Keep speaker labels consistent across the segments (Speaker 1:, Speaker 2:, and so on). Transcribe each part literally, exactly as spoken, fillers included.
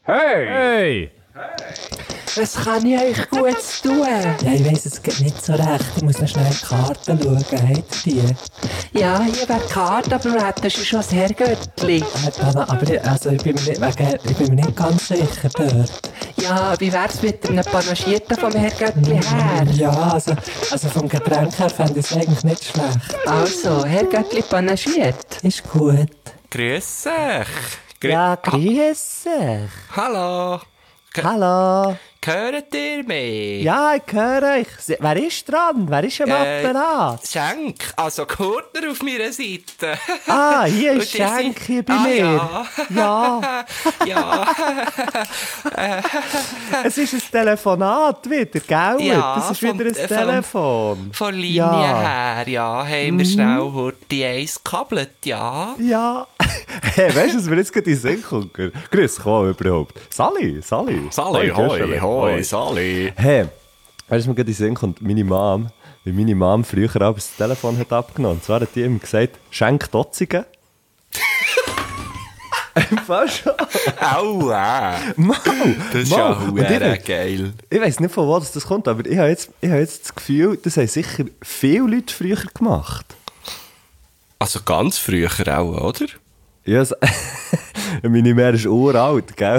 Speaker 1: Hey!
Speaker 2: Hey!
Speaker 3: Was kann ich euch Gutes tun?
Speaker 4: Ja, ich weiss, es geht nicht so recht. Ich muss noch schnell in die Karten schauen. Habt ihr die?
Speaker 3: Ja, hier wäre die Karte, aber wir hätten schon schon das Herrgöttli.
Speaker 4: Äh, Dana, aber ich, also ich, bin mir nicht, wegen, ich bin mir nicht ganz sicher dort.
Speaker 3: Ja, wie wär's mit einem Panagierten vom Herrgöttli her?
Speaker 4: Ja, also, also vom Getränk her fände ich es eigentlich nicht schlecht.
Speaker 3: Also, Herrgöttli panagiert.
Speaker 4: Ist gut.
Speaker 5: Grüß dich. Grü
Speaker 4: Ja, grüß dich.
Speaker 5: Hallo. G
Speaker 4: Hallo.
Speaker 5: Hört ihr mich?
Speaker 4: Ja, ich höre euch. Se- Wer ist dran? Wer ist am
Speaker 5: Äh,
Speaker 4: Apparat?
Speaker 5: Schenk, also Kurtner auf meiner Seite.
Speaker 4: Ah, hier
Speaker 5: Und
Speaker 4: ist
Speaker 5: ihr
Speaker 4: Schenk
Speaker 5: seid-
Speaker 4: hier bei
Speaker 5: ah,
Speaker 4: mir.
Speaker 5: Ja.
Speaker 4: Ja,
Speaker 5: ja.
Speaker 4: es ist ein Telefonat wieder, gell?
Speaker 5: Ja,
Speaker 4: das ist
Speaker 5: vom-
Speaker 4: wieder ein
Speaker 5: äh, vom-
Speaker 4: Telefon.
Speaker 5: Von Linie
Speaker 4: Ja.
Speaker 5: her, ja, haben wir schnell Hurti eins gekabelt, ja.
Speaker 4: Ja. Hey, weißt du, was mir jetzt gerade in den Sinn kommt? Grüß, komm überhaupt. Sally, Sally.
Speaker 5: Sali, hoi,
Speaker 4: Grüß,
Speaker 5: hoi, Sali.
Speaker 4: Hey, weißt du, was mir gerade in den Sinn kommt? Meine Mom, wie meine Mom früher auch das Telefon hat abgenommen. Und zwar hat die immer gesagt, schenk Dotzigen. Einfach schon.
Speaker 5: Aua.
Speaker 4: Mau,
Speaker 5: Das ist
Speaker 4: mau.
Speaker 5: ja
Speaker 4: Und ich,
Speaker 5: verdammt geil.
Speaker 4: ich weiss nicht, von wo das, das kommt, aber ich habe jetzt, ich habe jetzt das Gefühl, das haben sicher viele Leute früher gemacht.
Speaker 5: Also ganz früher auch, oder?
Speaker 4: Ja, es- meine Mär ist uralt, gell?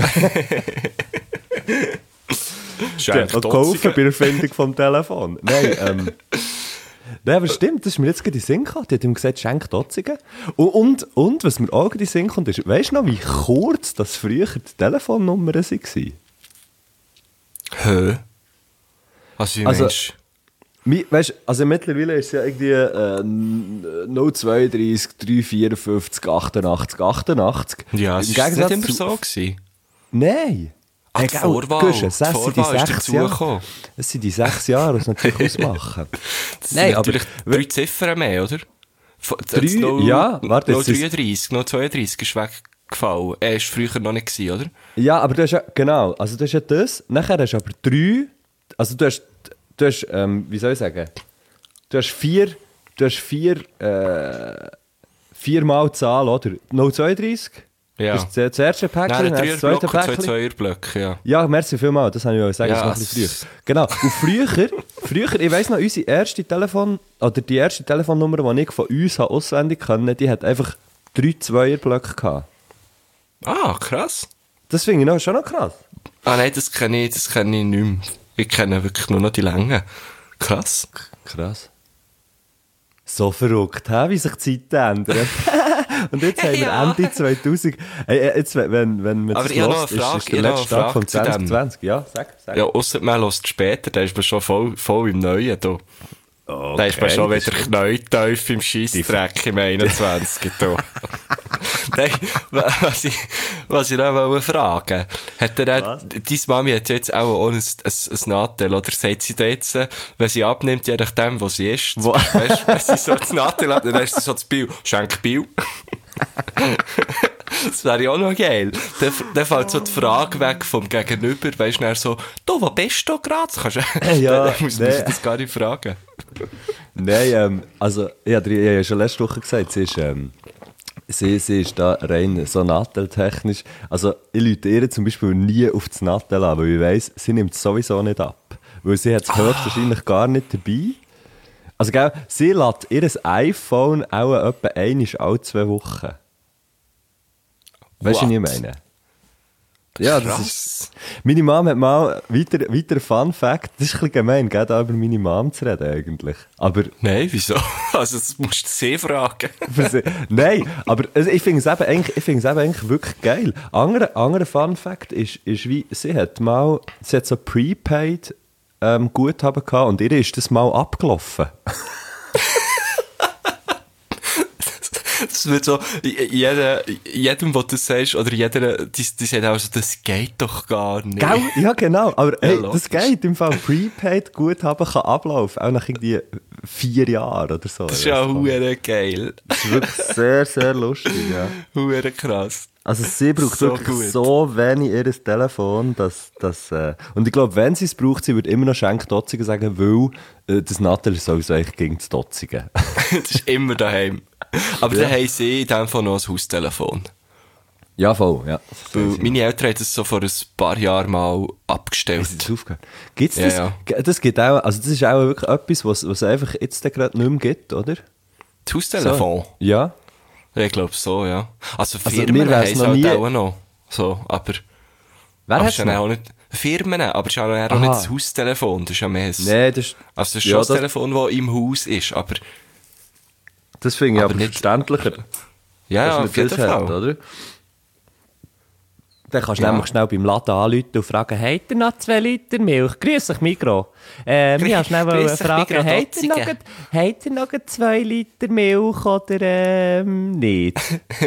Speaker 5: Schenk
Speaker 4: Und kaufen bei der Erfindung vom Telefon. Nein, ähm... Nein, aber stimmt, das ist mir jetzt gerade in den Sinn gekommen. Die hat ihm gesagt, schenk Dotzigen. Und, und, und, was mir auch gerade in den Sinn kommt, ist, weißt du noch, wie kurz das früher die Telefonnummern waren?
Speaker 5: Hä? Also, wie
Speaker 4: Also-
Speaker 5: meinst
Speaker 4: Mi- Weißt du, also mittlerweile ist es ja irgendwie äh, null zwei drei drei vier fünf achtundachtzig achtundachtzig.
Speaker 5: du? Ja, es
Speaker 4: Im
Speaker 5: war nicht
Speaker 4: Gegensatz
Speaker 5: immer
Speaker 4: zu-
Speaker 5: so. Gewesen.
Speaker 4: Nein.
Speaker 5: Ah, die
Speaker 4: gell,
Speaker 5: Vorwahl.
Speaker 4: Guschen, das
Speaker 5: Die
Speaker 4: sind die
Speaker 5: Vorwahl ist
Speaker 4: sechs Jahre.
Speaker 5: dazugekommen.
Speaker 4: Das sind die sechs Jahre, die es natürlich ausmachen.
Speaker 5: Das
Speaker 4: Nein,
Speaker 5: sind
Speaker 4: aber-
Speaker 5: natürlich drei Ziffern mehr, oder? Von-
Speaker 4: Drei-
Speaker 5: das null-
Speaker 4: ja, warte,
Speaker 5: null
Speaker 4: jetzt ist-
Speaker 5: dreiunddreißig, null zweiunddreißig ist weggefallen. Er war früher noch nicht, gewesen, oder?
Speaker 4: Ja, aber du hast ja, genau, also du hast ja das, nachher hast du aber drei, also du hast, du hast, ähm, wie soll ich sagen, du hast vier, du hast vier, äh, viermal die Zahl, oder? null zweiunddreißig?
Speaker 5: Ja.
Speaker 4: Das ist das das erste Päckchen,
Speaker 5: Nein,
Speaker 4: dann
Speaker 5: drei
Speaker 4: das zweite
Speaker 5: Blöcke und zwei
Speaker 4: Päckchen.
Speaker 5: Zweierblöcke, ja.
Speaker 4: Ja, merci vielmals, das habe ich auch sagen,
Speaker 5: Ja,
Speaker 4: das ist noch ein bisschen
Speaker 5: es-
Speaker 4: früher. Genau, und früher, früher, ich weiss noch, unsere erste Telefon, oder die erste Telefonnummer, die ich von uns habe auswendig können, die hat einfach drei Zweierblöcke gehabt.
Speaker 5: Ah, krass.
Speaker 4: Das finde ich noch, schon noch krass.
Speaker 5: Ah nein, das kenne ich, das kenne ich nicht mehr. Ich kenne wirklich nur noch die Länge. Krass.
Speaker 4: Krass. So verrückt, he? Wie sich die Zeiten ändern. Und jetzt haben wir
Speaker 5: Ja.
Speaker 4: Ende zweitausend. Hey, äh, jetzt, wenn, wenn man
Speaker 5: Aber
Speaker 4: das
Speaker 5: ich habe noch
Speaker 4: hört,
Speaker 5: eine Frage,
Speaker 4: ist, ist der
Speaker 5: ich habe noch
Speaker 4: letzte
Speaker 5: eine
Speaker 4: Tag vom
Speaker 5: Frage zu dem.
Speaker 4: zwanzig zwanzig. Ja, sag, sag.
Speaker 5: Ja, ausser man hört später, da ist man schon voll, voll im Neuen. Da,
Speaker 4: Okay,
Speaker 5: da ist man schon
Speaker 4: das
Speaker 5: wieder knäutief im Scheissdreck im einundzwanzig. Da. Nein, wa- was ich, was ich noch wollte fragen, hat er,
Speaker 4: Was?
Speaker 5: deine Mami hat ja jetzt auch, auch ein, ein, ein Nadel, oder sagt sie da jetzt, äh, wenn sie abnimmt, je nachdem, wo sie ist,
Speaker 4: Wo?
Speaker 5: weißt, wenn sie so das Nadel hat, dann ist sie so das Bild, schenk Bild. Das wäre ja auch noch geil. Dann, dann fällt so die Frage weg vom Gegenüber, weißt du, dann so, du, wo bist du gerade? Das kannst du,
Speaker 4: Ja,
Speaker 5: dann muss man
Speaker 4: nee.
Speaker 5: sich das gar nicht fragen.
Speaker 4: Nein, ähm, also, ich habe dir- ich habe ja schon letzte Woche gesagt, sie ist, ähm, sie, sie ist da rein so natteltechnisch. Also, ich lüte ihr zum Beispiel nie auf das Nattel an, weil ich weiss, sie nimmt es sowieso nicht ab. Weil sie hat es höchstwahrscheinlich gar nicht dabei. Also, gell, sie lädt ihr iPhone auch etwa einmal alle zwei Wochen. Weißt du, was ich
Speaker 5: What?
Speaker 4: meine? Ja, das
Speaker 5: Krass.
Speaker 4: ist. Meine Mom hat mal, weiter, weiter Fun Fact, das ist ein bisschen gemein, gell, da über meine Mom zu reden eigentlich. Aber,
Speaker 5: Nein, wieso? Also, das musst du sie fragen.
Speaker 4: für sie, nein, aber also ich finde es eben eigentlich, ich finde es eben eigentlich wirklich geil. Anderer andere Fun Fact ist, ist wie, sie hat mal, sie hat so Prepaid ähm, Guthaben gehabt und ihr ist das mal abgelaufen.
Speaker 5: Das wird so, jeder, jedem, was du sagst, oder jeder, die, die sagt auch so, das geht doch gar nicht.
Speaker 4: Gell? Ja, genau. Aber
Speaker 5: Ja,
Speaker 4: hey,
Speaker 5: logisch.
Speaker 4: das geht im Fall. Prepaid Guthaben kann ablaufen, auch nach irgendwie vier Jahren oder so.
Speaker 5: Das ist ja hure geil.
Speaker 4: Das ist wirklich sehr, sehr lustig, ja.
Speaker 5: Hure krass.
Speaker 4: Also sie braucht
Speaker 5: So
Speaker 4: wirklich
Speaker 5: gut.
Speaker 4: so wenig ihr Telefon, dass... dass äh, und ich glaube, wenn sie es braucht, sie würde immer noch Schenk Dotzigen sagen, weil äh, das Nattel ist sowieso eigentlich gegen das Dotzigen.
Speaker 5: Das ist immer daheim. Aber
Speaker 4: Ja.
Speaker 5: dann haben sie in dem Fall noch ein Haustelefon.
Speaker 4: Ja, voll, ja.
Speaker 5: Weil meine Eltern haben das so vor ein paar Jahren mal abgestellt.
Speaker 4: Ist das aufgehört? Gibt's das?
Speaker 5: Ja,
Speaker 4: Ja. Das gibt auch, also das ist auch wirklich etwas, was, was einfach jetzt gerade nicht mehr gibt, oder?
Speaker 5: Das Haustelefon?
Speaker 4: So. Ja.
Speaker 5: Ich glaube so, ja. Also
Speaker 4: Also,
Speaker 5: Firmen
Speaker 4: mir
Speaker 5: haben
Speaker 4: wär's
Speaker 5: es
Speaker 4: noch
Speaker 5: halt
Speaker 4: nie-
Speaker 5: auch noch. So, aber...
Speaker 4: Wer
Speaker 5: aber
Speaker 4: hat's
Speaker 5: ist ja
Speaker 4: noch?
Speaker 5: auch nicht... Firmen, aber es ist ja auch
Speaker 4: Aha.
Speaker 5: nicht das Haustelefon, das ist ja mehr ein...
Speaker 4: Nee, das ist...
Speaker 5: Also das ist
Speaker 4: ja,
Speaker 5: schon das
Speaker 4: das-
Speaker 5: Telefon, das im Haus ist, aber...
Speaker 4: Das finde ich
Speaker 5: Aber
Speaker 4: aber,
Speaker 5: nicht-
Speaker 4: verständlicher.
Speaker 5: Ja, ja,
Speaker 4: dass man
Speaker 5: auf jeden
Speaker 4: das hat,
Speaker 5: Fall.
Speaker 4: oder? Dann kannst du
Speaker 5: Ja.
Speaker 4: nämlich schnell beim Laden anrufen und fragen, habt ihr noch zwei Liter Milch? Grüß dich, Mikro. Äh, wir schnell
Speaker 5: Grüß dich,
Speaker 4: fragen,
Speaker 5: Mikro
Speaker 4: habt ihr, noch,
Speaker 5: Dotzigen.
Speaker 4: habt ihr noch zwei Liter Milch oder ähm, nicht?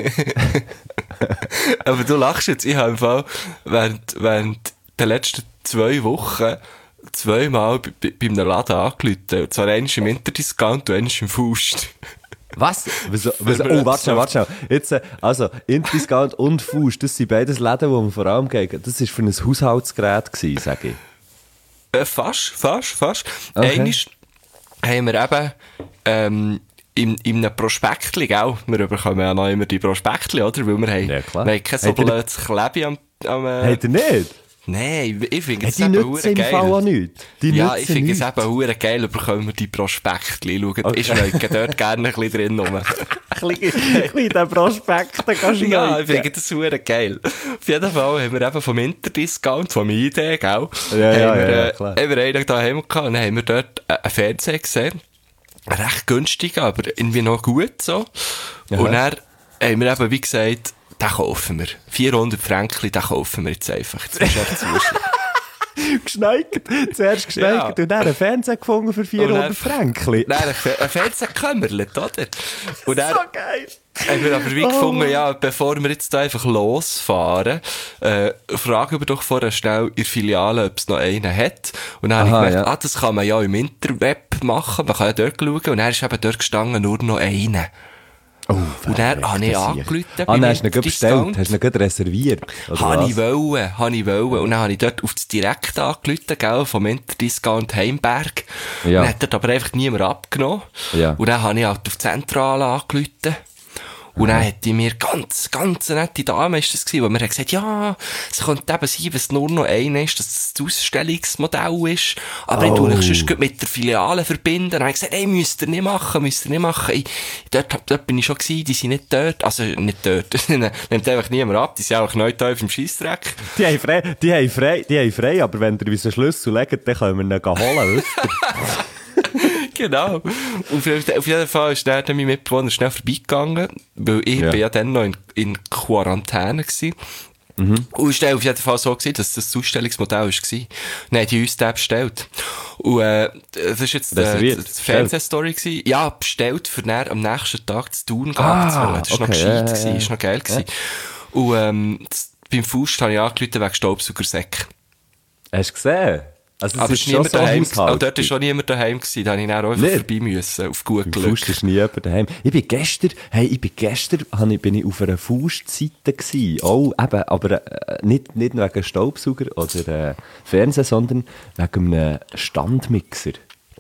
Speaker 5: Aber du lachst jetzt, ich habe im Fall während, während der letzten zwei Wochen zweimal bei, bei, bei einem Laden angerufen. Und zwar einmal im Interdiscount und einmal im Faust.
Speaker 4: Was? Wieso, wieso? Oh, warte schnell, warte schnell. Jetzt, äh, also, Interdiscount und Faust, das sind beides Läden, wo man vor allem gegen. Das war für ein Haushaltsgerät, gewesen, sage ich.
Speaker 5: Äh, fast, fast, fast.
Speaker 4: Okay.
Speaker 5: Einmal haben wir eben ähm, in, in einem Prospektli, gell? Wir bekommen ja noch immer die Prospektli, oder? Weil wir haben,
Speaker 4: Ja, klar.
Speaker 5: wir haben kein so
Speaker 4: Habt ihr-
Speaker 5: blödes Klebe am... am äh,
Speaker 4: Habt ihr nicht?
Speaker 5: Nein, ich finde
Speaker 4: Hey,
Speaker 5: es
Speaker 4: die
Speaker 5: eben
Speaker 4: nützen
Speaker 5: hure
Speaker 4: im
Speaker 5: geil.
Speaker 4: Fall auch nichts. Die
Speaker 5: Ja, ich
Speaker 4: nützen
Speaker 5: finde es
Speaker 4: nichts.
Speaker 5: eben hure geil, aber können wir die Prospektli schauen.
Speaker 4: Okay.
Speaker 5: Ich schneide dort gerne ein bisschen drin rum.
Speaker 4: Ein bisschen in den Prospekten kannst du
Speaker 5: Ja,
Speaker 4: noch-
Speaker 5: ich finde das hure geil. Auf jeden Fall haben wir eben vom Interdiscount, vom I D, gell?
Speaker 4: Ja, ja,
Speaker 5: haben wir,
Speaker 4: ja,
Speaker 5: äh,
Speaker 4: klar.
Speaker 5: haben wir einen daheim gehabt und dann haben wir dort äh, einen Fernseher gesehen. Recht günstig, aber irgendwie noch gut so.
Speaker 4: Aha.
Speaker 5: Und dann haben wir eben, wie gesagt, den kaufen wir. vierhundert Franken, den kaufen wir jetzt einfach. Jetzt ist echt zuschlagen.
Speaker 4: Geschneigt. Zuerst geschneigt
Speaker 5: Ja.
Speaker 4: und dann einen Fernseher gefunden für vierhundert Franken.
Speaker 5: Nein, ein Fe- ein Fernseher kümmert, oder? Und dann
Speaker 4: So geil.
Speaker 5: haben wir aber wie
Speaker 4: Oh.
Speaker 5: gefunden, ja, bevor wir jetzt da einfach losfahren, äh, fragen wir doch vorher schnell in der Filiale, ob es noch einen hat. Und dann
Speaker 4: Aha,
Speaker 5: habe ich gemerkt,
Speaker 4: ja.
Speaker 5: ah, das kann man ja im Interweb machen, man kann ja dort schauen. Und dann ist eben dort gestanden nur noch einer.
Speaker 4: Oh,
Speaker 5: Und dann habe ich angerufen
Speaker 4: Ah,
Speaker 5: beim
Speaker 4: dann hast du ihn gerade bestellt,
Speaker 5: Interdiscount.
Speaker 4: hast du ihn gerade reserviert. Oder
Speaker 5: Habe ich
Speaker 4: was?
Speaker 5: wollen, habe ich wollen. Und dann habe ich dort auf das Direkt angerufen, gell, vom Interdiscount Heimberg.
Speaker 4: Ja.
Speaker 5: Dann hat dort aber einfach niemand abgenommen.
Speaker 4: Ja.
Speaker 5: Und dann habe ich halt auf die Zentrale angerufen. Und dann hat die mir ganz, ganz eine nette Dame ist das gewesen, wo mir hat gesagt, ja, es könnte eben sein, wenn es nur noch einer ist, dass es das Ausstellungsmodell ist. Aber ich
Speaker 4: Oh.
Speaker 5: tue euch sonst gleich mit der Filiale verbinden. Dann habe ich gesagt, ey, müsst ihr nicht machen, müsst ihr nicht machen. Ich, dort, dort bin ich schon gewesen, die sind nicht dort. Also, nicht dort. Nimmt einfach niemand ab. Die sind auch neu da im Scheissdreck.
Speaker 4: Die haben frei, die haben frei, die haben frei, aber wenn ihr unseren Schlüssel legt, dann können wir ihn holen, wisst ihr?
Speaker 5: Genau. Auf, auf jeden Fall ist dann mein Mitbewohner schnell vorbeigegangen, weil ich
Speaker 4: Ja.
Speaker 5: bin ja dann noch in, in Quarantäne gsi. Mhm. Und es war auf jeden Fall so gewesen, dass das das Ausstellungsmodell war. Dann haben die uns den bestellt. Und, äh, das ist jetzt, äh,
Speaker 4: Reserviert,
Speaker 5: die
Speaker 4: bestellt.
Speaker 5: Fernsehstory gewesen. Ja, bestellt, für dann am nächsten Tag zu tun
Speaker 4: Ah,
Speaker 5: abzuholen. Das war noch
Speaker 4: okay,
Speaker 5: gescheit
Speaker 4: ja, ja,
Speaker 5: gewesen,
Speaker 4: ja.
Speaker 5: ist noch geil gewesen. Und, ähm, das, beim Faust habe ich angerufen wegen Staubsaugersäcke.
Speaker 4: Hast du gesehen? Also, es
Speaker 5: Aber
Speaker 4: ist
Speaker 5: es ist niemand
Speaker 4: schon so
Speaker 5: daheim.
Speaker 4: Haushalt.
Speaker 5: Auch dort war schon niemand daheim gewesen. Da habe ich dann auch einfach
Speaker 4: Nicht?
Speaker 5: vorbei müssen, auf gut
Speaker 4: Beim
Speaker 5: Glück.
Speaker 4: Faust ist nie jemand daheim. Ich bin gestern, hey, ich bin gestern, habe ich- bin ich auf einer Faustseite gsi. Oh, eben, aber äh, nicht, nicht wegen Staubsauger oder äh, Fernsehen, sondern wegen einem Standmixer.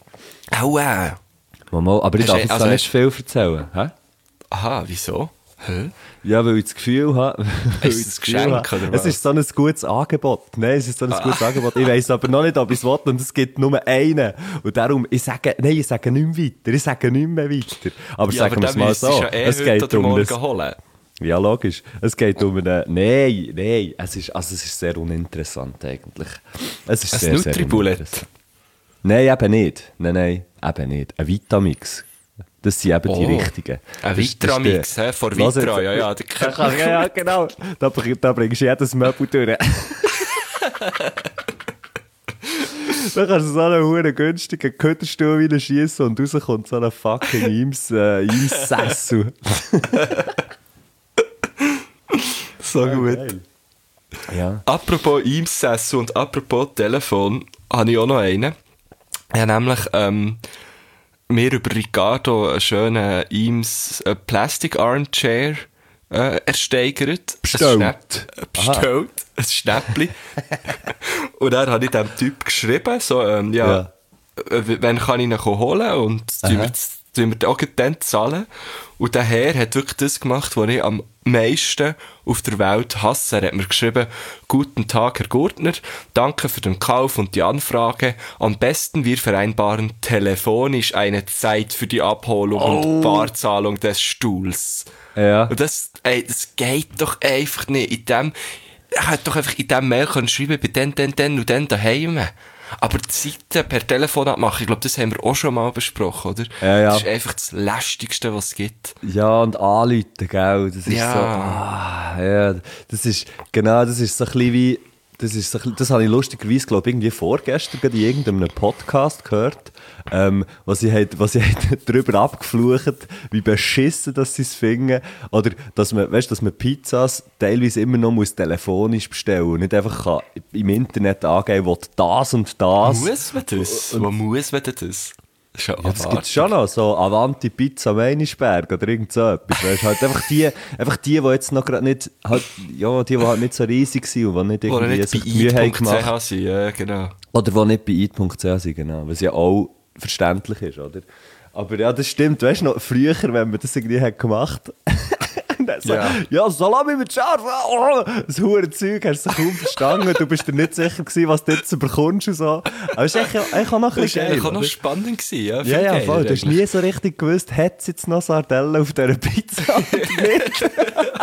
Speaker 5: Aua.
Speaker 4: Mal, aber ich
Speaker 5: Hast
Speaker 4: darf
Speaker 5: du-
Speaker 4: jetzt
Speaker 5: also
Speaker 4: da nicht
Speaker 5: hast-
Speaker 4: viel erzählen. Hä?
Speaker 5: Aha, wieso? Hä?
Speaker 4: Ja, weil ich das Gefühl habe... weil
Speaker 5: Ist
Speaker 4: ich
Speaker 5: es
Speaker 4: das
Speaker 5: ein Geschenk,
Speaker 4: Gefühl habe,
Speaker 5: oder was?
Speaker 4: Es ist so ein gutes Angebot. Nein, es ist so ein gutes Angebot. Ich weiss aber noch nicht, ob ich es will und es gibt nur einen. Und darum, ich sage, nein, ich sage nicht mehr weiter. Ich sage nicht mehr weiter. Aber
Speaker 5: Ja,
Speaker 4: sagen wir es mal
Speaker 5: müsstest du
Speaker 4: so.
Speaker 5: ja eh
Speaker 4: Es
Speaker 5: heute
Speaker 4: geht
Speaker 5: oder
Speaker 4: um
Speaker 5: morgen
Speaker 4: das...
Speaker 5: holen.
Speaker 4: Ja, logisch. Es geht um eine... Nein, nein. Es ist, also es ist sehr uninteressant eigentlich. Es ist
Speaker 5: Ein
Speaker 4: sehr, sehr
Speaker 5: Nutribullet?
Speaker 4: uninteressant. Nein, eben nicht. Nein, nein, eben nicht. Ein Vitamix. Das sind eben die
Speaker 5: Oh,
Speaker 4: richtigen.
Speaker 5: ein
Speaker 4: Das ist- das ist
Speaker 5: Vitramix,
Speaker 4: der-
Speaker 5: hä? Von
Speaker 4: Lass
Speaker 5: Vitra,
Speaker 4: jetzt-
Speaker 5: ja, ja. der-
Speaker 4: Da kann- Ja, ja, genau. Da, bring- da bringst du jedes Möbel durch. Da kannst du so einen huren günstigen Köderstuhl reinschießen und raus kommt so ein fucking Eames, äh, Eames-Sessel.
Speaker 5: So gut.
Speaker 4: Geil. Ja.
Speaker 5: Apropos Eames-Sessel und apropos Telefon, habe ich auch noch einen. Ich habe nämlich ähm, mir über Ricardo einen schönen Eames äh, Plastic Armchair äh, ersteigert.
Speaker 4: Bestellt.
Speaker 5: Ein Schnapp- äh, Bestellt. Ein Schnäppli. Und dann habe ich dem Typ geschrieben, so, ähm, ja,
Speaker 4: Ja.
Speaker 5: äh, w- wann kann ich ihn holen und tun wir, tun wir auch gleich dann zahlen. Und der Herr hat wirklich das gemacht, was ich am meisten auf der Welt hassen. Er hat mir geschrieben, guten Tag, Herr Gurtner, danke für den Kauf und die Anfrage. Am besten wir vereinbaren telefonisch eine Zeit für die Abholung oh. und Barzahlung des Stuhls.
Speaker 4: Ja.
Speaker 5: Und das, ey, das geht doch einfach nicht. In dem, er hätte doch einfach in dem Mail können schreiben, bei den, den, den und den daheim. Aber die Zeiten per Telefon abmachen, ich glaube, das haben wir auch schon mal besprochen, oder?
Speaker 4: Ja, ja.
Speaker 5: Das ist einfach das Lästigste, was es gibt.
Speaker 4: Ja, und anrufen, gell, das ist
Speaker 5: ja.
Speaker 4: so, ah, ja, das ist, genau, das ist so ein bisschen wie, das ist so ein bisschen, das habe ich lustigerweise, glaube ich, irgendwie vorgestern in irgendeinem Podcast gehört, ähm, wo sie halt, wo sie halt darüber abgeflucht, wie beschissen, dass sie es finden, oder, dass man, weißt, dass man Pizzas teilweise immer noch muss telefonisch bestellen und nicht einfach kann im Internet angeben, will das und das.
Speaker 5: Muss man das? Und, wo muss man das? Das, ja,
Speaker 4: das gibt es schon noch, so Avanti Pizza Meinisberg oder irgend so etwas. Weißt, halt einfach die, einfach die, die jetzt noch gerade nicht, halt, ja, die, die halt nicht so riesig sind und die nicht irgendwie
Speaker 5: nicht
Speaker 4: sich Mühe haben gemacht.
Speaker 5: Sind, ja, genau.
Speaker 4: Oder die nicht bei eat punkt c h sind, genau. Was ja auch verständlich ist, oder? Aber ja, das stimmt, weißt du noch, früher, wenn man das irgendwie hat gemacht so, ja. ja, Salami mit Scharf, oh, das hure Zeug, hast du kaum verstanden, du bist dir nicht sicher gewesen, was du jetzt bekommst und so. Aber es war eigentlich auch noch ein bisschen geil.
Speaker 5: Das war auch noch spannend gewesen, ja.
Speaker 4: Ja, ja, voll. Du hast nie so richtig gewusst, hat es jetzt noch Sardellen auf dieser Pizza oder nicht?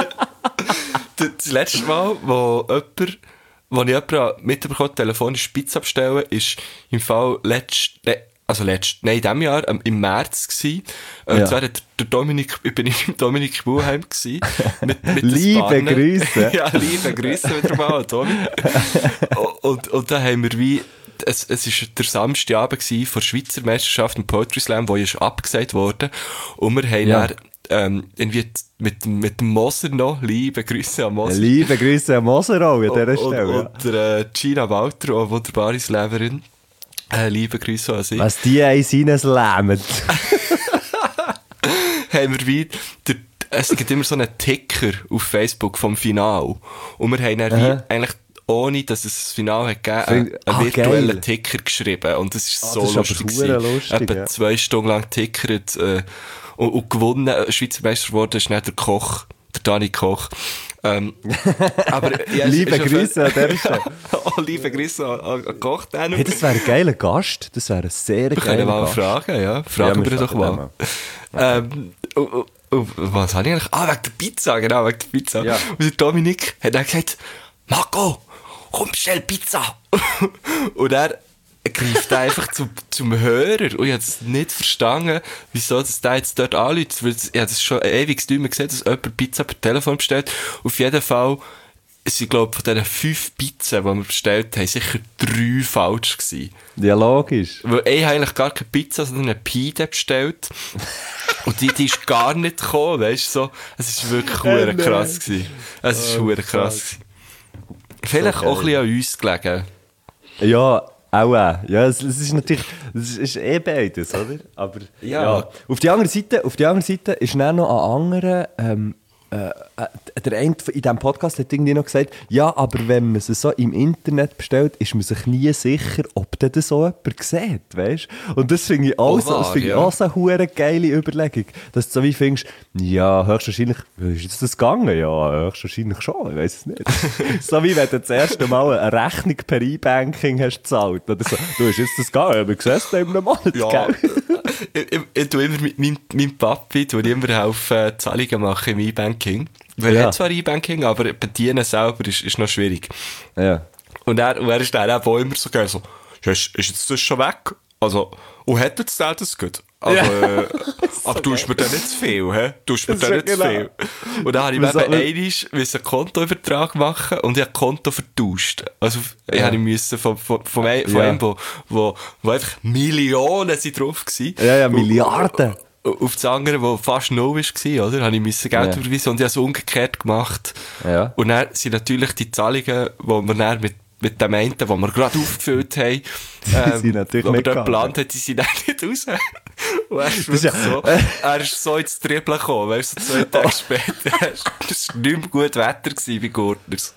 Speaker 5: Das letzte Mal, wo jemand, wo ich jemanden mitbekommen telefonisch Pizza bestellen, ist im Fall letzt, also letzt, nein, in diesem Jahr, ähm, im März gsi. Und ja. zwar hat der Dominik, ich bin ich beim Dominik Buheim gsi. Mit, mit
Speaker 4: liebe Grüße.
Speaker 5: Ja, liebe Grüße wieder mal, Tommy. und, und, und dann haben wir wie, es, es ist der Samstagabend gsi vor der Schweizer Meisterschaft im Poetry Slam, wo ist abgesagt worden. Und wir haben ja. dann, ähm, irgendwie mit, mit dem Moser noch, liebe Grüße an Moser.
Speaker 4: Liebe Grüße an Moser auch an dieser Stelle.
Speaker 5: Und, und, und der äh, Gina Walter, auch eine wunderbare Slammerin. Äh, liebe Grüße an sie.
Speaker 4: Was die eins reinlähmen.
Speaker 5: Haben wir wie, der, es gibt immer so einen Ticker auf Facebook vom Final. Und wir haben dann wie, eigentlich, ohne dass es das Final hat gegeben, einen, einen
Speaker 4: ah,
Speaker 5: virtuellen
Speaker 4: geil.
Speaker 5: Ticker geschrieben. Und das ist
Speaker 4: ah,
Speaker 5: so
Speaker 4: das
Speaker 5: lustig.
Speaker 4: Ist lustig
Speaker 5: Etwa
Speaker 4: ja.
Speaker 5: zwei Stunden lang tickert, äh, und, und gewonnen, Schweizer Meister geworden ist nicht der Koch, der Dani Koch. Ähm, aber, ja,
Speaker 4: liebe Grüße an der Stelle.
Speaker 5: Oh, liebe Grüße an, an Koch.
Speaker 4: Hey, das wäre ein geiler Gast. Das wäre ein sehr
Speaker 5: wir
Speaker 4: geiler
Speaker 5: mal
Speaker 4: Gast.
Speaker 5: Fragen, ja. Fragen
Speaker 4: ja,
Speaker 5: wir doch mal. mal. Ähm, oh, oh, oh, was habe ich eigentlich? Ah, wegen der Pizza, genau, wegen der Pizza. Ja. Und der Dominik hat dann gesagt, Marco, komm, bestell Pizza. Und er greift einfach zum, zum Hörer. Und ich habe es nicht verstanden, wieso das da jetzt dort anruft. Weil ich habe das schon ewig nicht gesehen, dass jemand Pizza per Telefon bestellt. Auf jeden Fall, es sind, glaube ich, von diesen fünf Pizzen, die wir bestellt haben, sicher drei falsch gewesen.
Speaker 4: Ja, logisch.
Speaker 5: Weil ich habe eigentlich gar keine Pizza, sondern eine Pide bestellt. Und die, die ist gar nicht gekommen, weißt du, so. Es war wirklich oh, krass gewesen. Es war oh, krass gewesen. Vielleicht so auch ein bisschen an uns gelegen.
Speaker 4: Ja, auch. Ja, es, es ist natürlich, es ist eh beides, oder? Aber,
Speaker 5: ja.
Speaker 4: ja. Auf die andere Seite, auf die andere Seite ist dann noch ein anderer, ähm, äh, der eine in diesem Podcast hat irgendwie noch gesagt, ja, aber wenn man es so im Internet bestellt, ist man sich nie sicher, ob das so jemand sieht, weißt? Und das finde ich auch
Speaker 5: oh,
Speaker 4: so, das finde ich
Speaker 5: ja.
Speaker 4: auch so eine hure geile Überlegung, dass du so wie findest, ja, höchstwahrscheinlich, ist jetzt das gegangen? Ja, höchstwahrscheinlich schon, ich weiss es nicht. So wie wenn du das erste Mal eine Rechnung per E-Banking hast gezahlt, oder so, du hast jetzt das gegangen, aber du siehst es in einem Monat,
Speaker 5: ja.
Speaker 4: gell?
Speaker 5: ich, ich, ich tue immer mit meinem, meinem Papi, tue ich immer helfen, Zahlungen machen im E-Banking. Weil er
Speaker 4: ja.
Speaker 5: hat zwar E-Banking, aber bedienen selber ist, ist noch schwierig.
Speaker 4: Ja.
Speaker 5: Und er, und er ist dann auch immer so geil, so, ist, ist jetzt das schon weg? Also, und hat jetzt das gut? Also, ja. äh, aber so tust mir dann nicht zu viel, hä? Tust mir dann nicht zu viel. Und dann habe ich mir eben einmal einen Kontoübertrag machen und ich habe Konto vertauscht. Also, ich ja. habe müssen von, von, von, einem, von ja. einem, wo, wo, wo einfach Millionen sind drauf waren.
Speaker 4: Ja, ja, Milliarden.
Speaker 5: Und, auf das andere, wo fast null war, oder? Habe ich müssen Geld ja. überweisen und ich habe es umgekehrt gemacht. Ja. Und dann sind natürlich die Zahlungen, die wir dann mit mit dem einen, den wir gerade aufgefüllt haben, ähm,
Speaker 4: die natürlich
Speaker 5: wo wir dort geplant haben, die sind dann nicht raus. Und er ist, ja, so, er ist so ins Trippeln gekommen, weißt du, so zwei Tage später. Es war nicht mehr gut Wetter gewesen bei Gurtners.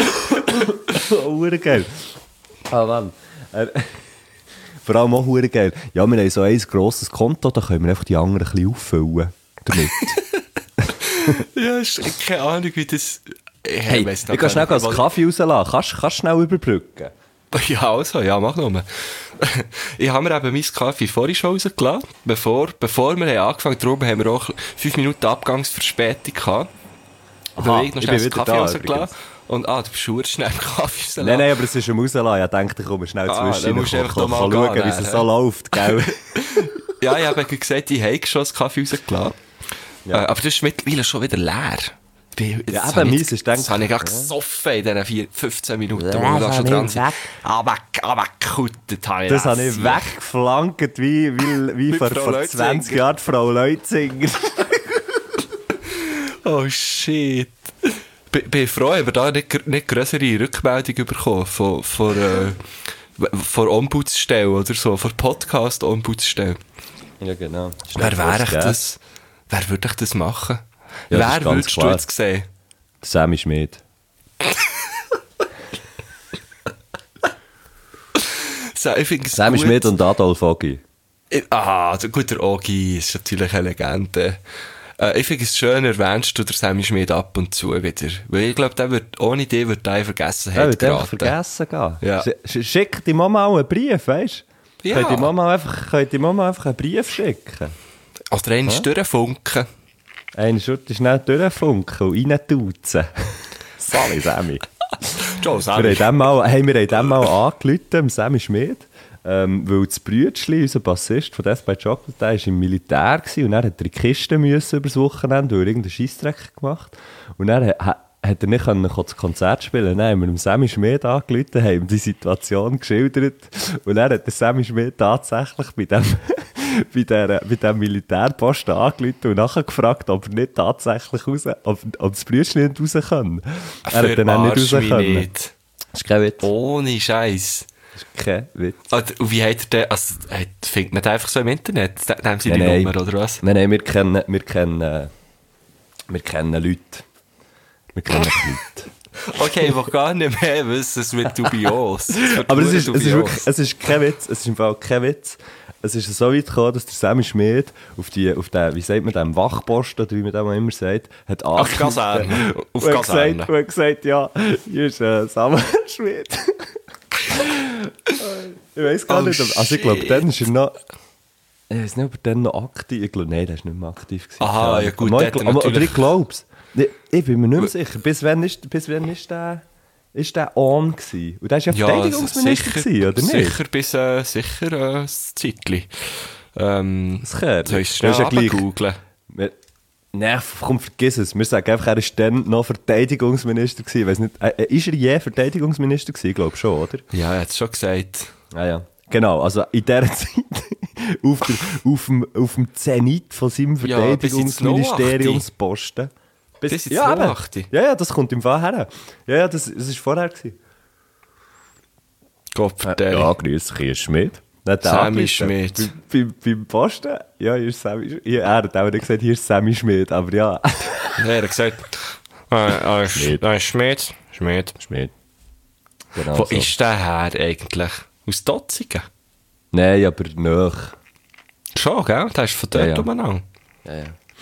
Speaker 4: Oh, geil. Ah, Mann. Er, vor allem auch hure geil. Ja, wir haben so ein grosses Konto, da können wir einfach die anderen ein bisschen auffüllen damit.
Speaker 5: Ja, ist keine Ahnung, wie das... Ich
Speaker 4: Hey,
Speaker 5: weiss
Speaker 4: ich
Speaker 5: noch
Speaker 4: kann schnell
Speaker 5: gar
Speaker 4: einen
Speaker 5: nicht,
Speaker 4: Kaffee rauslassen. Kannst du schnell überbrücken?
Speaker 5: Ja, also, ja, mach nur. Ich habe mir eben meinen Kaffee vorhin schon rausgelassen, bevor, bevor wir haben angefangen haben. Darum haben wir auch fünf Minuten Abgangsverspätung gehabt.
Speaker 4: Aha,
Speaker 5: Weil ich noch
Speaker 4: ich
Speaker 5: schnell
Speaker 4: bin
Speaker 5: den
Speaker 4: wieder
Speaker 5: Kaffee
Speaker 4: da
Speaker 5: rausgelassen. Und, ah, du bist schon schnell im Kaffee rausgelassen.
Speaker 4: Nein, nein, aber es ist am Rauslassen. Ich dachte, ich komme schnell
Speaker 5: Ah,
Speaker 4: zwischen.
Speaker 5: dann musst du einfach noch mal
Speaker 4: schauen,
Speaker 5: gehen,
Speaker 4: wie es
Speaker 5: dann,
Speaker 4: so
Speaker 5: hä?
Speaker 4: läuft, gell?
Speaker 5: Ja, ich habe gesagt, ich habe schon das Kaffee rausgelassen.
Speaker 4: Ja.
Speaker 5: Äh, aber das ist mittlerweile schon wieder leer. Ich bin-
Speaker 4: Ja,
Speaker 5: das
Speaker 4: eben,
Speaker 5: habe ich-
Speaker 4: meins ist, denke
Speaker 5: Das habe ich
Speaker 4: ich,
Speaker 5: gerade gesoffen in diesen vier, fünfzehn Minuten,
Speaker 4: Ja,
Speaker 5: wo wir da
Speaker 4: das
Speaker 5: schon
Speaker 4: habe
Speaker 5: dran
Speaker 4: ich
Speaker 5: sind.
Speaker 4: weg.
Speaker 5: Aber, aber gekuttet habe ich
Speaker 4: Das habe ich
Speaker 5: hier.
Speaker 4: weggeflankt, wie, wie, wie
Speaker 5: Mit
Speaker 4: vor,
Speaker 5: Frau
Speaker 4: vor
Speaker 5: Leutzinger.
Speaker 4: zwanzig Jahren Frau Leutzinger.
Speaker 5: Oh shit. Bin, bin froh, haben wir da nicht, gr- nicht grössere Rückmeldung bekommen von, von, äh, von Ombudsstelle oder so, von Podcast-Ombudsstelle.
Speaker 4: Ja, genau.
Speaker 5: Wer wäre ich das? Wer würde ich das machen?
Speaker 4: Ja, das ist
Speaker 5: Wer
Speaker 4: ganz
Speaker 5: würdest du
Speaker 4: klar.
Speaker 5: jetzt sehen?
Speaker 4: Sammy Schmidt.
Speaker 5: So, ich finde es
Speaker 4: Sammy
Speaker 5: gut.
Speaker 4: Schmidt und Adolf Ogi.
Speaker 5: Ich- Ah, der gute Ogi ist natürlich eine Legende. Äh, ich finde es schön, erwähnst du der Sammy Schmidt ab und zu wieder. Weil ich glaube, der wird, ohne dich wird der in Vergessenheit
Speaker 4: Ja, wird einfach
Speaker 5: geraten.
Speaker 4: vergessen gehen.
Speaker 5: Ja.
Speaker 4: Sch sch schick die Mama auch einen Brief, weißt du?
Speaker 5: Ja.
Speaker 4: Könnt die Mama einfach, könnt die Mama einfach einen Brief schicken?
Speaker 5: Oder einmal durchfunken.
Speaker 4: Einen Schritt schnell durchfunken und reintutzen. Sali, Sammy.
Speaker 5: Joe,
Speaker 4: Wir haben dem mal, hey, wir haben dem mal angerufen, dem Sammy Schmidt, ähm, weil das Brütschli, unser Bassist von Death by Chocolate, der war im Militär gewesen, und er hat er in die Kiste müssen über das Wochenende, weil er irgendeinen Scheissdreck gemacht. Und dann hat, hat er nicht können, das Konzert spielen. Dann haben wir dem Sammy Schmidt angerufen, haben ihm die Situation geschildert, und dann hat der Sammy Schmidt tatsächlich bei dem bei der, bei dem Militärposten angerufen und nachher gefragt, ob er nicht tatsächlich raus, ob, ob das Brütschli nicht raus kann. Er hat dann auch nicht raus
Speaker 5: Verarsch
Speaker 4: können.
Speaker 5: mich nicht.
Speaker 4: Das ist kein Witz.
Speaker 5: Ohne Scheiß.
Speaker 4: Das ist kein Witz.
Speaker 5: Und wie hat er den, also, hat- findet man den einfach so im Internet? Da- da haben sie die
Speaker 4: Nein, nein.
Speaker 5: Nummer, oder was?
Speaker 4: Nein, nein, wir kennen, wir kennen, äh, wir kennen Leute. Wir kennen Leute.
Speaker 5: Okay, ich will gar nicht mehr wissen, es wird dubios. wird
Speaker 4: Aber es ist,
Speaker 5: verdammt
Speaker 4: es ist
Speaker 5: dubios.
Speaker 4: wirklich, es ist kein Witz, es ist im Fall kein Witz. Es ist so weit gekommen, dass der Sammy Schmidt auf die, auf den, wie sagt man, dem Wachposten, oder wie man das auch immer sagt, hat
Speaker 5: Auf
Speaker 4: angerufen.
Speaker 5: Kaserne. Auf
Speaker 4: Und hat
Speaker 5: Kaserne.
Speaker 4: gesagt, und hat gesagt, ja, hier ist äh, Sammy Schmidt. Ich weiß gar
Speaker 5: Oh,
Speaker 4: nicht, ob- also ich glaube,
Speaker 5: shit.
Speaker 4: dann ist er noch, ich weiß nicht, ob er dann noch aktiv, ich glaube, nein, der ist nicht mehr aktiv gewesen.
Speaker 5: Aha,
Speaker 4: Keine Ahnung.
Speaker 5: ja gut,
Speaker 4: aber,
Speaker 5: der
Speaker 4: ich,
Speaker 5: hat er
Speaker 4: aber, oder
Speaker 5: natürlich-
Speaker 4: ich glaube es. Ich, ich bin mir nicht mehr sicher, bis wann ist, bis wann ist der, ist der on gewesen? Und der ist ja Verteidigungsminister gewesen, oder nicht?
Speaker 5: Sicher bis, äh, sicher, äh, das Zeitchen. Ähm,
Speaker 4: Das gehört.
Speaker 5: soll ich es
Speaker 4: Das ist
Speaker 5: schnell
Speaker 4: ja gleich.
Speaker 5: googeln?
Speaker 4: Wir- Nein, komm, vergiss es. Wir sagen einfach, er war dann noch Verteidigungsminister gewesen. Ich weiss nicht, äh, äh, ist er je Verteidigungsminister gewesen? Ich glaube schon, oder?
Speaker 5: Ja, er hat es schon gesagt.
Speaker 4: Ah ja. Genau, also in dieser Zeit, auf, der, auf, dem, auf dem Zenit von seinem
Speaker 5: Ja, bis ins
Speaker 4: Verteidigungsministeriumsposten.
Speaker 5: Bis ins
Speaker 4: ja, eben.
Speaker 5: Nullachte.
Speaker 4: Ja, ja, das kommt im Fall her. Ja, ja, das, das war vorher. Gewesen.
Speaker 5: Gott vertelle.
Speaker 4: Ja, grüß dich, hier ist Schmidt. Dann hat er
Speaker 5: Sammy
Speaker 4: angerufen.
Speaker 5: Schmidt.
Speaker 4: Bei, bei, beim Posten, ja, hier ist Sammy Schmidt. Ja, er hat auch nicht gesagt, hier ist Sammy Schmidt, aber ja.
Speaker 5: Ja, er hat gesagt, äh, äh,
Speaker 4: Schmidt.
Speaker 5: Schmidt. Schmidt. Schmidt.
Speaker 4: Schmidt. Genau
Speaker 5: Wo
Speaker 4: so.
Speaker 5: ist der her eigentlich? Aus Dotzigen?
Speaker 4: Nein, aber nach.
Speaker 5: Schon, gell? Der ist von dort
Speaker 4: Ja, ja.
Speaker 5: umeinander.
Speaker 4: Ja, ja.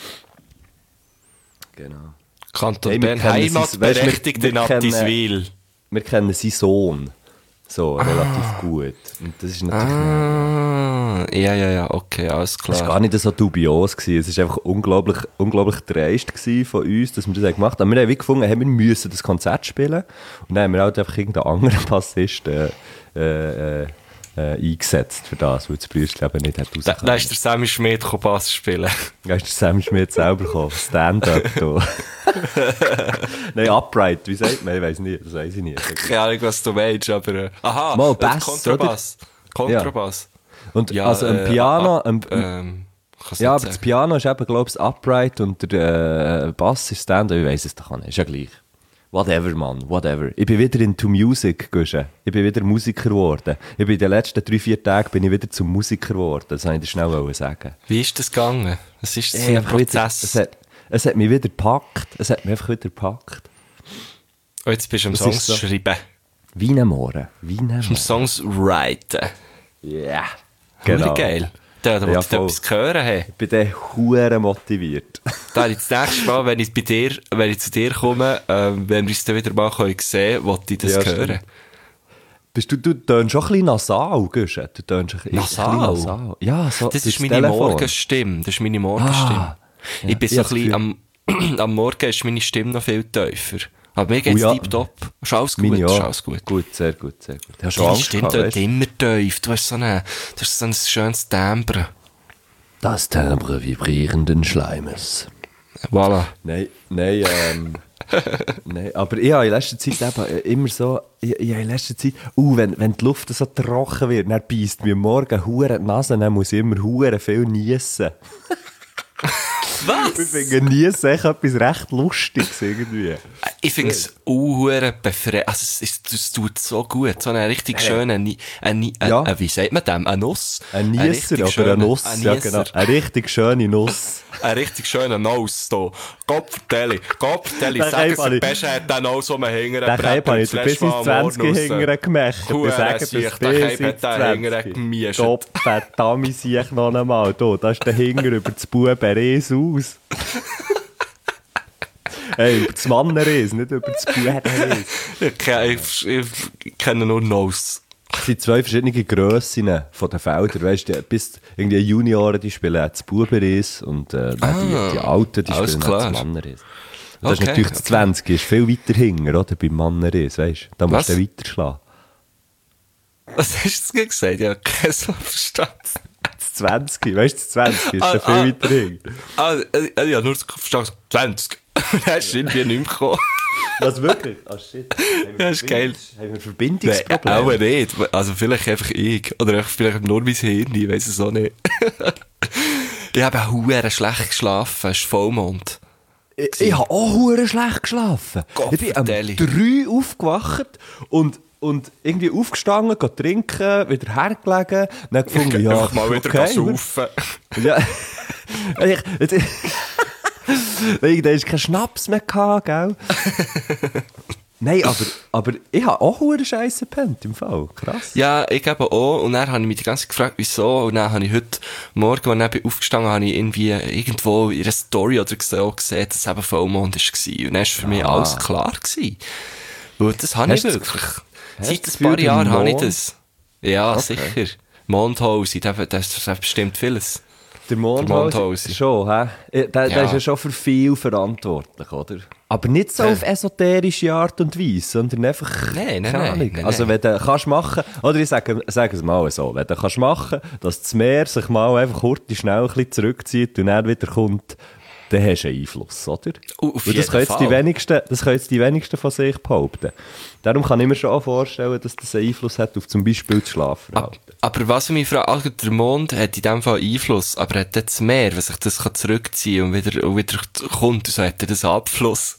Speaker 4: Genau.
Speaker 5: Kanton
Speaker 4: Hey, wir
Speaker 5: Bern,
Speaker 4: kennen sein-
Speaker 5: Heimatberechtigte
Speaker 4: weisst du, wir- wir kennen-
Speaker 5: Nattiswil.
Speaker 4: Wir kennen seinen Sohn so relativ gut. Und das ist natürlich.
Speaker 5: Ah, ja, ja, ja, okay, alles
Speaker 4: Das war
Speaker 5: klar.
Speaker 4: gar nicht so dubios gewesen. Es war einfach unglaublich, unglaublich dreist gewesen von uns, dass wir das gemacht haben. Aber wir haben wie gefunden, hey, wir müssen das Konzert spielen. Und dann haben wir halt einfach irgendeinen anderen Bassist äh, äh, äh, eingesetzt für das, weil das Brüstchen eben nicht hat
Speaker 5: Da,
Speaker 4: rausgekommen.
Speaker 5: da ist der Sammy Schmidt gekommen, Bass spielen.
Speaker 4: Da ist der Sam Schmidt selber gekommen, Stand-up da. Nein, Upright, wie sagt man? Ich weiß nicht, das weiß ich nicht.
Speaker 5: Keine Ahnung, was du meinst, aber... Äh, aha,
Speaker 4: Mal
Speaker 5: äh,
Speaker 4: Bass,
Speaker 5: Kontrabass. Kontrabass.
Speaker 4: Und
Speaker 5: Ja,
Speaker 4: also ein
Speaker 5: äh,
Speaker 4: Piano,
Speaker 5: ab-
Speaker 4: ein,
Speaker 5: ähm, kann's
Speaker 4: ja,
Speaker 5: nicht
Speaker 4: aber das
Speaker 5: sagen.
Speaker 4: Piano ist eben, glaube ich, Upright und der äh, Bass ist Stand-up, ich weiss es doch auch nicht, ist ja gleich. Whatever, Mann, whatever. Ich bin wieder into Music, Guschen. Ich bin wieder Musiker geworden. Ich bin in den letzten drei, vier Tagen bin ich wieder zum Musiker geworden. Das wollte ich dir schnell sagen.
Speaker 5: Wie ist das gegangen? Was ist das für
Speaker 4: Ey,
Speaker 5: ein
Speaker 4: einfach wieder,
Speaker 5: Prozess?
Speaker 4: es, hat, es hat mich wieder gepackt. Es hat mich einfach wieder gepackt.
Speaker 5: Oh, jetzt bist du am
Speaker 4: Das
Speaker 5: Songs
Speaker 4: ist so.
Speaker 5: schreiben.
Speaker 4: Wie ein Mohren. Wie ein
Speaker 5: Am
Speaker 4: Mohren.
Speaker 5: Songs writen.
Speaker 4: Ja. Yeah.
Speaker 5: Genau.
Speaker 4: Genau.
Speaker 5: Geil. Da, da
Speaker 4: Ja,
Speaker 5: wollte ich
Speaker 4: voll.
Speaker 5: etwas hören. Hey.
Speaker 4: Ich bin dann hure motiviert.
Speaker 5: Da ich das nächste Mal, wenn ich, bei dir, wenn ich zu dir komme, ähm, wenn wir uns dann wieder mal sehen können, wollte ich das
Speaker 4: Ja,
Speaker 5: hören.
Speaker 4: stimmt. Bist du, du tönst schon ein bisschen nasal, Guschen. Du tönst ein bisschen
Speaker 5: Nasal?
Speaker 4: nasal. Ja, so
Speaker 5: Das
Speaker 4: durchs
Speaker 5: ist meine
Speaker 4: Telefon.
Speaker 5: Morgenstimme. Das ist meine Morgenstimme.
Speaker 4: Ah,
Speaker 5: ich bin
Speaker 4: ja,
Speaker 5: so
Speaker 4: ich
Speaker 5: ein
Speaker 4: hab
Speaker 5: bisschen, am, am Morgen ist meine Stimme noch viel tiefer. Aber mir geht's
Speaker 4: Oh ja.
Speaker 5: tiptop. Ist alles gut,
Speaker 4: Meine
Speaker 5: ist
Speaker 4: auch.
Speaker 5: alles gut.
Speaker 4: Gut, sehr gut, sehr gut. Hast du
Speaker 5: Deine
Speaker 4: Angst
Speaker 5: Stimme
Speaker 4: gehabt,
Speaker 5: dort
Speaker 4: weißt?
Speaker 5: immer tief. Du hast so, eine, du hast so ein schönes Timbre.
Speaker 4: Das Timbre vibrierenden Schleimes.
Speaker 5: Voilà.
Speaker 4: Nein, nein, ähm... nein, aber ich habe in letzter Zeit eben immer so... Ich, ich habe in letzter Zeit... Uh, wenn, wenn die Luft so trocken wird, dann beisst mir morgen hure die Nase, dann muss ich immer hure viel niessen.
Speaker 5: Was?
Speaker 4: Ich finde Niessen echt etwas recht Lustiges irgendwie.
Speaker 5: Ich finde es unhure befreit. Also, es, ist, es tut so gut. So eine richtig schöne, Ni- eine, eine,
Speaker 4: Ja.
Speaker 5: eine, wie sagt man dem? Eine Nuss?
Speaker 4: Ein Niesser
Speaker 5: richtig
Speaker 4: oder
Speaker 5: schöne-
Speaker 4: eine Nuss,
Speaker 5: ein
Speaker 4: ja
Speaker 5: Niesser.
Speaker 4: genau. Eine richtig schöne Nuss.
Speaker 5: Ein richtig schöner Nuss hier. Gott vertelle, Gott vertelle,
Speaker 4: Den
Speaker 5: sag es
Speaker 4: Keim habe
Speaker 5: der
Speaker 4: ich-
Speaker 5: Beste hat den Nuss, wo man hinterher
Speaker 4: Den Keim habe ich dir bis ins zwanzig hingern gemacht. Ich
Speaker 5: Hure
Speaker 4: sage das
Speaker 5: Sicht,
Speaker 4: bis
Speaker 5: den Keim
Speaker 4: ins
Speaker 5: hat den hingern
Speaker 4: zwanzig.
Speaker 5: gemischt.
Speaker 4: Gott verdammt, sehe ich noch einmal. Da, da ist der Hinger über das Bubenreis aus. Hey, über das Mannenreis, nicht über das Bubenreis.
Speaker 5: Ich, kenn- ich, ich, ich kenne nur Nuss.
Speaker 4: Es sind zwei verschiedene Grössen von den Feldern. Weißt du, bis irgendwie Junioren, die spielen auch das Bubenreis und äh, die, die Alten, die
Speaker 5: alles
Speaker 4: spielen auch
Speaker 5: klar.
Speaker 4: das Mannenreis. Das ist
Speaker 5: Okay,
Speaker 4: natürlich das
Speaker 5: okay.
Speaker 4: zwanzig, ist viel weiter hinten, oder? Beim Mannenreis, weißt du? Da musst
Speaker 5: Was?
Speaker 4: du weiterschlagen.
Speaker 5: Was hast du jetzt gesagt? Ich habe keinen so verstanden.
Speaker 4: Das zwanzig, weißt du, das zwanzig ist
Speaker 5: Ah,
Speaker 4: da viel
Speaker 5: ah.
Speaker 4: weiter hinten.
Speaker 5: Ah, äh, ja, nur verstanden. zwanzig. Dann ist irgendwie nicht mehr gekommen.
Speaker 4: Was, wirklich? Ah, shit. Haben wir
Speaker 5: Ja, ist geil.
Speaker 4: Verbindungs- Haben wir
Speaker 5: Nein,
Speaker 4: Verbindungsprobleme?
Speaker 5: auch nicht. Also vielleicht einfach ich. Oder einfach vielleicht nur mein Hirn, ich weiss es auch nicht. Ich habe hure schlecht geschlafen, es ist Vollmond.
Speaker 4: Ich, ich habe auch hure schlecht geschlafen.
Speaker 5: Gott
Speaker 4: Ich bin um
Speaker 5: vertelle.
Speaker 4: drei aufgewacht und, und irgendwie aufgestanden, gegangen trinken, wieder hergelegen, dann gefunden, ja,
Speaker 5: Einfach mal wieder
Speaker 4: okay,
Speaker 5: saufen.
Speaker 4: Ja. ich, jetzt, irgendwann ist kein Schnaps mehr gehabt, gell? Nein, aber, aber ich habe auch hure Scheisse gepennt im Fall. Krass.
Speaker 5: Ja, ich eben auch. Und dann habe ich mich die ganze Zeit gefragt, wieso. Und dann habe ich heute Morgen, als ich bin aufgestanden habe ich irgendwie irgendwo in einer Story oder so gesehen, dass es eben Vollmond war. Und dann war für mich
Speaker 4: Ah.
Speaker 5: alles klar gewesen. Weil das habe ich
Speaker 4: Hast du-
Speaker 5: wirklich.
Speaker 4: hast
Speaker 5: Seit
Speaker 4: du
Speaker 5: ein
Speaker 4: das
Speaker 5: paar
Speaker 4: Gefühl,
Speaker 5: Jahren
Speaker 4: der
Speaker 5: habe ich
Speaker 4: Mond-
Speaker 5: das. Ja,
Speaker 4: Okay.
Speaker 5: sicher. Mondhose, das, das, das bestimmt vieles.
Speaker 4: Der Mondhauser
Speaker 5: Mondhauser.
Speaker 4: schon, hä? Der, der
Speaker 5: Ja.
Speaker 4: ist ja schon für viel verantwortlich, oder? Aber nicht so
Speaker 5: Ja.
Speaker 4: auf esoterische Art und Weise, sondern einfach...
Speaker 5: Nein, nein,
Speaker 4: keine
Speaker 5: nein,
Speaker 4: Ahnung.
Speaker 5: nein,
Speaker 4: Also
Speaker 5: nein.
Speaker 4: wenn du kannst machen, oder ich sage, sage es mal so, wenn du kannst machen, dass das Meer sich mal einfach kurz schnell ein bisschen zurückzieht und dann wieder kommt, dann hast du einen Einfluss, oder?
Speaker 5: Auf
Speaker 4: Und das
Speaker 5: jeden
Speaker 4: können jetzt die
Speaker 5: Fall.
Speaker 4: wenigsten, das können jetzt die wenigsten von sich behaupten. Darum kann ich mir schon auch vorstellen, dass das einen Einfluss hat auf zum Beispiel das Schlafverhalten.
Speaker 5: Aber was ich mich frage, also der Mond hat in dem Fall Einfluss, aber hat das Meer, wenn sich das kann zurückziehen und wieder, und wieder kommt, so hat er das Abfluss.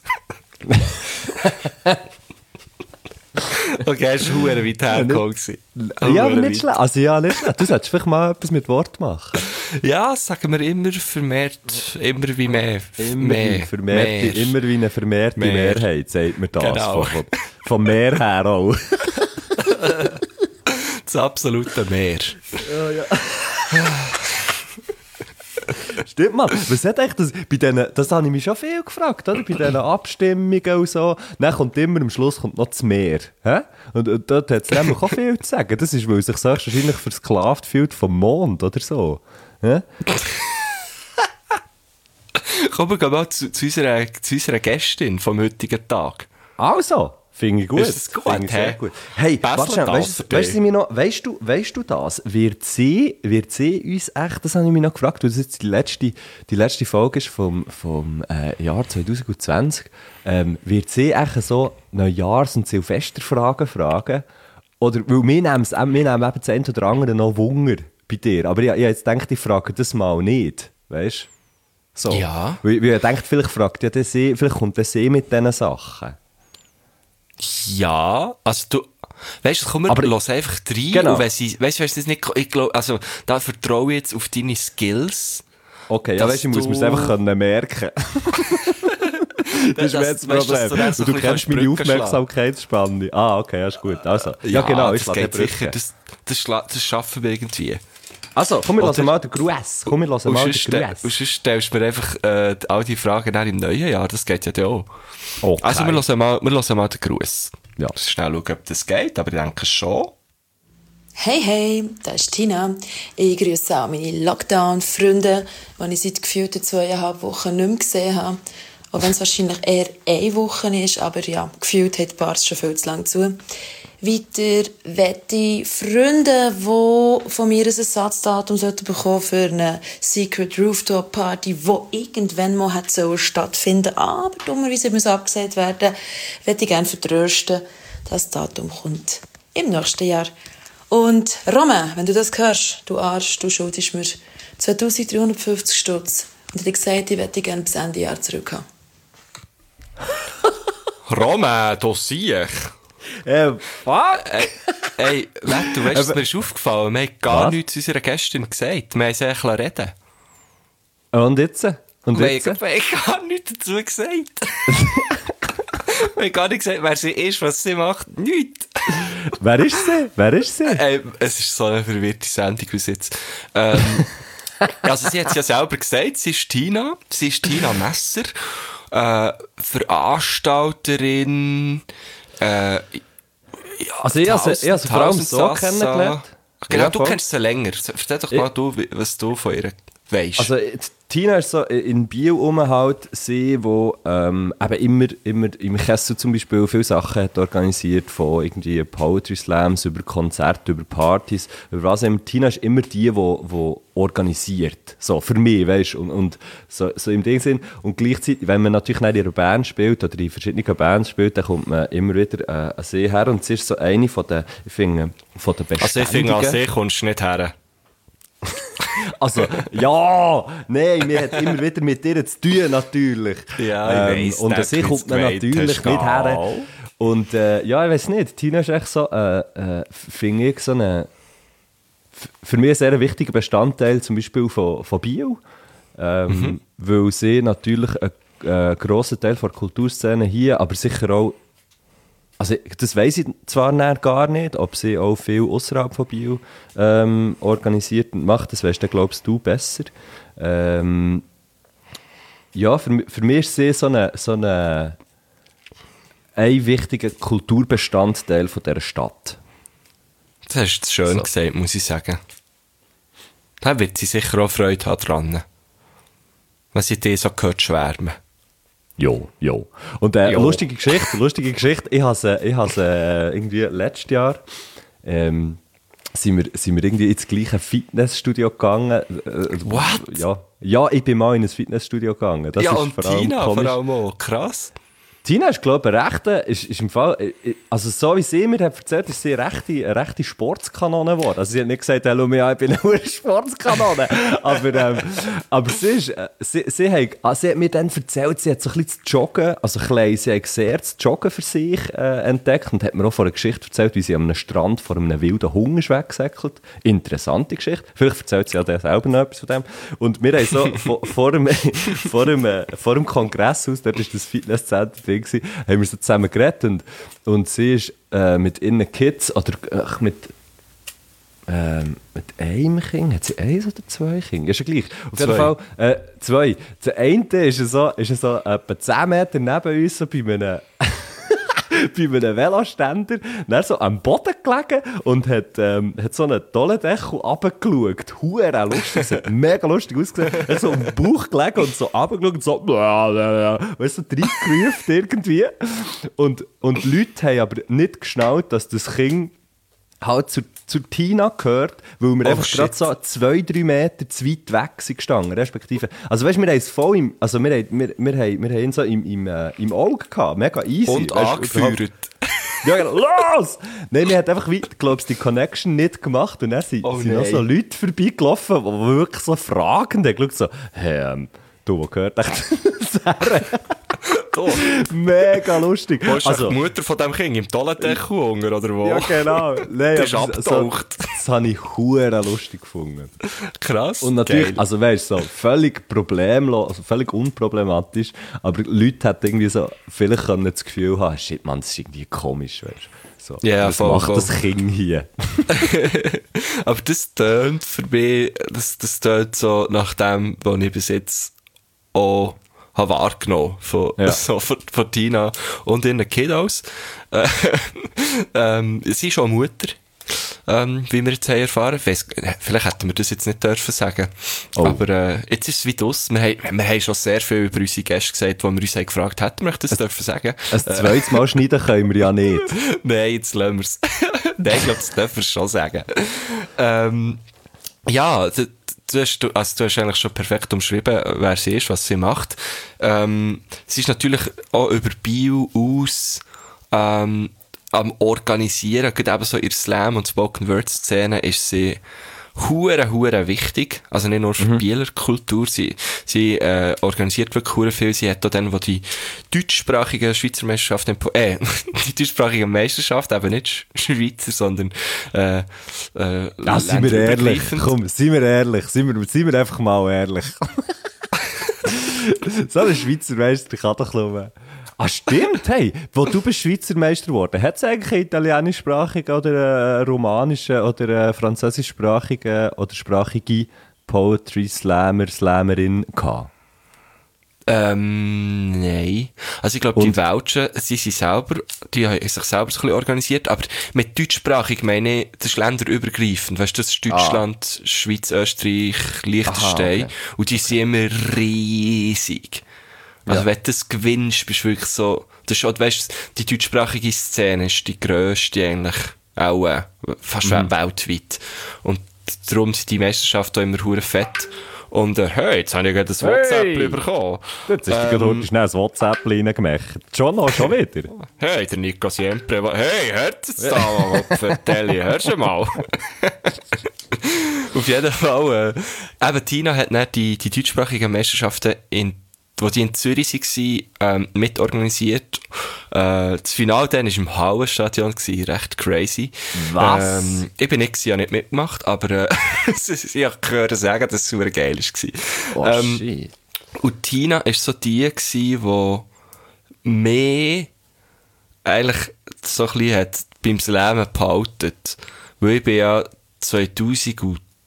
Speaker 5: Okay, es war verdammt weit hergekommen. gewesen.
Speaker 4: Ja, aber
Speaker 5: Verdammt
Speaker 4: nicht
Speaker 5: weit.
Speaker 4: schlecht. Also ja, nicht schlecht. Du solltest vielleicht mal etwas mit Wort machen.
Speaker 5: Ja, das sagen wir immer vermehrt, immer wie mehr.
Speaker 4: Immer,
Speaker 5: mehr,
Speaker 4: wie, vermehrte,
Speaker 5: mehr.
Speaker 4: immer wie eine vermehrte
Speaker 5: Mehr.
Speaker 4: Mehrheit, sagt mir das.
Speaker 5: Genau.
Speaker 4: Vom, vom, vom Meer her auch.
Speaker 5: Das absolute Meer.
Speaker 4: Stimmt, Mann. Was hat echt das, bei denen, das habe ich mich schon viel gefragt, oder? Bei diesen Abstimmungen und so. Dann kommt immer am Schluss kommt noch das Meer. Hä? Und, und dort hat es nämlich auch viel zu sagen. Das ist, weil sich so wahrscheinlich versklavt fühlt vom Mond oder so. Hä?
Speaker 5: Kommen wir gehen mal zu, zu, unserer, zu unserer Gästin vom heutigen Tag.
Speaker 4: Also, finde ich gut.
Speaker 5: Ist das gut,
Speaker 4: Finde ich sehr
Speaker 5: hä?
Speaker 4: gut. Hey,
Speaker 5: Besser
Speaker 4: warte schnell,
Speaker 5: das
Speaker 4: weißt,
Speaker 5: für
Speaker 4: du- weißt,
Speaker 5: dich.
Speaker 4: du mir noch, weißt, du, weißt du das? Wird sie, wird sie uns echt, das habe ich mich noch gefragt, weil das jetzt die letzte, die letzte Folge ist vom, vom äh, Jahr zwanzig zwanzig, ähm, wird sie echt so Neujahrs- und Silvesterfragen fragen? Oder, weil wir nehmen, es- wir nehmen eben das eine oder andere noch Wunder bei dir, aber ich, ich jetzt denke, ich frage das mal nicht, weißt du? So.
Speaker 5: Ja.
Speaker 4: Weil, weil ich denke, vielleicht fragt ja der See, vielleicht kommt der See mit diesen Sachen.
Speaker 5: Ja, also du, weißt du, komm, wir
Speaker 4: Aber-
Speaker 5: los einfach rein.
Speaker 4: Genau.
Speaker 5: Und wenn sie, weißt du, wenn sie das nicht, ich glaube, also, da vertraue ich jetzt auf deine Skills.
Speaker 4: Okay, ja,
Speaker 5: Dass
Speaker 4: weißt, ich muss
Speaker 5: du-
Speaker 4: mir es einfach können merken. Das ist mir jetzt das
Speaker 5: weißt, dass
Speaker 4: Problem.
Speaker 5: du dann so
Speaker 4: Und du
Speaker 5: ein bisschen
Speaker 4: kennst meine
Speaker 5: Brücken schlagen.
Speaker 4: Aufmerksamkeitsspanne. Ah, okay, ja, ist gut. Also, ja, genau, ich
Speaker 5: das
Speaker 4: schlage
Speaker 5: geht
Speaker 4: die Brücke.
Speaker 5: sicher, das, das, schla- das schaffen wir irgendwie.
Speaker 4: Also, komm, wir
Speaker 5: Oder-
Speaker 4: hören mal den Gruß. Komm, wir hören
Speaker 5: Und
Speaker 4: mal
Speaker 5: sonst,
Speaker 4: den
Speaker 5: ste-
Speaker 4: Gruß.
Speaker 5: und sonst stellst du mir einfach äh, all die Fragen dann im neuen Jahr, das geht ja dann auch.
Speaker 4: Okay.
Speaker 5: Also wir hören mal, wir hören mal den Gruß.
Speaker 4: Ja.
Speaker 5: Schnell schauen, ob das geht, aber ich denke schon.
Speaker 1: Hey, hey, das ist Tina. Ich grüße auch meine Lockdown-Freunde, die ich seit gefühlten zweieinhalb Wochen nicht mehr gesehen habe. Auch wenn es wahrscheinlich eher eine Woche ist, aber ja, gefühlt hat die Bar schon viel zu lang zu. Weiter wette ich Freunde, die von mir ein Ersatzdatum bekommen für eine Secret Rooftop Party, die irgendwann mal hat so stattfinden, aber dummerweise muss abgesagt werden, wette ich gerne vertrösten. Das Datum kommt im nächsten Jahr. Und Roman, wenn du das hörst, du Arsch, du schuldest mir zweitausenddreihundertfünfzig Stutz. Und ich habe gesagt, ich wette gerne bis Ende Jahr zurück haben.
Speaker 5: Roman, da sehe ich.
Speaker 4: Äh, fuck?
Speaker 5: Ey, ey, Wett, du weißt, was
Speaker 4: Aber-
Speaker 5: mir ist aufgefallen, wir haben gar
Speaker 4: Was?
Speaker 5: nichts zu unserer Gästin gesagt. Wir haben sie eigentlich reden.
Speaker 4: Und jetzt? Und
Speaker 5: Wir
Speaker 4: jetzt?
Speaker 5: haben wir haben gar nichts dazu gesagt. Wir haben gar nicht gesagt, wer sie ist, was sie macht. Nichts.
Speaker 4: Wer ist sie? Wer ist sie?
Speaker 5: Ey, es ist so eine verwirrte Sendung bis jetzt. Ähm, also sie hat es ja selber gesagt, sie ist Tina. Sie ist Tina Messer. Äh, Veranstalterin. Äh,
Speaker 4: Also ich habe sie, ich habe sie vor allem so
Speaker 5: Tausendsassa.
Speaker 4: kennengelernt.
Speaker 5: Genau,
Speaker 4: Ja,
Speaker 5: du
Speaker 4: voll.
Speaker 5: kennst sie länger. Erzähl doch mal, du, wie- was du von ihr weisst.
Speaker 4: Also die Tina ist so in Biel rum halt sie, wo ähm, eben immer, immer im Kessel zum Beispiel viele Sachen hat organisiert, von irgendwie Poetry Slams über Konzerte, über Partys, über was immer. Tina ist immer die, wo, wo organisiert, so für mich, weißt du, und, und so, so im Ding Sinn. Und gleichzeitig, wenn man natürlich nicht in einer Band spielt oder in verschiedenen Bands spielt, dann kommt man immer wieder äh, an sie her und sie ist so eine von den, ich finde, von den
Speaker 5: also ich finde, an
Speaker 4: Beständigen.
Speaker 5: sie kommst du nicht her.
Speaker 4: Also, ja, nein, wir haben immer wieder mit ihr zu tun, natürlich.
Speaker 5: Ja, ich weiss,
Speaker 4: Und
Speaker 5: der
Speaker 4: an sie kommt man
Speaker 5: gemeint
Speaker 4: natürlich
Speaker 5: hast,
Speaker 4: nicht her.
Speaker 5: gell?
Speaker 4: Und äh, ja, ich weiß nicht, Tina ist echt so, äh, äh, finde ich, so eine, f- für mich ein sehr wichtiger Bestandteil zum Beispiel von, von Bio. Ähm,
Speaker 5: Mhm.
Speaker 4: Weil sie natürlich ein äh, grosser Teil der Kulturszene hier, aber sicher auch, also das weiss ich zwar näher gar nicht, ob sie auch viel außerhalb von Bio ähm, organisiert und macht, das weißt du, glaubst du, besser. Ähm, ja, für, mi- für mich ist sie so eine, so eine ein wichtiger Kulturbestandteil von dieser Stadt.
Speaker 5: Das hast du schön
Speaker 4: So.
Speaker 5: gesagt, muss ich sagen. Da wird sie sicher auch Freude haben dran. Wenn sie dir so gehört schwärmen.
Speaker 4: Jo, jo. Und äh,
Speaker 5: Jo.
Speaker 4: lustige Geschichte, lustige Geschichte. Ich habe sie, ich habe sie äh, irgendwie letztes Jahr ähm, sind, wir, sind wir irgendwie ins gleiche Fitnessstudio gegangen. Äh,
Speaker 5: What?
Speaker 4: Ja, ja, ich bin mal in ein Fitnessstudio gegangen. Das
Speaker 5: ja,
Speaker 4: ist
Speaker 5: und
Speaker 4: vor allem
Speaker 5: Tina
Speaker 4: komisch.
Speaker 5: vor allem auch. Krass.
Speaker 4: Tina ist, glaube ich, eine rechte, ist, ist im Fall, äh, also so wie sie mir hat erzählt, ist sie eine rechte, eine rechte Sportskanone geworden. Also sie hat nicht gesagt, hallo, ja, ich bin nur eine Sportskanone. aber, ähm, aber sie, ist, äh, sie, sie, hat, ah, sie hat mir dann erzählt, sie hat so ein bisschen das Joggen, also klein, sie hat sehr das Joggen für sich äh, entdeckt und hat mir auch von einer Geschichte erzählt, wie sie am Strand vor einem wilden Hund ist weggesäckelt. Interessante Geschichte. Vielleicht erzählt sie ja dann selber noch etwas von dem. Und wir haben so vor, vor, dem, vor, dem, äh, vor dem Kongresshaus, dort ist das Fitnesszentrum drin, gewesen, haben wir so zusammen geredet und, und sie ist äh, mit ihren Kids, oder ach, mit, ähm, mit einem Kind, hat sie eins oder zwei Kinder? Ist ja gleich. Auf jeden
Speaker 5: Zwei.
Speaker 4: Fall äh, zwei. Der eine ist so, ist so etwa zehn Meter neben uns, so bei einem bei einem Veloständer, dann so am Boden gelegen und hat, ähm, hat so einen tollen Deckel runtergeschaut. Huere lustig, es hat mega lustig ausgesehen. Er hat so am Bauch gelegen und so runtergeschaut und so, weißt du, so reingerufen irgendwie. Und, und die Leute haben aber nicht geschnallt, dass das Kind halt zu, zu Tina gehört, weil wir
Speaker 5: Oh,
Speaker 4: einfach
Speaker 5: shit.
Speaker 4: gerade so zwei, drei Meter zu weit weg sind gestanden, respektive. Also weißt du, wir haben es voll im, also wir haben, wir, wir haben, wir haben ihn so im, im, äh, im Auge gehabt, mega easy.
Speaker 5: Und
Speaker 4: weisst du,
Speaker 5: angeführt.
Speaker 4: überhaupt- Ja, genau, los! Nein, wir haben einfach, glaubst die Connection nicht gemacht und dann sind,
Speaker 5: Oh,
Speaker 4: sind noch
Speaker 5: nein.
Speaker 4: so Leute vorbeigelaufen, die wirklich so fragend haben geschaut, so, hey, ähm, du, wo gehört echt das her?
Speaker 5: Oh.
Speaker 4: Mega lustig.
Speaker 5: Wo ist
Speaker 4: Also,
Speaker 5: die Mutter von diesem Kind? Im Toilettdeckel unter, oder wo?
Speaker 4: ja, genau. Nein,
Speaker 5: Die ist
Speaker 4: aber
Speaker 5: abgetaucht.
Speaker 4: So, das habe ich hure lustig gefunden.
Speaker 5: Krass.
Speaker 4: Und natürlich,
Speaker 5: geil.
Speaker 4: also weißt du, so völlig problemlos, also völlig unproblematisch, aber Leute hatten irgendwie so, vielleicht können das Gefühl haben, shit, man, das ist irgendwie komisch, weißt du. So,
Speaker 5: Ja,
Speaker 4: was
Speaker 5: voll,
Speaker 4: macht
Speaker 5: voll.
Speaker 4: das Kind hier?
Speaker 5: Aber das tönt für mich, das, das tönt so nach dem, was ich bis jetzt auch habe wahrgenommen von,
Speaker 4: Ja.
Speaker 5: so von, von Tina und ihren Kiddos. Äh, ähm, sie ist auch Mutter, ähm, wie wir jetzt haben erfahren. Weiss, vielleicht hätten wir das jetzt nicht dürfen sagen.
Speaker 4: Oh.
Speaker 5: Aber äh, jetzt ist es wie das. Wir haben, wir haben schon sehr viel über unsere Gäste gesagt, wo wir uns haben gefragt haben, hätten wir das dürfen sagen.
Speaker 4: Ein zweites Mal schneiden können wir ja nicht.
Speaker 5: Nein, jetzt lassen wir es. Nein, ich glaube, das dürfen wir schon sagen. Ähm, ja, du, du, hast, du, also du hast eigentlich schon perfekt umschrieben, wer sie ist, was sie macht. Ähm, sie ist natürlich auch über Bio aus ähm, am Organisieren, gerade eben so in der Slam- und Spoken-Word-Szene ist sie hure, hure wichtig. Also nicht nur für mhm. Bieler Kultur. Sie, sie äh, organisiert wirklich hure viel. Sie hat auch dann, wo die deutschsprachige Schweizer Meisterschaft, äh, die deutschsprachige Meisterschaft, eben nicht Schweizer, sondern äh, äh,
Speaker 4: Ja, sind wir ehrlich. Komm, sind wir ehrlich. Sind wir, sind wir einfach mal ehrlich. So ein Schweizer Meister kann doch nur... Ah, stimmt, hey, wo du bist Schweizer Meister geworden, hat es eigentlich einen italienischsprachigen oder einen romanischen oder einen französischsprachigen oder sprachige Poetry Slammer, Slammerin gehabt?
Speaker 5: Ähm, nein. Also ich glaube, die Welschen, sie sind selber, die haben sich selber so ein bisschen organisiert, aber mit deutschsprachig meine ich, das ist länderübergreifend. Weißt du, das ist Deutschland, ah. Schweiz, Österreich, Liechtenstein. Aha, okay. Und die sind immer riesig. Also ja. Wenn du das gewinnst, bist du wirklich so, das ist auch, weißt, die deutschsprachige Szene ist die grösste eigentlich, auch äh, fast mhm. weltweit. Und darum sind die Meisterschaften auch immer hure fett. Und äh, hey, jetzt habe ich gerade ein WhatsApp hey. bekommen.
Speaker 4: Jetzt hast du ähm, gerade schnell ein WhatsApp reingemacht. Schon noch, schon wieder.
Speaker 5: Hey, der Nico Siempre. Hey, hört es da mal, Vertelli, hörst du mal? Auf jeden Fall, äh, eben Tina hat dann die, die deutschsprachigen Meisterschaften in wo die in Zürich waren, ähm, mitorganisiert. Äh, das Finale dann war im Hallenstadion, recht crazy.
Speaker 4: Was?
Speaker 5: Ähm, ich bin nicht, ich habe nicht mitgemacht, aber äh, ich habe gehört sagen, dass es super geil war.
Speaker 4: Oh, ähm, shit.
Speaker 5: Und Tina war so die, die mehr eigentlich so ein bisschen hat beim Slammen behalten. Weil ich bin ja zwanzig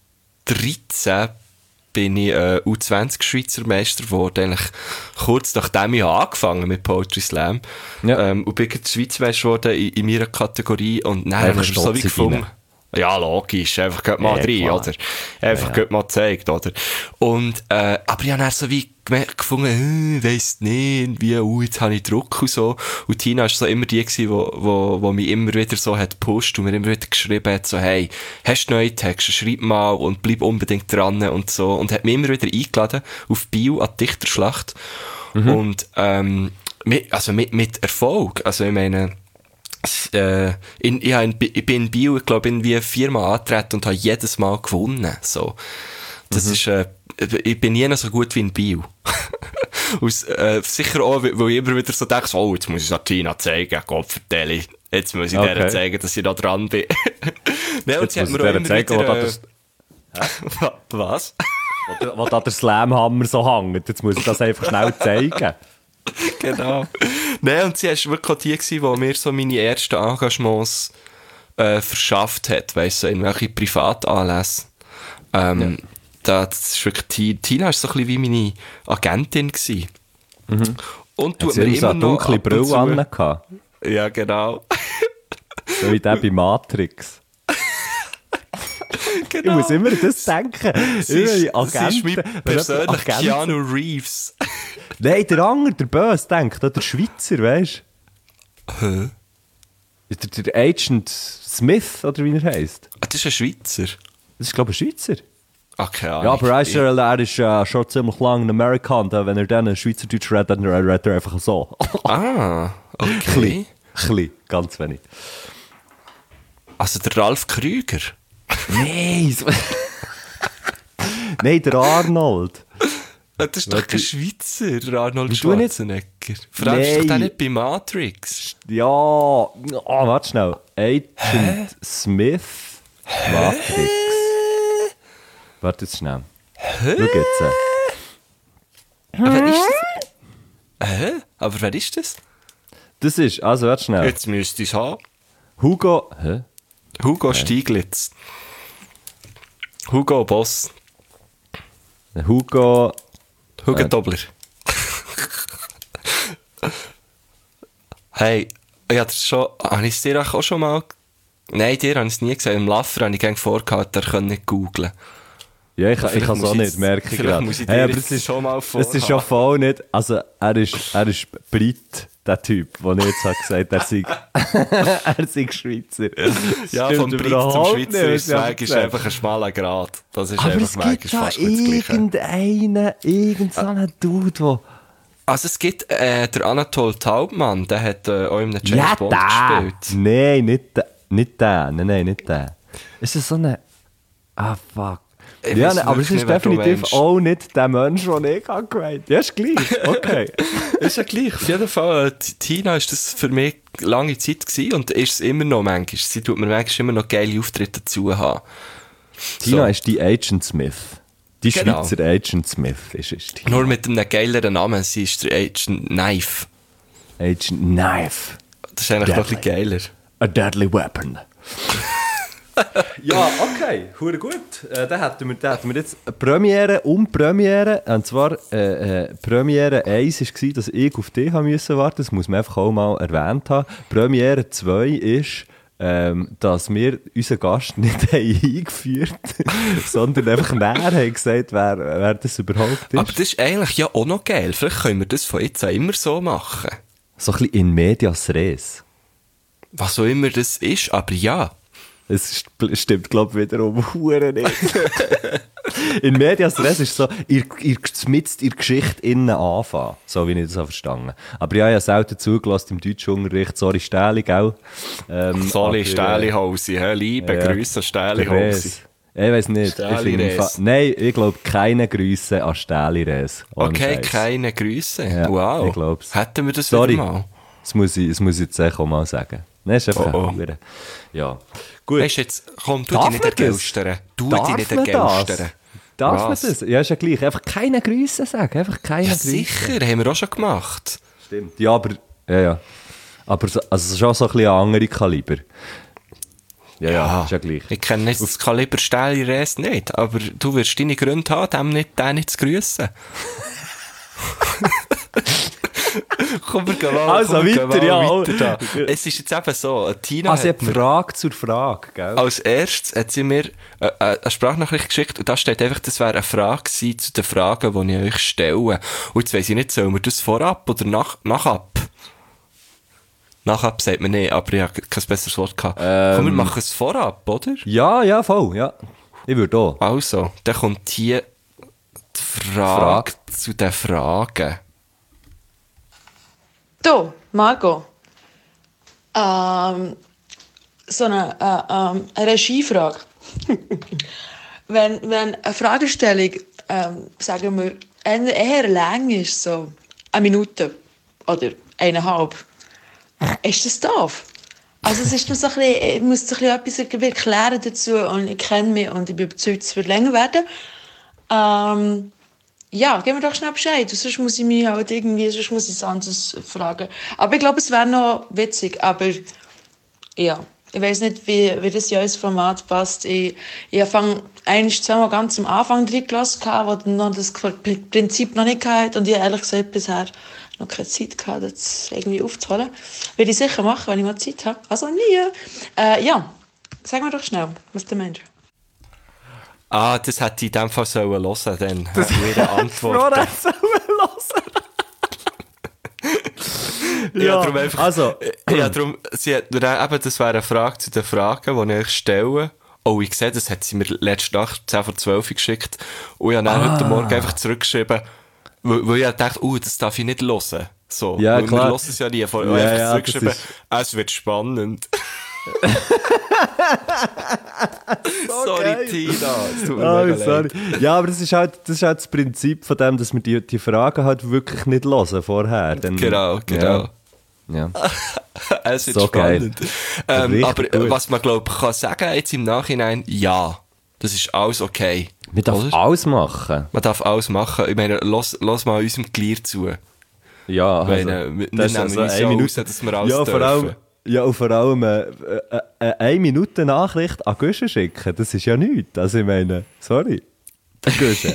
Speaker 5: dreizehn bin ich äh, U zwanzig Schweizer Meister geworden, eigentlich kurz nachdem ich angefangen mit Poetry Slam. Ja. Ähm, und bin jetzt Schweizer Meister geworden in, in meiner Kategorie und dann habe ich so wie gefunden. Ja, logisch, einfach geht mal ja, rein, klar. Oder? Einfach ja, ja. mal gezeigt, oder? Und, äh, aber ich habe dann so wie gefunden, äh, weiss nicht, wie, uh, jetzt habe ich Druck und so. Und Tina war so immer die gewesen, wo, wo, wo mich immer wieder so hat gepusht und mir immer wieder geschrieben hat, so, hey, hast du neue Texte, schreib mal und bleib unbedingt dran und so. Und hat mich immer wieder eingeladen auf Bio an die Dichterschlacht. Mhm. Und, ähm, mit, also mit, mit Erfolg. Also, ich meine, Äh, in, ich, in, ich bin in Bio, ich glaube, irgendwie viermal angetreten und habe jedes Mal gewonnen. So. Das mhm. ist, äh, ich bin nie noch so gut wie in Bio. Aus, äh, sicher auch, weil ich immer wieder so denke, oh, jetzt muss ich es Tina zeigen, Gott vertelle, jetzt muss ich okay. der zeigen, dass ich da dran bin. Nein, und sie hat mir auch immer
Speaker 4: zeigen,
Speaker 5: wieder,
Speaker 4: äh,
Speaker 5: das... Was?
Speaker 4: Wo, wo da der Slamhammer so hängt, jetzt muss ich das einfach schnell zeigen.
Speaker 5: Genau. Nein, und sie war wirklich auch die, die mir so meine ersten Engagements äh, verschafft hat, weißt du, in welche Privatanlässe. Ähm, ja. da, das ist wirklich, Tina war so ein bisschen wie meine Agentin gewesen. Mhm. Und tut mir immer so eine noch
Speaker 4: dunkle Brille an.
Speaker 5: Ja, genau.
Speaker 4: So wie der bei Matrix. Genau. Ich muss immer das denken.
Speaker 5: Sie ist, das ist mein persönlich Keanu Reeves.
Speaker 4: Nein, der andere, der Böse, denkt, der Schweizer, weißt du?
Speaker 5: Hä?
Speaker 4: Der, der Agent Smith, oder wie er heisst.
Speaker 5: Ah, das ist ein Schweizer?
Speaker 4: Das ist, glaube ich, ein Schweizer.
Speaker 5: Ach, keine Ahnung.
Speaker 4: Ja, aber er ist, er ist uh, schon ziemlich lang ein Amerikaner. Wenn er dann ein Schweizerdeutsch redet, dann redet er einfach so.
Speaker 5: Ah, okay.
Speaker 4: Klein, klein, ganz wenig.
Speaker 5: Also der Ralf Krüger?
Speaker 4: Nein! Nein, der Arnold.
Speaker 5: Das ist doch kein Schweizer, Arnold
Speaker 4: Du nicht-
Speaker 5: Schwarzenegger. Vor allem ist doch
Speaker 4: Nein.
Speaker 5: der nicht bei Matrix.
Speaker 4: Ja, oh, warte schnell. Agent Smith, Matrix. Warte jetzt schnell. Schau jetzt.
Speaker 5: Aber wer ist das? Hä? Aber wer ist das?
Speaker 4: Das ist, also warte schnell.
Speaker 5: Jetzt müsste ich es haben.
Speaker 4: Hugo, hä?
Speaker 5: Hugo Stieglitz. Hugo Boss.
Speaker 4: Hugo,
Speaker 5: Hugo
Speaker 4: Äh.
Speaker 5: Dobler. Hey, ja, das schon, habe ich es dir auch schon mal... Nein, dir habe ich es nie gesagt. Im Laffer habe ich gerne vorgehabt, der kann nicht googlen.
Speaker 4: ja, ich, ich
Speaker 5: Vielleicht
Speaker 4: kann es
Speaker 5: muss
Speaker 4: auch
Speaker 5: ich
Speaker 4: nicht,
Speaker 5: jetzt-
Speaker 4: merke ich
Speaker 5: vielleicht
Speaker 4: gerade.
Speaker 5: muss ich dir
Speaker 4: Hey, aber
Speaker 5: jetzt
Speaker 4: es ist,
Speaker 5: schon mal
Speaker 4: es ist ja
Speaker 5: vorhaben.
Speaker 4: voll nicht, also er ist, er ist Brit, der Typ, der ich jetzt habe gesagt, er sei, er sei Schweizer. Das
Speaker 5: Ja,
Speaker 4: stimmt
Speaker 5: vom Brit zum
Speaker 4: überhaupt
Speaker 5: Schweizer
Speaker 4: nicht,
Speaker 5: ist
Speaker 4: was ich
Speaker 5: Weg ist
Speaker 4: gesagt
Speaker 5: einfach ein schmaler Grat. Das ist
Speaker 4: Aber
Speaker 5: einfach
Speaker 4: es gibt
Speaker 5: manchmal
Speaker 4: ja
Speaker 5: fast nicht das Gleiche.
Speaker 4: irgendeinen, irgend so einen Dude, der...
Speaker 5: Also es gibt äh, der Anatol Taubmann, der hat äh, auch in einem James
Speaker 4: Ja,
Speaker 5: Bond
Speaker 4: der!
Speaker 5: gespielt.
Speaker 4: Nein, nicht der. Nicht der. Nein, nein, nicht der. Es ist so eine... Ah, fuck.
Speaker 5: Ich
Speaker 4: Ja,
Speaker 5: weiss
Speaker 4: nein, aber es
Speaker 5: wirklich
Speaker 4: ist
Speaker 5: nicht, wer du
Speaker 4: definitiv
Speaker 5: meinst.
Speaker 4: auch nicht der Mensch, den ich habe gemeint. Ja, ist gleich. Okay.
Speaker 5: Ist ja gleich. Auf jeden Fall, äh, die Tina ist das für mich lange Zeit gewesen und ist es immer noch manchmal. Sie tut mir manchmal immer noch geile Auftritte dazu haben.
Speaker 4: Tina
Speaker 5: So.
Speaker 4: ist die Agent Smith. Die
Speaker 5: Genau.
Speaker 4: Schweizer Agent Smith ist es. Tina.
Speaker 5: Nur mit einem geileren Namen. Sie ist der Agent Knife.
Speaker 4: Agent Knife.
Speaker 5: Das ist eigentlich noch ein
Speaker 4: Deadly.
Speaker 5: bisschen geiler.
Speaker 4: A deadly weapon. Ja, okay, hure gut. Äh, dann hätten wir, dann hätten wir jetzt eine Premiere und Premiere. Und zwar, äh, äh, Premiere eins war, dass ich auf dich haben müssen warten. Das muss man einfach auch mal erwähnt haben. Premiere zwei ist, ähm, dass wir unseren Gast nicht haben eingeführt haben, sondern einfach näher haben gesagt, wer, wer das überhaupt ist.
Speaker 5: Aber das ist eigentlich ja auch noch geil. Vielleicht können wir das von jetzt an immer so machen.
Speaker 4: So ein bisschen in medias res.
Speaker 5: Was auch immer das ist, aber ja.
Speaker 4: Es st- stimmt, glaube ich, wiederum hure nicht. In medias res ist so, ihr, ihr mitten in der Geschichte innen anfangen. So wie ich das habe verstanden. Aber ja, ich habe selten zugelassen im Deutschunterricht. Sorry, Stähli, gell? Ähm,
Speaker 5: Soli,
Speaker 4: aber, äh,
Speaker 5: Stählihausi, hä? Liebe
Speaker 4: ja.
Speaker 5: Grüße an Stählihausi.
Speaker 4: Res. Ich weiß nicht. Ich
Speaker 5: Stähli
Speaker 4: finde im
Speaker 5: Res.
Speaker 4: Fall- Nein, ich glaube, keine Grüße an Stähli Res. Ohne
Speaker 5: Okay,
Speaker 4: Scheiß.
Speaker 5: keine Grüße.
Speaker 4: Ja,
Speaker 5: Wow.
Speaker 4: ich glaub's.
Speaker 5: Hätten wir das
Speaker 4: Sorry.
Speaker 5: wieder mal?
Speaker 4: Das muss ich, das muss ich jetzt echt auch mal sagen. Nein, ist einfach
Speaker 5: Oh, oh.
Speaker 4: hure- Ja. Gut.
Speaker 5: Weißt du, jetzt, komm, du
Speaker 4: Darf
Speaker 5: dich nicht
Speaker 4: man das?
Speaker 5: ergelstern. Du
Speaker 4: Darf
Speaker 5: dich nicht
Speaker 4: man das?
Speaker 5: ergelstern.
Speaker 4: Darf
Speaker 5: Was?
Speaker 4: man das? Ja, ist ja gleich. Einfach keine Grüße sagen. Einfach keine
Speaker 5: Ja,
Speaker 4: Grüße.
Speaker 5: sicher, haben wir auch schon gemacht.
Speaker 4: Stimmt. Ja, aber... Ja, ja. Aber so, also schon so ein bisschen ein andere Kaliber. Ja, ja, ist ja gleich.
Speaker 5: Ich kenne jetzt das Kaliber Stähli Res nicht, aber du wirst deine Gründe haben, dem nicht, den nicht zu grüssen. Komm, wir gehen mal,
Speaker 4: Also,
Speaker 5: komm, wir gehen
Speaker 4: weiter,
Speaker 5: mal
Speaker 4: ja.
Speaker 5: weiter da. Es ist jetzt eben so, Tina
Speaker 4: Also,
Speaker 5: hat
Speaker 4: ich
Speaker 5: mir,
Speaker 4: habe Frage zur Frage, gell?
Speaker 5: als erstes hat sie mir äh, äh, eine Sprachnachricht geschickt und da steht einfach, das wäre eine Frage gewesen zu den Fragen, die ich euch stelle. Und jetzt weiss ich nicht, sollen wir das vorab oder nach, nachab? Nachab sagt man nicht, aber ich habe kein besseres Wort gehabt.
Speaker 4: Ähm.
Speaker 5: Komm, wir machen es vorab, oder?
Speaker 4: Ja, ja, voll, ja. Ich würde auch.
Speaker 5: Also, dann kommt hier die Frage, zu den Fragen.
Speaker 1: Du, Margot. Ähm, so eine, äh, ähm, eine Regiefrage. wenn, wenn eine Fragestellung, ähm, sagen wir, eher, eher lang ist, so eine Minute oder eineinhalb, ist das doof? Also es ist noch so ein bisschen, ich muss so ein bisschen etwas erklären dazu und ich kenne mich und ich bin überzeugt, es wird länger werden. Ähm, ja, gib mir doch schnell Bescheid, sonst muss ich mich halt irgendwie, sonst muss ich es anders fragen. Aber ich glaube, es wäre noch witzig, aber ja, ich weiß nicht, wie, wie das in unser Format passt. Ich, ich habe eigentlich zweimal ganz am Anfang drin gelassen, wo dann noch das Prinzip noch nicht hatte und ich ehrlich gesagt bisher noch keine Zeit gehabt, das irgendwie aufzuholen. Würde ich sicher machen, wenn ich mal Zeit habe. Also nie. Äh, ja, sag mir doch schnell, was du meinst.
Speaker 5: Ah, das hätte ich in dem Fall sollen hören, dann. Das ihre Antwort. Ja, darum einfach,
Speaker 4: also.
Speaker 5: ja, darum, sie hat mir dann eben, das wäre eine Frage zu den Fragen, die ich euch stelle. Oh, ich sehe, das hat sie mir letzte Nacht zehn vor zwölf geschickt. Und ich habe dann
Speaker 4: Ah.
Speaker 5: heute Morgen einfach zurückgeschrieben, weil, weil ich dachte, oh, das darf ich nicht hören. So.
Speaker 4: Ja,
Speaker 5: weil
Speaker 4: klar.
Speaker 5: Wir hören es ja nie. Von,
Speaker 4: Ja,
Speaker 5: einfach
Speaker 4: ja,
Speaker 5: zurückgeschrieben,
Speaker 4: das ist-
Speaker 5: es wird spannend. Sorry,
Speaker 4: geil.
Speaker 5: Tina. Es tut mir
Speaker 4: Oh,
Speaker 5: mega
Speaker 4: sorry.
Speaker 5: leid.
Speaker 4: Ja, aber das ist, halt, das ist halt das Prinzip von dem, dass wir die, die Fragen halt wirklich nicht hören vorher. Dann,
Speaker 5: Genau, genau.
Speaker 4: Ja. ja.
Speaker 5: Es wird
Speaker 4: So
Speaker 5: spannend. Ähm,
Speaker 4: Richtig
Speaker 5: aber
Speaker 4: gut.
Speaker 5: was man, glaube ich, kann sagen jetzt im Nachhinein, ja, das ist alles okay.
Speaker 4: Wir dürfen
Speaker 5: Oder?
Speaker 4: alles machen.
Speaker 5: Man darf alles machen. Ich meine, lass, lass mal unserem Glier zu.
Speaker 4: Ja,
Speaker 5: Ich meine,
Speaker 4: also,
Speaker 5: wir
Speaker 4: das ist
Speaker 5: nehmen
Speaker 4: also
Speaker 5: uns
Speaker 4: eine
Speaker 5: ja
Speaker 4: Minute-
Speaker 5: raus, dass wir alles
Speaker 4: ja, vor
Speaker 5: dürfen.
Speaker 4: allem, ja, und vor allem äh, äh, äh, eine Minute Nachricht an Guschen schicken, das ist ja nichts. Also ich meine, sorry, der Guschen.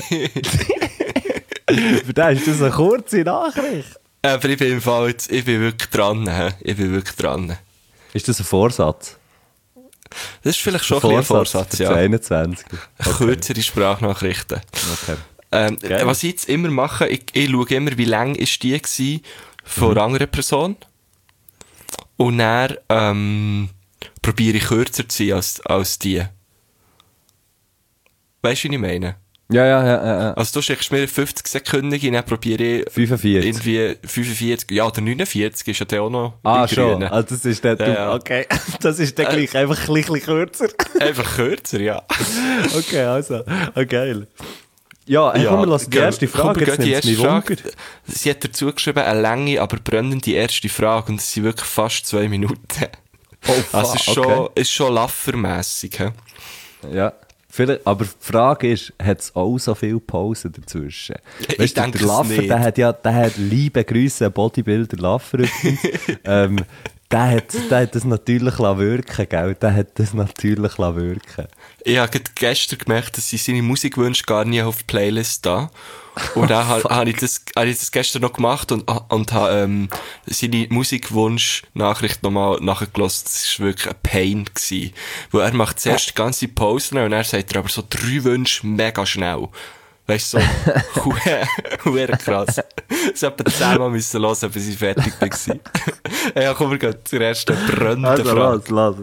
Speaker 4: Für den ist das eine kurze Nachricht.
Speaker 5: Aber ich bin im Fall jetzt, ich bin wirklich dran. He? Ich bin wirklich dran.
Speaker 4: Ist das ein Vorsatz?
Speaker 5: Das ist vielleicht schon ein, ein Vorsatz,
Speaker 4: für
Speaker 5: ja.
Speaker 4: einundzwanzig. Okay.
Speaker 5: Kürzere Sprachnachrichten.
Speaker 4: Okay.
Speaker 5: Ähm,
Speaker 4: Geil.
Speaker 5: was ich jetzt immer mache, ich, ich schaue immer, wie lang ist die gewesen von einer anderen Person. Und dann ähm, probiere ich kürzer zu sein als, als die. Weißt du, wie ich meine?
Speaker 4: Ja, ja, ja, ja, ja.
Speaker 5: Also du schickst mir fünfzig Sekunden, dann probiere ich
Speaker 4: fünfundvierzig.
Speaker 5: irgendwie fünfundvierzig, ja, oder neunundvierzig ist ja dann auch noch
Speaker 4: Ah,
Speaker 5: im
Speaker 4: schon.
Speaker 5: Grünen.
Speaker 4: Also das ist der,
Speaker 5: Ja, ja.
Speaker 4: okay. Das ist dann gleich einfach ein bisschen kürzer.
Speaker 5: Einfach kürzer, ja.
Speaker 4: Okay, also. Oh, geil. Ja, hey,
Speaker 5: Ja,
Speaker 4: komm, wir lassen die
Speaker 5: gell,
Speaker 4: erste
Speaker 5: komm,
Speaker 4: Frage.
Speaker 5: wir
Speaker 4: Jetzt
Speaker 5: gehen die
Speaker 4: nimmt es mich
Speaker 5: erste
Speaker 4: Wunder.
Speaker 5: Frage. Sie hat dazu geschrieben, eine lange, aber brennende erste Frage und es sind wirklich fast zwei Minuten.
Speaker 4: Oh, fuck,
Speaker 5: Also ist schon,
Speaker 4: okay.
Speaker 5: ist schon laffermässig. He?
Speaker 4: Ja. Vielleicht, aber die Frage ist, hat es auch so viele Pausen dazwischen?
Speaker 5: Ich
Speaker 4: Weißt du,
Speaker 5: denke
Speaker 4: der
Speaker 5: es
Speaker 4: Laffer,
Speaker 5: nicht.
Speaker 4: der hat ja, der hat liebe Grüße, Bodybuilder Laffer übrigens. ähm, der hat, der hat das natürlich wirken, gell? Der hat das natürlich wirken.
Speaker 5: Ich habe gerade gestern gemerkt, dass sie seine Musikwünsche gar nie auf die Playlist da. Und dann habe hab ich, das- hab ich das gestern noch gemacht und, und habe ähm, seine Musikwunsch-Nachricht nochmal nachgelassen. Das war wirklich ein Pain gewesen. Weil er macht zuerst die ganze Pause und dann sagt er aber so drei Wünsche mega schnell. Weißt du, so, huere huere krass. Das hätte man zehnmal müssen hören, bis ich fertig war. Ja, komm, wir gehen zur ersten brennenden
Speaker 4: Also,
Speaker 5: Frage.
Speaker 4: lass, lass.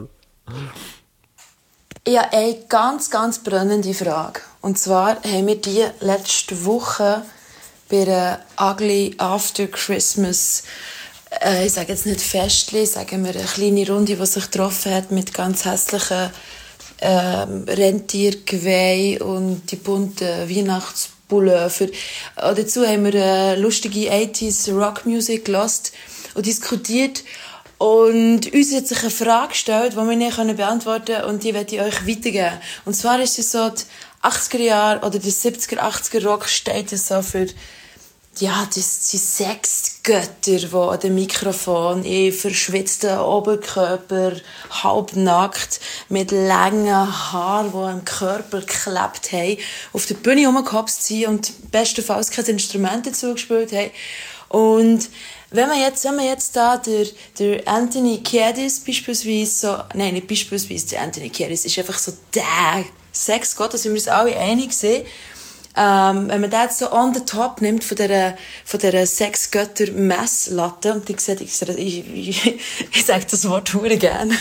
Speaker 1: Ich habe eine ganz, ganz brennende Frage. Und zwar haben wir die letzte Woche bei einer Ugly After Christmas, äh, ich sage jetzt nicht Festli, sagen wir eine kleine Runde, die sich getroffen hat mit ganz hässlichen ähm, Rentiergeweih und die bunten Weihnachtspullover. Äh, dazu haben wir äh, lustige achtziger Rockmusik gehört und diskutiert. Und uns hat sich eine Frage gestellt, die wir nicht beantworten können und die werde ich euch weitergeben. Und zwar ist es so, die achtziger Jahre oder der siebziger, achtziger Rock steht es so für, ja, das, die Sexgötter, die an dem Mikrofon in verschwitzten Oberkörper, halbnackt, mit langen Haaren, die am Körper geklebt haben, auf der Bühne rumgehopst sind und bestenfalls kein Instrument dazu gespielt haben. Und wenn man jetzt, wenn man jetzt da der, der Anthony Kiedis beispielsweise so, nein, nicht beispielsweise, der Anthony Kiedis ist einfach so der Sexgott, da sind wir uns alle einig sind. Ähm, wenn man das jetzt so on the top nimmt von dieser, von dieser Sexgötter-Messlatte, und ich, sehe, ich, ich, ich, ich sage das Wort hure gerne.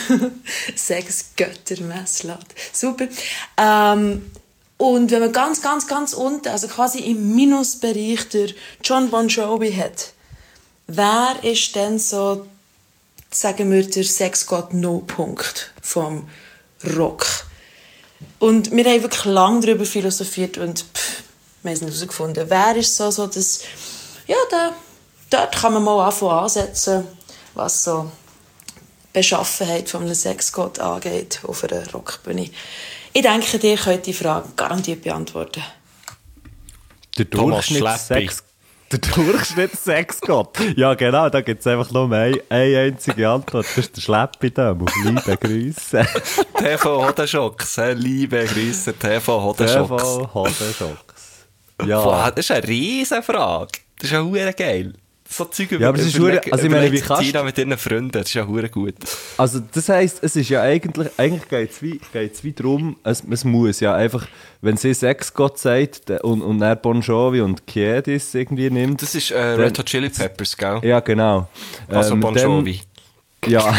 Speaker 1: Sexgötter-Messlatte. Super. Ähm, und wenn man ganz, ganz, ganz unten, also quasi im Minusbereich der John Bon Jovi hat, wer ist denn so, sagen wir, der Sexgott-No-Punkt vom Rock? Und wir haben wirklich lange darüber philosophiert und pff, wir haben es nicht herausgefunden. Wer ist so, so das, ja, da, dort kann man mal anfangen ansetzen, was so die Beschaffenheit von einem Sexgott angeht auf einer Rockbühne. Ich denke, ihr könnt die Frage garantiert beantworten.
Speaker 4: Der
Speaker 5: Thomas
Speaker 4: Durchschnitt
Speaker 5: Schleppi.
Speaker 4: Sex. Der Durchschnitt Sexgott. Ja, genau, da gibt es einfach nur eine, eine einzige Antwort. Das ist der Schleppi da. Liebe Grüße.
Speaker 5: T V Hodenschocks, he? Liebe Grüße, T V
Speaker 4: T
Speaker 5: Hodenschocks.
Speaker 4: V Hodenschocks. Ja.
Speaker 5: Boah, das ist eine riesen Frage. Das ist ja hure geil. So Zeug über,
Speaker 4: Ja, aber es ist
Speaker 5: überleg-
Speaker 4: hure- also ich meine,
Speaker 5: überlegt
Speaker 4: wie kannst
Speaker 5: Tina mit ihren Freunden, das ist ja hure gut.
Speaker 4: Also das heisst, es ist ja eigentlich, eigentlich geht es wie, geht's wie darum, es, es muss ja einfach, wenn sie Sexgott sagt der- und, und er Bon Jovi und Kiedis irgendwie nimmt.
Speaker 5: Das ist äh, Red Hot Chili Peppers, gell?
Speaker 4: Ja, genau.
Speaker 5: Also
Speaker 4: Ähm,
Speaker 5: Bon
Speaker 4: dann-
Speaker 5: Jovi.
Speaker 4: Ja.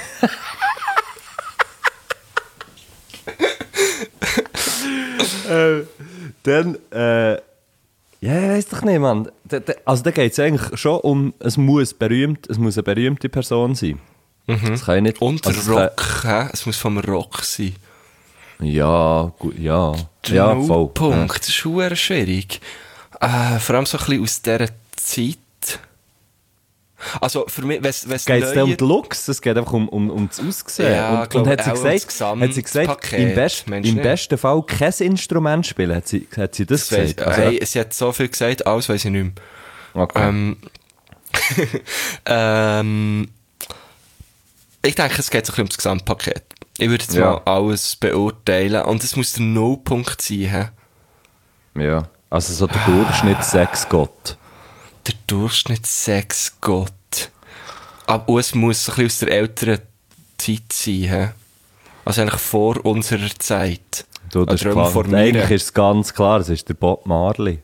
Speaker 4: äh, dann, äh, ja, ich weiss doch nicht, Mann. Da- da- Also da geht es eigentlich schon um, es muss berühmt, es muss eine berühmte Person sein.
Speaker 5: Mhm.
Speaker 4: Das kann ich nicht.
Speaker 5: Und
Speaker 4: also,
Speaker 5: Rock, hä? Es muss vom Rock sein.
Speaker 4: Ja, gut, ja.
Speaker 5: Der
Speaker 4: Ja, voll.
Speaker 5: Nullpunkt, das ist verdammt schwierig. Äh, vor allem so ein bisschen aus dieser Zeit. Also für mich, wenn es
Speaker 4: Geht es um den Looks? Es geht einfach um, um, um das Aussehen.
Speaker 5: Ja,
Speaker 4: und,
Speaker 5: glaub,
Speaker 4: und hat sie
Speaker 5: auch
Speaker 4: gesagt,
Speaker 5: um das
Speaker 4: hat sie gesagt
Speaker 5: Gesamtpaket,
Speaker 4: im, best,
Speaker 5: meinst du
Speaker 4: im
Speaker 5: nicht?
Speaker 4: besten Fall kein Instrument spielen? Hat sie, hat sie das,
Speaker 5: das weiss,
Speaker 4: gesagt? Also,
Speaker 5: hey, sie hat so viel gesagt, alles weiss ich nicht mehr.
Speaker 4: okay.
Speaker 5: Ähm, ähm, ich denke, es geht so ein bisschen um das Gesamtpaket. Ich würde jetzt
Speaker 4: Ja.
Speaker 5: mal alles beurteilen und es muss der Nullpunkt sein. He?
Speaker 4: Ja, also so der Durchschnitt Sexgott.
Speaker 5: Der Durchschnitt Sexgott. Aber es muss so ein bisschen aus der älteren Zeit sein. He? Also eigentlich vor unserer Zeit.
Speaker 4: Du, das ist
Speaker 5: Oder
Speaker 4: klar.
Speaker 5: vor
Speaker 4: Eigentlich
Speaker 5: meiner.
Speaker 4: ist es ganz klar, es ist der Bob Marley.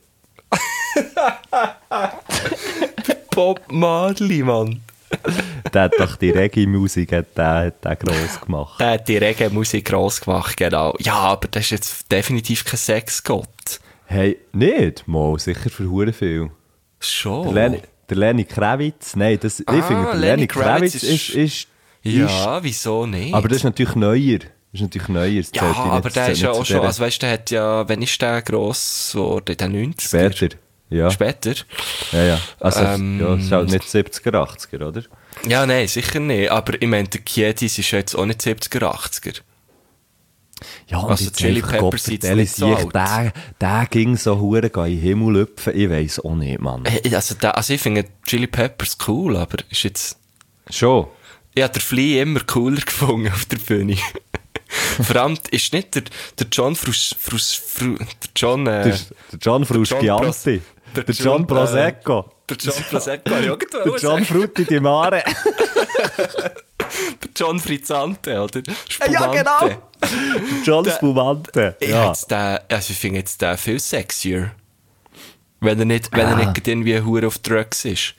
Speaker 5: Bob Marley, Mann.
Speaker 4: Der hat doch die Reggae-Musik hat der, hat der gross gemacht.
Speaker 5: Der hat die Reggae-Musik gross gemacht, genau. Ja, aber das ist jetzt definitiv kein Sexgott.
Speaker 4: Hey, nicht? Mal, sicher für hure viel.
Speaker 5: Schon.
Speaker 4: Der Lenny, der Lenny Kravitz, nein, das,
Speaker 5: Ah,
Speaker 4: ich finde, der
Speaker 5: Lenny
Speaker 4: Lenny
Speaker 5: Kravitz
Speaker 4: Kravitz
Speaker 5: ist-
Speaker 4: ist, ist, ist,
Speaker 5: Ja, wieso nicht?
Speaker 4: aber das ist natürlich neuer. Das ist natürlich neuer. Das
Speaker 5: ja,
Speaker 4: zählt nicht-
Speaker 5: aber
Speaker 4: das
Speaker 5: der
Speaker 4: zählt
Speaker 5: ist ja
Speaker 4: nicht
Speaker 5: auch
Speaker 4: zu
Speaker 5: schon,
Speaker 4: dieser-
Speaker 5: also weißt du, der hat ja, wenn ist der gross geworden, in den neunziger?
Speaker 4: Später. Ja.
Speaker 5: Später?
Speaker 4: Ja, ja. Also,
Speaker 5: Ähm,
Speaker 4: ja, es ist halt nicht siebziger, achtziger, oder?
Speaker 5: Ja, nein, sicher nicht, aber ich meine, der Kiedis ist ja jetzt auch nicht siebziger, achtziger.
Speaker 4: Ja, und
Speaker 5: Also
Speaker 4: jetzt
Speaker 5: Chili
Speaker 4: einfach,
Speaker 5: Peppers sind
Speaker 4: Gottverdeli,
Speaker 5: nicht so
Speaker 4: sich,
Speaker 5: alt.
Speaker 4: Der, der ging so hure in den Himmel lüpfen, ich weiss auch nicht, Mann.
Speaker 5: Äh, Also, der, also ich finde Chili Peppers cool, aber ist jetzt...
Speaker 4: Schon?
Speaker 5: Ich habe den Flea immer cooler gefunden auf der Bühne. Vor allem ist nicht der, der John Frus... Frus, Frus der John... Äh,
Speaker 4: Der, der John Frusciante.
Speaker 5: der
Speaker 4: Der John
Speaker 5: John,
Speaker 4: Prosecco.
Speaker 5: Äh, der John Prosecco, habe ich auch
Speaker 4: Der
Speaker 5: gedacht.
Speaker 4: John Frutti di Mare.
Speaker 5: Der John Frizzante, oder?
Speaker 4: Ja, genau. Der John
Speaker 5: Der-
Speaker 4: Spumante.
Speaker 5: Ich,
Speaker 4: Ja.
Speaker 5: jetzt den, also ich finde jetzt den viel sexier. Wenn er nicht, wenn er
Speaker 4: Ah.
Speaker 5: nicht irgendwie hure auf Drugs ist.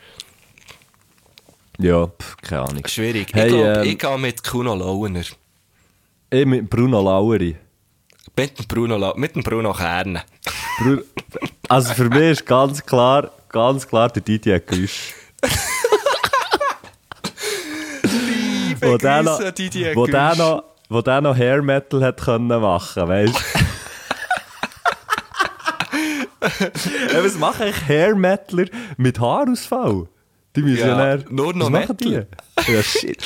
Speaker 4: Ja, pff, keine Ahnung.
Speaker 5: Schwierig.
Speaker 4: Hey,
Speaker 5: ich glaube,
Speaker 4: ähm,
Speaker 5: ich gehe mit Kuno Launer.
Speaker 4: Ich mit Bruno Laueri.
Speaker 5: Mit dem Bruno, La mit dem Bruno Kern.
Speaker 4: Bru- Also für mich ist ganz klar, ganz klar der Didier Güsch. wo der noch,
Speaker 5: Grüße, Didier
Speaker 4: wo der
Speaker 5: Güsch.
Speaker 4: noch, wo der noch Hair Metal hat können machen, weißt du? Ja, was machen eigentlich Hair Metaler mit Haarausfall? Die müssen ja,
Speaker 5: Ja,
Speaker 4: dann,
Speaker 5: nur noch
Speaker 4: was machen
Speaker 5: Metal.
Speaker 4: die? Ja, shit.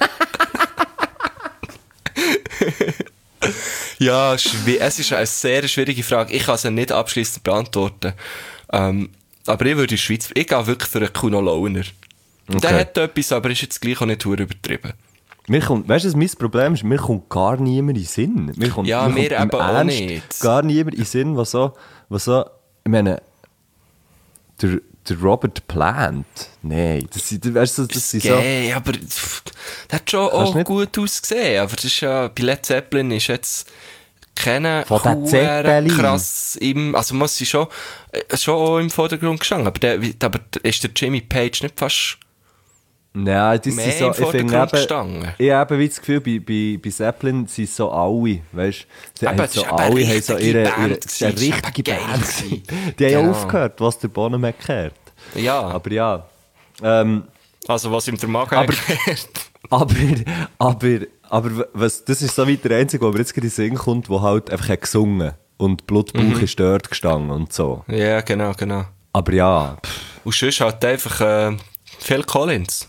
Speaker 5: Ja, schwi- es ist eine sehr schwierige Frage. Ich kann sie nicht abschließend beantworten. Ähm, aber ich würde in die Schweiz, ich gehe wirklich für einen Kuno Launer. Der
Speaker 4: Okay.
Speaker 5: hat etwas, aber ist jetzt gleich auch nicht verdammt übertrieben.
Speaker 4: Mir kommt, weißt du, was mein Problem ist? Mir kommt gar niemand in den Sinn. Mir kommt,
Speaker 5: Ja, mir
Speaker 4: kommt im
Speaker 5: eben auch
Speaker 4: Ernst
Speaker 5: nicht.
Speaker 4: Gar niemand in den Sinn, was so, was so, ich meine, der, der Robert Plant, nein, das sind, weißt du, das sind so,
Speaker 5: Gay, aber pff, der hat schon
Speaker 4: Kannst
Speaker 5: auch
Speaker 4: nicht-
Speaker 5: gut ausgesehen. Aber das ist ja, bei Led Zeppelin ist jetzt keine
Speaker 4: Von den
Speaker 5: Huere
Speaker 4: Zeppelin?
Speaker 5: krass im, also muss sie schon, äh, schon auch im Vordergrund gestanden. Aber, der, wie- aber ist der Jimmy Page nicht fast
Speaker 4: nein, das
Speaker 5: mehr
Speaker 4: sind so,
Speaker 5: im
Speaker 4: ich finde
Speaker 5: Vordergrund
Speaker 4: eben,
Speaker 5: gestanden?
Speaker 4: ich habe wie das Gefühl, bei, bei, bei Zeppelin sind so alle, weißt du, sie
Speaker 5: Eben,
Speaker 4: haben
Speaker 5: es
Speaker 4: so
Speaker 5: ist eben eine
Speaker 4: alle, haben so
Speaker 5: richtige
Speaker 4: ihre,
Speaker 5: Band
Speaker 4: ihre,
Speaker 5: gewesen,
Speaker 4: es ist eine
Speaker 5: es ist eben
Speaker 4: richtige
Speaker 5: geil
Speaker 4: Band.
Speaker 5: gewesen.
Speaker 4: Die haben
Speaker 5: Genau.
Speaker 4: aufgehört, was der Bonnen hat gehört.
Speaker 5: Ja,
Speaker 4: Aber ja, ähm,
Speaker 5: also was ihm der Magen
Speaker 4: Aber-
Speaker 5: erklärt.
Speaker 4: Aber, aber, aber was, das ist so wie der Einzige, der mir jetzt gerade in den Sinn kommt, der halt einfach hat gesungen und Blutbauch
Speaker 5: Mhm.
Speaker 4: ist dort gestanden und so.
Speaker 5: Ja, genau, genau.
Speaker 4: Aber ja, pff,
Speaker 5: Und sonst halt einfach äh, Phil Collins.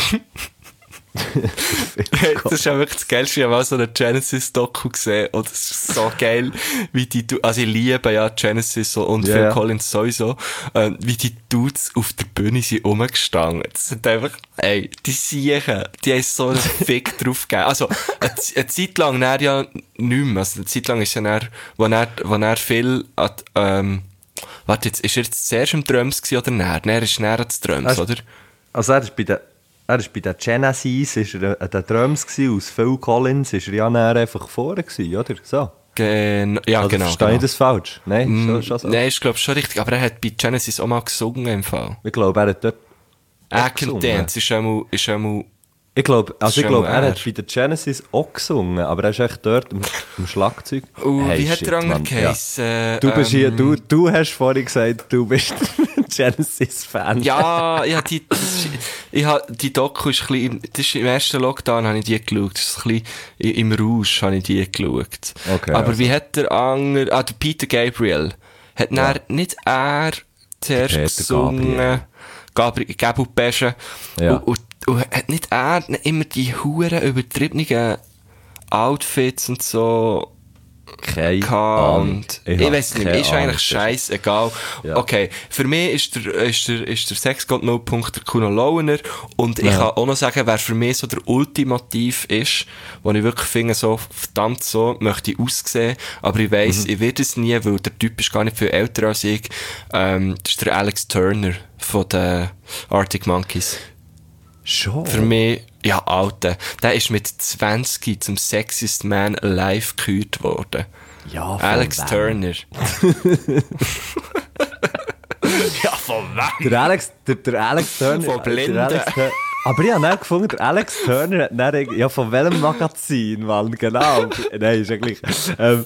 Speaker 5: Hey, das ist ja wirklich das Geilste. Ich habe auch so eine Genesis-Doku gesehen. Und es ist so geil, wie die, Du- also ich liebe ja Genesis und
Speaker 4: Ja,
Speaker 5: Phil
Speaker 4: ja.
Speaker 5: Collins sowieso, äh, wie die Dudes auf der Bühne sind rumgestanden. Das sind einfach, ey, die Siechen, die haben so einen Fick drauf gegeben. Also, eine, Z- eine Zeit lang dann ja nicht mehr. Also, eine Zeit lang ist ja dann, wo er, wo er viel, an, ähm, warte, jetzt, ist er jetzt zuerst im Drums gewesen oder näher? Näher ist näher ans Drums,
Speaker 4: Also-
Speaker 5: oder?
Speaker 4: also er ist bei den, er ist bei den Genesis, ist er an den Drums gewesen, aus Phil Collins ist er ja näher einfach vorne gewesen, oder? So.
Speaker 5: Gen ja,
Speaker 4: Also
Speaker 5: genau.
Speaker 4: verstehe
Speaker 5: genau.
Speaker 4: ich das falsch? Nein,
Speaker 5: Mm,
Speaker 4: schon, schon so.
Speaker 5: Nein, ich glaube schon richtig. Aber er hat bei Genesis auch mal gesungen im Fall.
Speaker 4: Ich glaube, er hat dort
Speaker 5: Act
Speaker 4: gesungen.
Speaker 5: Dance ist einmal, ist einmal,
Speaker 4: Ich glaube, also
Speaker 5: ist
Speaker 4: ich
Speaker 5: schon
Speaker 4: glaube, er
Speaker 5: er.
Speaker 4: hat bei der Genesis auch gesungen, aber er ist echt dort im, im Schlagzeug.
Speaker 5: uh,
Speaker 4: Hey,
Speaker 5: wie hat
Speaker 4: shit,
Speaker 5: der andere
Speaker 4: Mann, ja.
Speaker 5: geheissen? Äh,
Speaker 4: Du bist
Speaker 5: ähm,
Speaker 4: hier, du, du hast vorhin gesagt, du bist Genesis-Fan.
Speaker 5: Ja, ja, die, das, ich habe, die Doku ist ein bisschen, das ist im ersten Lockdown habe ich die geschaut, das ist ein bisschen, im Rausch habe ich die geschaut.
Speaker 4: Okay,
Speaker 5: aber
Speaker 4: also.
Speaker 5: wie hat der andere, ah, der Peter Gabriel, hat
Speaker 4: Ja.
Speaker 5: dann nicht er zuerst
Speaker 4: Peter
Speaker 5: gesungen, Gabriel, Gabriel Pesche,
Speaker 4: Ja.
Speaker 5: und, und, und hat nicht er immer die huren übertriebenen Outfits und so
Speaker 4: Keine Ahnung.
Speaker 5: gehabt. Ich, ich weiß nicht, ist eigentlich scheißegal.
Speaker 4: Ja.
Speaker 5: Okay, für mich ist der, ist der, ist der Sexgott Nullpunkt der Kuno Launer. Und ich
Speaker 4: Ja.
Speaker 5: kann auch noch sagen, wer für mich so der Ultimativ ist, wo ich wirklich finde, so verdammt so möchte ich aussehen, aber ich weiss,
Speaker 4: Mhm.
Speaker 5: ich werde es nie, weil der Typ ist gar nicht viel älter als ich. Ähm, das ist der Alex Turner von den Arctic Monkeys.
Speaker 4: Schon?
Speaker 5: Für mich, ja, Alter, der ist mit zwanzig zum Sexiest Man Alive gekürt worden.
Speaker 4: Ja, von
Speaker 5: Alex
Speaker 4: wem?
Speaker 5: Turner. ja, von wem?
Speaker 4: Der Alex, der, der Alex Turner.
Speaker 5: Von Blinden.
Speaker 4: der Alex Tur- Aber ich habe dann gefunden, der Alex Turner hat dann, irg- ja, von welchem Magazin, Mann, genau. Nein, ist ja gleich. Ähm,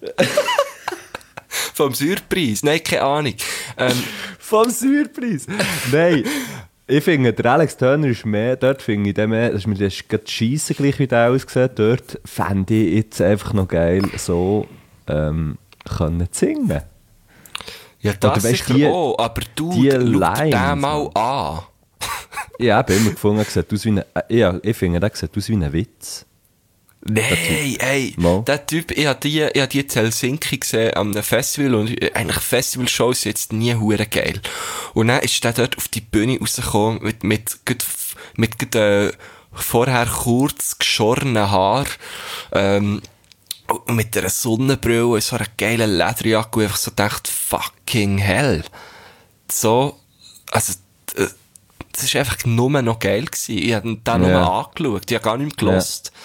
Speaker 5: Vom Surpreis? Nein, keine Ahnung. Ähm,
Speaker 4: vom Surpreis. Nein. Ich finde, der Alex Turner ist mehr, dort finde ich den mehr, das ist mir das gerade scheissen gleich, wie der aussieht. Dort fände ich jetzt einfach noch geil, so ähm, können zu singen.
Speaker 5: ja, das
Speaker 4: Oder weißt
Speaker 5: sicher
Speaker 4: die-
Speaker 5: auch, aber du,
Speaker 4: die
Speaker 5: schau dir den
Speaker 4: Lines,
Speaker 5: mal an.
Speaker 4: Ich habe immer gefunden, er sieht aus wie ein, äh, ja, ich finde, der sieht aus wie ein Witz.
Speaker 5: Nein, ey,
Speaker 4: Mal.
Speaker 5: der Typ, ich habe die, ich hab die in Helsinki gesehen, am Festival, und eigentlich Festivalshows sind jetzt nie hure geil. Und dann ist der dort auf die Bühne rausgekommen, mit, mit, mit, mit, mit äh, vorher kurz geschorenen Haar, ähm, und mit einer Sonnenbrille und so einer geilen Lederjacke, und einfach so gedacht, fucking hell. So, also, äh, das war einfach nur noch geil gewesen. Ich habe den nur
Speaker 4: Ja.
Speaker 5: angeschaut, ich habe gar nicht mehr gelost.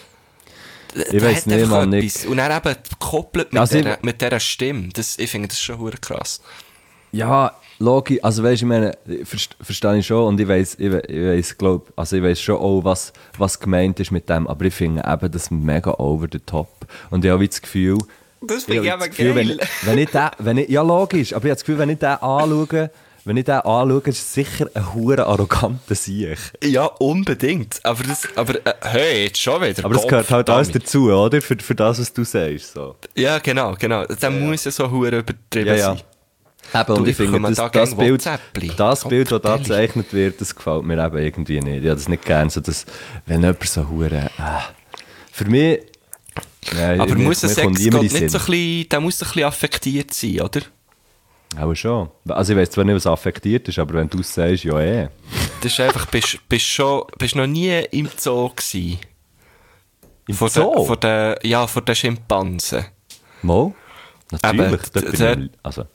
Speaker 4: Ich weiss nicht, Mann,
Speaker 5: etwas. Und dann eben gekoppelt mit,
Speaker 4: Also ich-
Speaker 5: dieser, mit dieser Stimme. Das, ich finde das schon hure krass.
Speaker 4: Ja, logisch, also weißt du, ich meine, verst- verstehe ich schon und ich weiss, ich, we- ich weiss, glaub, also ich weiss schon auch, was, was gemeint ist mit dem, aber ich finde eben das mega over the top. Und ich habe wie das Gefühl,
Speaker 5: Das
Speaker 4: ich habe das Gefühl, wenn, ich- wenn ich den, wenn ich, ja logisch, aber ich habe das Gefühl, wenn ich den anschaue, wenn ich den anschaue, ist es sicher ein hure arroganter Sieg.
Speaker 5: Ja, unbedingt. Aber das, aber, äh, hey, jetzt schon wieder.
Speaker 4: Aber das
Speaker 5: Kopf,
Speaker 4: gehört halt alles
Speaker 5: damit.
Speaker 4: dazu, oder? Für, für das, was du sagst. So.
Speaker 5: Ja, genau, genau. Der muss ja so hure übertrieben
Speaker 4: Ja, ja.
Speaker 5: sein.
Speaker 4: Eben, und
Speaker 5: Du,
Speaker 4: ich
Speaker 5: ich
Speaker 4: finde,
Speaker 5: bekomme
Speaker 4: das,
Speaker 5: da
Speaker 4: das,
Speaker 5: gern
Speaker 4: Bild,
Speaker 5: WhatsAppli.
Speaker 4: das Bild, das da
Speaker 5: Kopftelli.
Speaker 4: gezeichnet wird, das gefällt mir eben irgendwie nicht. Ich habe das nicht gern, so dass, wenn jemand so hure äh, für mich... Ja,
Speaker 5: Aber
Speaker 4: mir-
Speaker 5: muss der
Speaker 4: mir kommt
Speaker 5: Sexgott
Speaker 4: niemand in den
Speaker 5: nicht so
Speaker 4: Sinn.
Speaker 5: ein bisschen, der muss ein bisschen affektiert sein, oder?
Speaker 4: Auch schon. Also ich weiss zwar nicht, was affektiert ist, aber wenn du es sagst, ja eh.
Speaker 5: Das ist einfach, bist, bist schon, bist noch nie im Zoo gewesen.
Speaker 4: Im
Speaker 5: Vor
Speaker 4: Zoo?
Speaker 5: Den, vor den, ja, vor den Schimpansen.
Speaker 4: Mal? Natürlich.
Speaker 5: Eben,
Speaker 4: dort bin
Speaker 5: der-
Speaker 4: ich, also,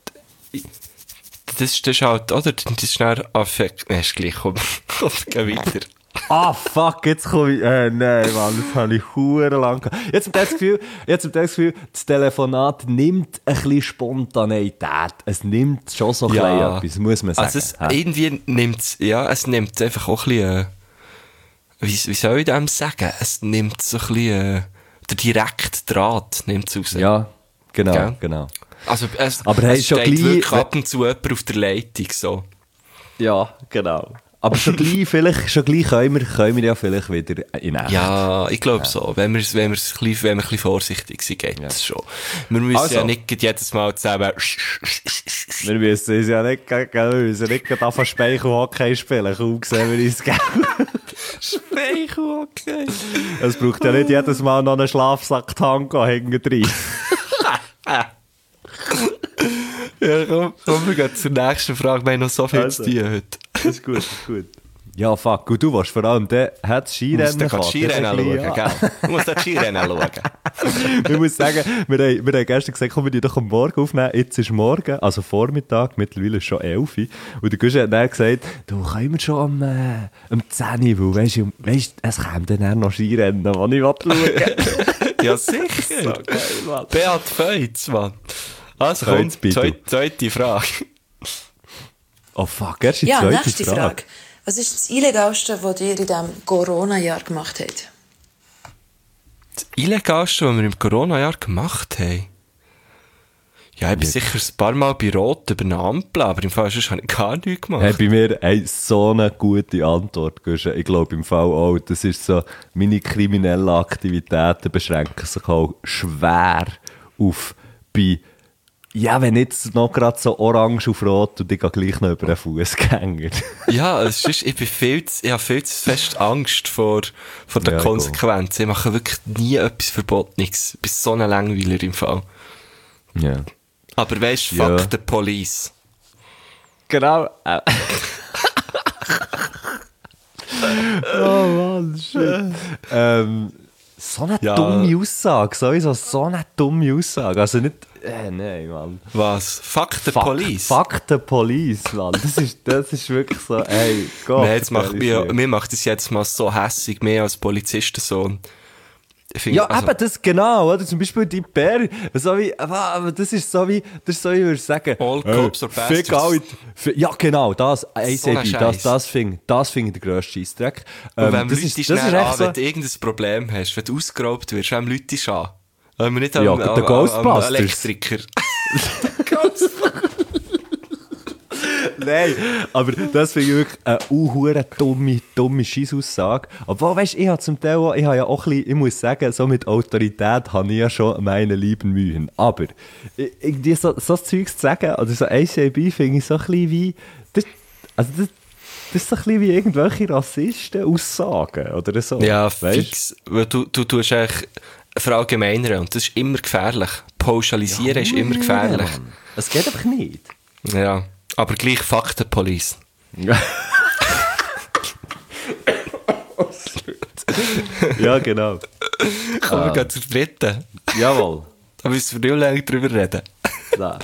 Speaker 5: Das, ist- das ist halt, oder? Das ist schnell affekt. Nein, ist gleich, komm, komm, geh weiter.
Speaker 4: ah, fuck, jetzt komme ich... Äh, nein, Mann, das habe ich hure lang gehabt. Jetzt habe ich das Gefühl, jetzt habe ich das Gefühl, das Telefonat nimmt ein bisschen Spontaneität. Es nimmt schon so ein
Speaker 5: Ja.
Speaker 4: bisschen etwas, muss man sagen.
Speaker 5: Also es,
Speaker 4: Hä?
Speaker 5: irgendwie nimmt ja, es nimmt einfach auch ein bisschen, äh, wie, wie soll ich dem sagen? Es nimmt so ein bisschen, äh, der direkte Draht nimmt es raus.
Speaker 4: Ja, genau,
Speaker 5: Gell?
Speaker 4: genau.
Speaker 5: Also es,
Speaker 4: Aber hey,
Speaker 5: es
Speaker 4: schon
Speaker 5: steht
Speaker 4: gleich-
Speaker 5: wirklich ab und zu jemand auf der Leitung, so.
Speaker 4: Ja, genau. Aber schon gleich, vielleicht, schon gleich können wir, können wir ja vielleicht wieder in echt.
Speaker 5: Ja, ich glaube so. Wenn wir, wenn, wir's ein bisschen, wenn wir ein bisschen vorsichtig sind, geht das schon. Wir müssen
Speaker 4: Also.
Speaker 5: ja nicht jedes Mal zusammen...
Speaker 4: Wir müssen uns ja nicht, gell, wir müssen nicht gerade anfangen Speichelhockey spielen. Kaum sehen wir uns, gell?
Speaker 5: Speichel, okay.
Speaker 4: Es braucht ja nicht jedes Mal noch einen Schlafsack-Tango hängen drin.
Speaker 5: Ja, komm, komm, wir gehen zur nächsten Frage. Wir haben noch so viel
Speaker 4: Also.
Speaker 5: zu tun heute.
Speaker 4: Das ist gut, das ist gut. Ja, fuck. Und du willst vor allem, der hat das
Speaker 5: Du musst
Speaker 4: Skirennen
Speaker 5: dann Skirennen
Speaker 4: Das ist
Speaker 5: schauen,
Speaker 4: ein bisschen-
Speaker 5: gell? Du musst dann Skirennen schauen.
Speaker 4: Ich muss sagen, wir haben, wir haben gestern gesagt, komm, wir die doch am Morgen aufnehmen. Jetzt ist morgen, also Vormittag, mittlerweile ist schon elf. Und der Guschen hat dann gesagt, du, können wir schon am, äh, am zehn Uhr, weil, weisst du, weisst, es kommt dann noch Skirennen, die ich schauen will.
Speaker 5: Ja, sicher.
Speaker 4: So geil, Mann.
Speaker 5: Beat Feutz, Mann. Also komm,
Speaker 4: Feutz, bitte.
Speaker 5: zweite, zweite Frage.
Speaker 4: Oh fuck, erst die
Speaker 1: Ja,
Speaker 4: zweite
Speaker 1: nächste
Speaker 4: Frage.
Speaker 1: Frage. Was ist das Illegalste, was ihr in diesem Corona-Jahr gemacht habt?
Speaker 5: Das Illegalste, was wir im Corona-Jahr gemacht haben? Ja, ich bin sicher ein paar Mal bei Rot über eine Ampel, aber im Fall sonst habe ich gar nichts gemacht.
Speaker 4: Hey, bei mir hey, so eine gute Antwort, Guschen. Ich glaube im Fall auch, das ist so, meine kriminellen Aktivitäten beschränken sich auch schwer auf bei, ja, wenn jetzt noch gerade so orange auf rot und ich gehe gleich noch über einen Fußgänger.
Speaker 5: Ja, es ist, ich, bin viel zu, ich habe viel zu fest Angst vor, vor den
Speaker 4: Ja,
Speaker 5: Konsequenzen. Ich mache wirklich nie etwas Verbotenes. Ich bin so ein Langweiler im Fall.
Speaker 4: Ja.
Speaker 5: Aber weisst du,
Speaker 4: Ja.
Speaker 5: fuck the police.
Speaker 4: Genau. Äh. Oh Mann, shit. ähm, so eine
Speaker 5: Ja.
Speaker 4: dumme Aussage, sowieso so eine dumme Aussage. Also nicht, äh, nein, Mann.
Speaker 5: Was? Fuck the
Speaker 4: Fuck,
Speaker 5: police?
Speaker 4: Fuck the police, Mann. Das ist, das ist wirklich so, ey, Gott.
Speaker 5: Nein, jetzt macht mir,
Speaker 4: mir
Speaker 5: mir macht das jetzt mal so hässig, mehr als Polizistensohn. Ich find,
Speaker 4: Ja,
Speaker 5: also,
Speaker 4: eben, das genau, oder? Zum Beispiel die Bär, so wie, aber aber das ist so wie, das ist so, wie ich würde sagen,
Speaker 5: All cops are
Speaker 4: fick
Speaker 5: bastards.
Speaker 4: alle- fi- ja, genau, das, A C
Speaker 5: So ein
Speaker 4: B, das,
Speaker 5: Scheiß.
Speaker 4: das finde das find ich der grösste Scheissdreck.
Speaker 5: und
Speaker 4: Ähm,
Speaker 5: wenn
Speaker 4: das
Speaker 5: Leute
Speaker 4: ist,
Speaker 5: dich
Speaker 4: das
Speaker 5: schnell
Speaker 4: ist echt
Speaker 5: an,
Speaker 4: so,
Speaker 5: wenn du irgendein Problem hast, wenn du ausgeraubt wirst, wem Leute dich an? Wenn wir nicht am,
Speaker 4: Ja,
Speaker 5: am,
Speaker 4: der
Speaker 5: am, am
Speaker 4: Ghostbusters.
Speaker 5: Elektriker.
Speaker 4: Nein, aber das finde ich wirklich eine unhure dumme, dumme Scheissaussage. Obwohl, weißt du, ich habe zum Teil auch, ich habe ja auch ein bisschen, ich muss sagen, so mit Autorität habe ich ja schon meine lieben Mühen. Aber, i- irgendwie so, so Zeugs zu sagen, oder so A C A B finde ich so ein bisschen wie, das, also das, das ist so ein bisschen wie irgendwelche Rassisten-Aussagen, oder so.
Speaker 5: Ja,
Speaker 4: Weisst?
Speaker 5: fix. Weil du, du tust eigentlich verallgemeinern und das ist immer gefährlich. Pauschalisieren ist immer gefährlich.
Speaker 4: Ja, Mann. Es geht einfach nicht.
Speaker 5: Ja, aber gleich fuck the police.
Speaker 4: Ja, genau.
Speaker 5: Kommen wir gehen zur dritten.
Speaker 4: Jawohl.
Speaker 5: Da müssen wir nicht lange drüber reden.
Speaker 4: Nein.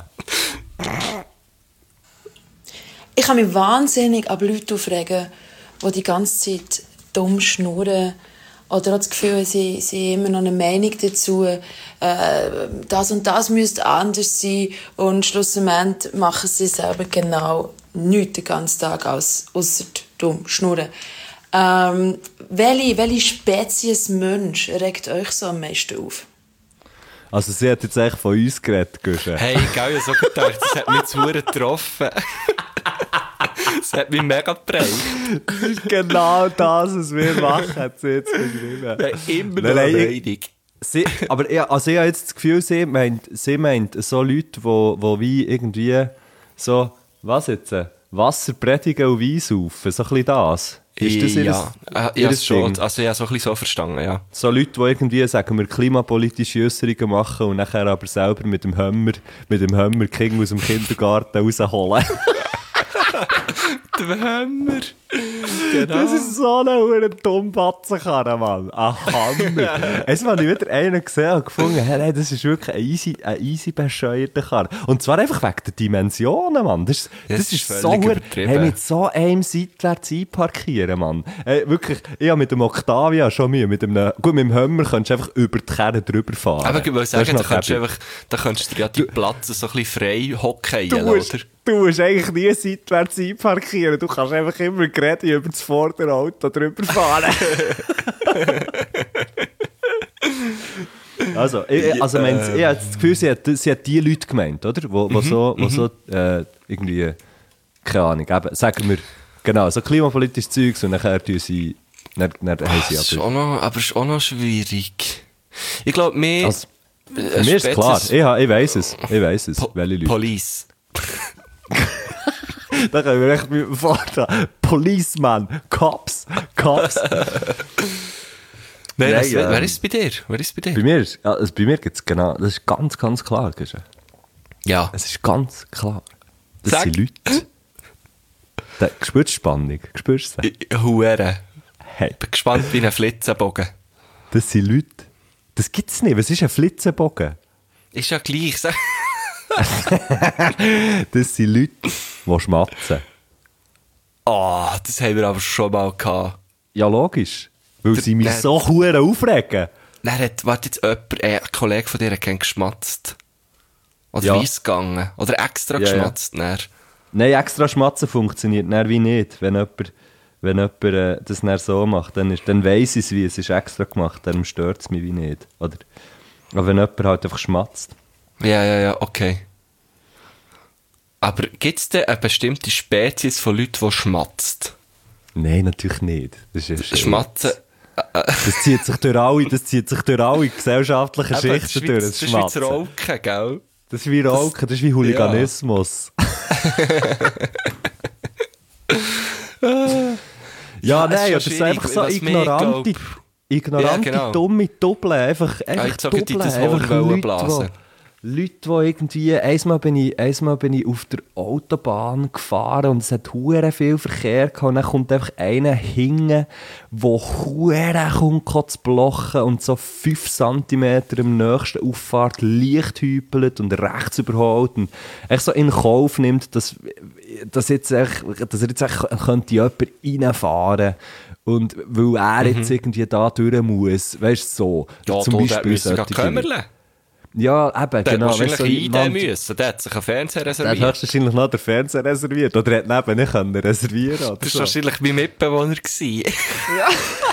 Speaker 1: Ich kann mich wahnsinnig ab Leute aufregen, die die ganze Zeit dumm schnurren oder auch das Gefühl, sie, sie haben immer noch eine Meinung dazu, äh, das und das müsste anders sein und schlussendlich machen sie selber genau nichts den ganzen Tag als ausser dumm schnurren. Ähm, welche, welche Spezies Mensch regt euch so am meisten auf?
Speaker 4: Also sie hat jetzt echt von uns geredet, Guschen.
Speaker 5: Hey, gell, ich habe so gedacht, das hat mich zu Huren getroffen. Das hat mich mega geprägt.
Speaker 4: Das ist genau das, was wir machen, hat sie jetzt beschrieben.
Speaker 5: Wir haben immer
Speaker 4: Nein,
Speaker 5: noch
Speaker 4: nein,
Speaker 5: eine
Speaker 4: ich-
Speaker 5: Meinung.
Speaker 4: Sie, aber ich, also ich habe jetzt das Gefühl, sie meint, sie meint so Leute, wo, wo wie irgendwie so, was jetzt, Wasser predigen und Wein saufen, so ein bisschen das. Ist das ihr,
Speaker 5: ja, äh, ich
Speaker 4: ihr
Speaker 5: hab's schon,
Speaker 4: Ding?
Speaker 5: also ich habe so ein bisschen so verstanden, ja.
Speaker 4: So Leute, die irgendwie, sagen wir, klimapolitische Äußerungen machen und nachher aber selber mit dem Hummer, mit dem Hummer King aus dem Kindergarten rausholen.
Speaker 5: Der Hammer. Genau.
Speaker 4: Das ist so eine hure dumme Batzenkarre, Mann. Ein Hammer. Jetzt habe ich wieder einen gesehen und gefunden, hey, hey, das ist wirklich ein easy, ein easy bescheuerter Karre. Und zwar einfach wegen der Dimensionen, Mann. Das,
Speaker 5: Ja,
Speaker 4: das
Speaker 5: das
Speaker 4: ist
Speaker 5: ist
Speaker 4: so
Speaker 5: völlig
Speaker 4: hure-
Speaker 5: übertrieben.
Speaker 4: Hey, mit so einem seitwärts einparkieren, Mann. Hey, wirklich, ich habe mit dem Octavia schon Mühe. Mit einem, gut, mit dem Hummer kannst du einfach über die Kerne drüber fahren.
Speaker 5: Aber ich will
Speaker 4: Das
Speaker 5: sagen,
Speaker 4: ist
Speaker 5: da
Speaker 4: noch
Speaker 5: kannst du
Speaker 4: happy.
Speaker 5: einfach, da kannst du dir ja die Platz so ein bisschen frei hocken,
Speaker 4: Du musst,
Speaker 5: oder?
Speaker 4: du musst eigentlich nie seitwärts einparkieren. Du kannst einfach immer gerade über das vordere Auto drüber fahren. also, ich, also
Speaker 5: Ja,
Speaker 4: ich, ich habe das Gefühl, sie hat, sie hat die Leute gemeint, oder? Wo, wo so, wo so äh, irgendwie, keine Ahnung, eben, sagen wir, genau, so klimapolitisches Zeugs und nachher tun sie, dann, dann haben
Speaker 5: Das
Speaker 4: sie
Speaker 5: ist
Speaker 4: aber...
Speaker 5: auch noch, aber es ist auch noch schwierig. Ich glaube, mehr...
Speaker 4: Also, für mich ist klar, ich, ha- ich weiss es, ich weiss es, welche Leute.
Speaker 5: Police.
Speaker 4: Da können wir echt mit dem vorstellen. Policeman, Cops, Cops.
Speaker 5: Nein,
Speaker 4: Nein,
Speaker 5: was, wer
Speaker 4: ähm,
Speaker 5: ist es bei dir? Wer ist es bei dir?
Speaker 4: Bei mir, ist- ja, also bei mir gibt es genau, das ist ganz, ganz klar. Guschen.
Speaker 5: Ja.
Speaker 4: Es ist ganz klar. Das
Speaker 5: Sag.
Speaker 4: sind Leute. Da, spürst du die Spannung? Spürst du sie?
Speaker 5: Ich- Hure.
Speaker 4: Hey,
Speaker 5: Ich bin gespannt wie ein Flitzenbogen.
Speaker 4: das sind Leute. Das gibt es nicht. Was ist ein Flitzenbogen?
Speaker 5: Ist ja gleich. Sag.
Speaker 4: Das sind Leute, die schmatzen.
Speaker 5: Oh, das haben wir aber schon mal gehabt.
Speaker 4: Ja, logisch. Weil
Speaker 5: Der-
Speaker 4: sie mich
Speaker 5: der-
Speaker 4: so hure aufregen.
Speaker 5: Dann hat, warte jetzt jemand, äh, ein Kollege von dir hat gern geschmatzt. Oder
Speaker 4: Ja.
Speaker 5: weiss gegangen. Oder extra
Speaker 4: Ja, ja.
Speaker 5: geschmatzt. Ja.
Speaker 4: Nein, extra schmatzen funktioniert dann wie nicht. Wenn jemand, wenn jemand äh, das dann so macht, dann, ist, dann weiss ich es, wie es ist extra gemacht. Dann stört es mich wie nicht. Oder, aber wenn jemand halt einfach schmatzt.
Speaker 5: Ja, ja, ja, okay. Aber gibt es denn eine bestimmte Spezies von Leuten, die schmatzt?
Speaker 4: Nein, natürlich nicht. Das ist ja
Speaker 5: Schmatzen...
Speaker 4: Das zieht sich durch alle, das zieht sich durch alle gesellschaftlichen
Speaker 5: Eben,
Speaker 4: Schichten
Speaker 5: das
Speaker 4: durch.
Speaker 5: Das ist wie das Rauchen, gell?
Speaker 4: Das ist wie Rauchen, das ist wie Hooliganismus. Ja, ja, nein, das ist einfach so ignorante, ignorante, ja, genau. dumme Doppeln. Einfach, einfach
Speaker 5: ja,
Speaker 4: Doppeln. Einfach Leute, Leute, die irgendwie... Einmal bin, ich, einmal bin ich auf der Autobahn gefahren und es hat hure viel Verkehr gehabt. Und dann kommt einfach einer hinten, der hure kommt zu blochen und so fünf Zentimeter im nächsten Auffahrt leicht hüpelt und rechts überholt und echt so in Kauf nimmt, dass, dass, jetzt echt, dass er jetzt echt könnte jemand reinfahren und weil er mhm. jetzt irgendwie da durch muss. Weißt du, so.
Speaker 5: Ja,
Speaker 4: zum
Speaker 5: du,
Speaker 4: Beispiel
Speaker 5: solche...
Speaker 4: Ja, eben,
Speaker 5: der
Speaker 4: genau.
Speaker 5: Der
Speaker 4: weißt,
Speaker 5: so rein müssen. Der hat sich einen Fernseher reserviert.
Speaker 4: Der hat höchstwahrscheinlich noch den Fernseher reserviert. Oder er hat neben nicht können reservieren können.
Speaker 5: Das war so. Wahrscheinlich mein Mitbewohner. Ja.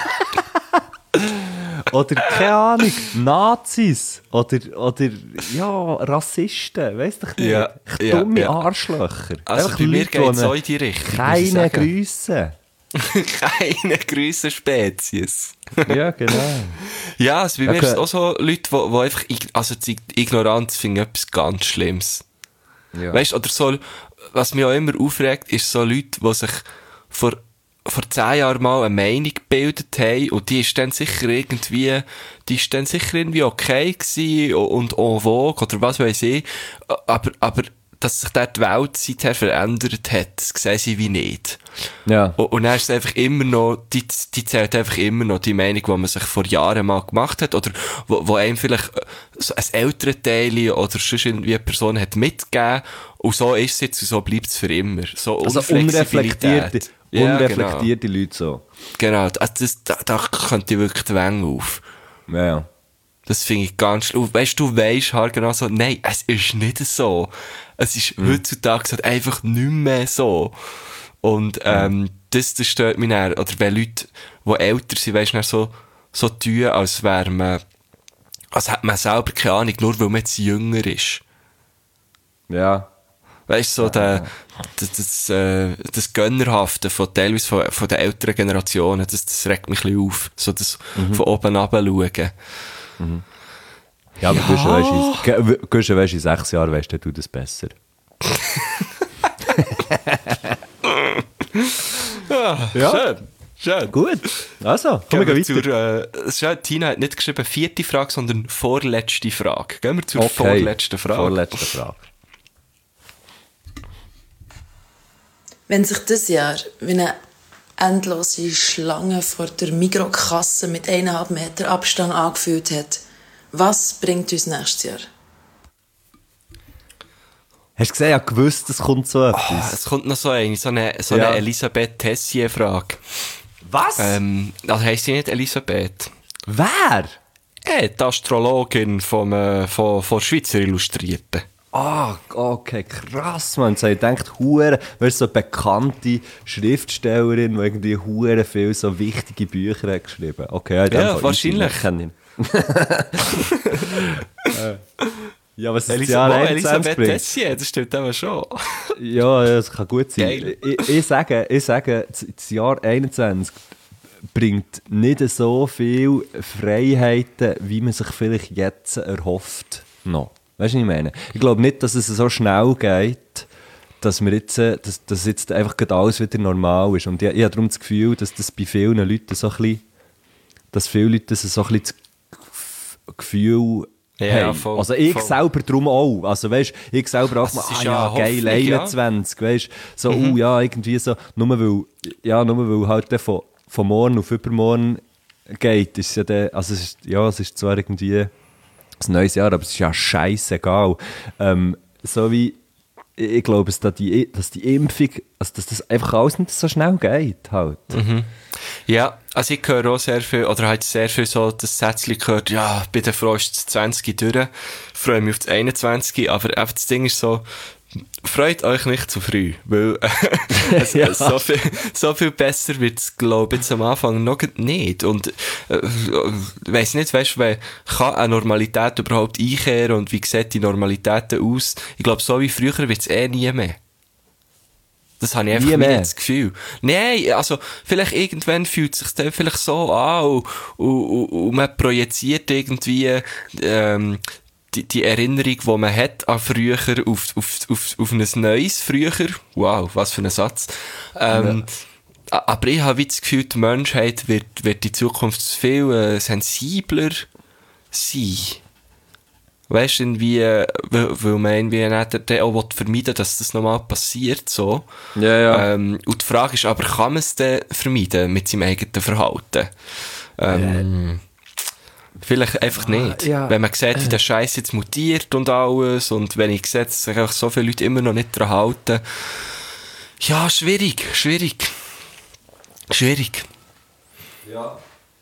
Speaker 4: Oder, keine Ahnung, Nazis. Oder, oder ja, Rassisten. Weißt du nicht?
Speaker 5: Ja,
Speaker 4: dumme
Speaker 5: ja, ja.
Speaker 4: Arschlöcher.
Speaker 5: Also
Speaker 4: einfach
Speaker 5: bei mir
Speaker 4: Leute,
Speaker 5: geht es auch in die Richtung.
Speaker 4: Keine Grüße.
Speaker 5: Keine grüße Spezies.
Speaker 4: Ja, genau.
Speaker 5: Ja, also bei mir
Speaker 4: okay.
Speaker 5: ist es auch so Leute, die, die einfach, also die Ignoranz finden etwas ganz Schlimmes. Ja. Weißt du, oder so, was mich auch immer aufregt, ist so Leute, die sich vor, vor zehn Jahren mal eine Meinung gebildet haben und die ist dann sicher irgendwie, die ist dann sicher irgendwie okay gewesen und en vogue oder was weiß ich, aber, aber, dass sich dort die Welt seither verändert hat, das sehen sie wie nicht.
Speaker 4: Ja.
Speaker 5: Und, und dann ist es einfach immer noch, die, die zählt einfach immer noch die Meinung, die man sich vor Jahren mal gemacht hat, oder wo, wo einem vielleicht so ein älteres Teil oder sonst irgendwie eine Person hat mitgegeben, und so ist es jetzt und so bleibt es für immer. So
Speaker 4: also unreflektierte,
Speaker 5: ja,
Speaker 4: unreflektierte
Speaker 5: genau.
Speaker 4: Leute so.
Speaker 5: Genau, also das, da, da könnte ich wirklich die Wänge auf.
Speaker 4: Ja, ja.
Speaker 5: Das finde ich ganz schlimm. Weißt du, du weisst halt genau so, nein, es ist nicht so. Es ist mhm. heutzutage halt einfach nicht mehr so. Und ähm, das, das stört mich dann. Oder wenn Leute, die älter sind, weisst du, so, so tun, als wäre man, als hätte man selber keine Ahnung, nur weil man jetzt jünger ist.
Speaker 4: Ja.
Speaker 5: Weißt du, so
Speaker 4: ja,
Speaker 5: der,
Speaker 4: ja.
Speaker 5: das, das, äh, das Gönnerhafte von teilweise von, von den älteren Generationen, das, das regt mich ein bisschen auf. So das mhm. von oben runter schauen.
Speaker 4: Mhm. Ja, aber ja. Guschen, weisst du, in sechs Jahren weisst du das besser.
Speaker 5: ja, ja, schön. Schön.
Speaker 4: Gut. Also, kommen wir
Speaker 5: weiter. Zur, äh, Tina hat nicht geschrieben vierte Frage, sondern vorletzte Frage. Gehen wir zur
Speaker 4: okay.
Speaker 5: vorletzten Frage.
Speaker 4: Vorletzte Frage.
Speaker 1: Wenn sich das Jahr wie eine endlose Schlange vor der Migros-Kasse mit eineinhalb Meter Abstand angefühlt hat, was bringt uns nächstes Jahr?
Speaker 4: Hast du gesehen, ich habe gewusst, es kommt so etwas.
Speaker 5: Oh, es kommt noch so eine, so eine, so eine ja. Elisabeth Tessier-Frage.
Speaker 4: Was?
Speaker 5: Ähm, also heisst sie nicht Elisabeth?
Speaker 4: Wer?
Speaker 5: Äh, die Astrologin vom, äh, von, von Schweizer Illustrierten.
Speaker 4: Ah, oh, okay, krass, man. Ich denkt, hure, weißt du, so bekannte Schriftstellerin, die irgendwie hure viel so wichtige Bücher hat geschrieben. Okay, ja,
Speaker 5: ja wahrscheinlich.
Speaker 4: Ja, was ist
Speaker 5: Elis-
Speaker 4: das Jahr
Speaker 5: Elisabeth Tessier, das stimmt aber schon.
Speaker 4: Ja, ja, das kann gut sein. Ich, ich, sage, ich sage, das Jahr einundzwanzig bringt nicht so viele Freiheiten, wie man sich vielleicht jetzt erhofft. No. Weißt du, was ich meine? Ich glaube nicht, dass es so schnell geht, dass, wir jetzt, dass, dass jetzt einfach alles wieder normal ist. Und ich, ich habe darum das Gefühl, dass das bei vielen Leuten so ein bisschen, dass viele Leute so ein bisschen das Gefühl
Speaker 5: ja,
Speaker 4: haben.
Speaker 5: voll,
Speaker 4: also ich
Speaker 5: voll.
Speaker 4: selber drum auch. Also weißt, ich selber auch mal, ah ja, geil, einundzwanzig, ja. Weißt, so, mhm. oh ja, irgendwie so, nur weil, ja, nur weil halt der von, von morgen auf übermorgen geht, ist ja der, also es ist, ja, es ist zwar irgendwie ein neues Jahr, aber es ist ja scheißegal. Ähm, so wie, ich glaube, dass die, dass die Impfung, also dass das einfach alles nicht so schnell geht, halt.
Speaker 5: Mhm. Ja, also ich höre auch sehr viel, oder halt sehr viel so das Sätzchen gehört, ja, bei der Frau ist das zwanzig durch, freue mich auf das einundzwanzig, aber einfach das Ding ist so, freut euch nicht zu früh, weil äh, es,
Speaker 4: Ja.
Speaker 5: so, viel, so viel besser wird es, glaube ich, jetzt am Anfang noch nicht. Und äh, ich weiss nicht, weißt, wer kann eine Normalität überhaupt einkehren und wie sieht die Normalität aus? Ich glaube, so wie früher wird es eh nie mehr. Das habe ich einfach
Speaker 4: Nie
Speaker 5: nie
Speaker 4: mehr?
Speaker 5: das Gefühl. Nein, also, vielleicht irgendwann fühlt es sich dann vielleicht so an und, und, und, und man projiziert irgendwie, ähm, die, die Erinnerung, die man hat an früher, auf, auf, auf, auf ein neues früher. Wow, was für ein Satz. Ähm, a- aber ich habe wie das Gefühl, die Menschheit wird, wird in Zukunft viel äh, sensibler sein. Weißt du, irgendwie, äh, weil, weil man irgendwie nicht dann auch vermeiden will, dass das nochmal passiert, so.
Speaker 4: Ja, ja.
Speaker 5: Ähm, und die Frage ist aber, kann man es denn vermeiden mit seinem eigenen Verhalten? Ähm, vielleicht einfach nicht.
Speaker 4: ja.
Speaker 5: Wenn man sieht, wie der Scheiß jetzt mutiert und alles, und wenn ich sehe, dass sich einfach so viele Leute immer noch nicht daran halten. Ja, schwierig, schwierig. Schwierig.
Speaker 4: Ja.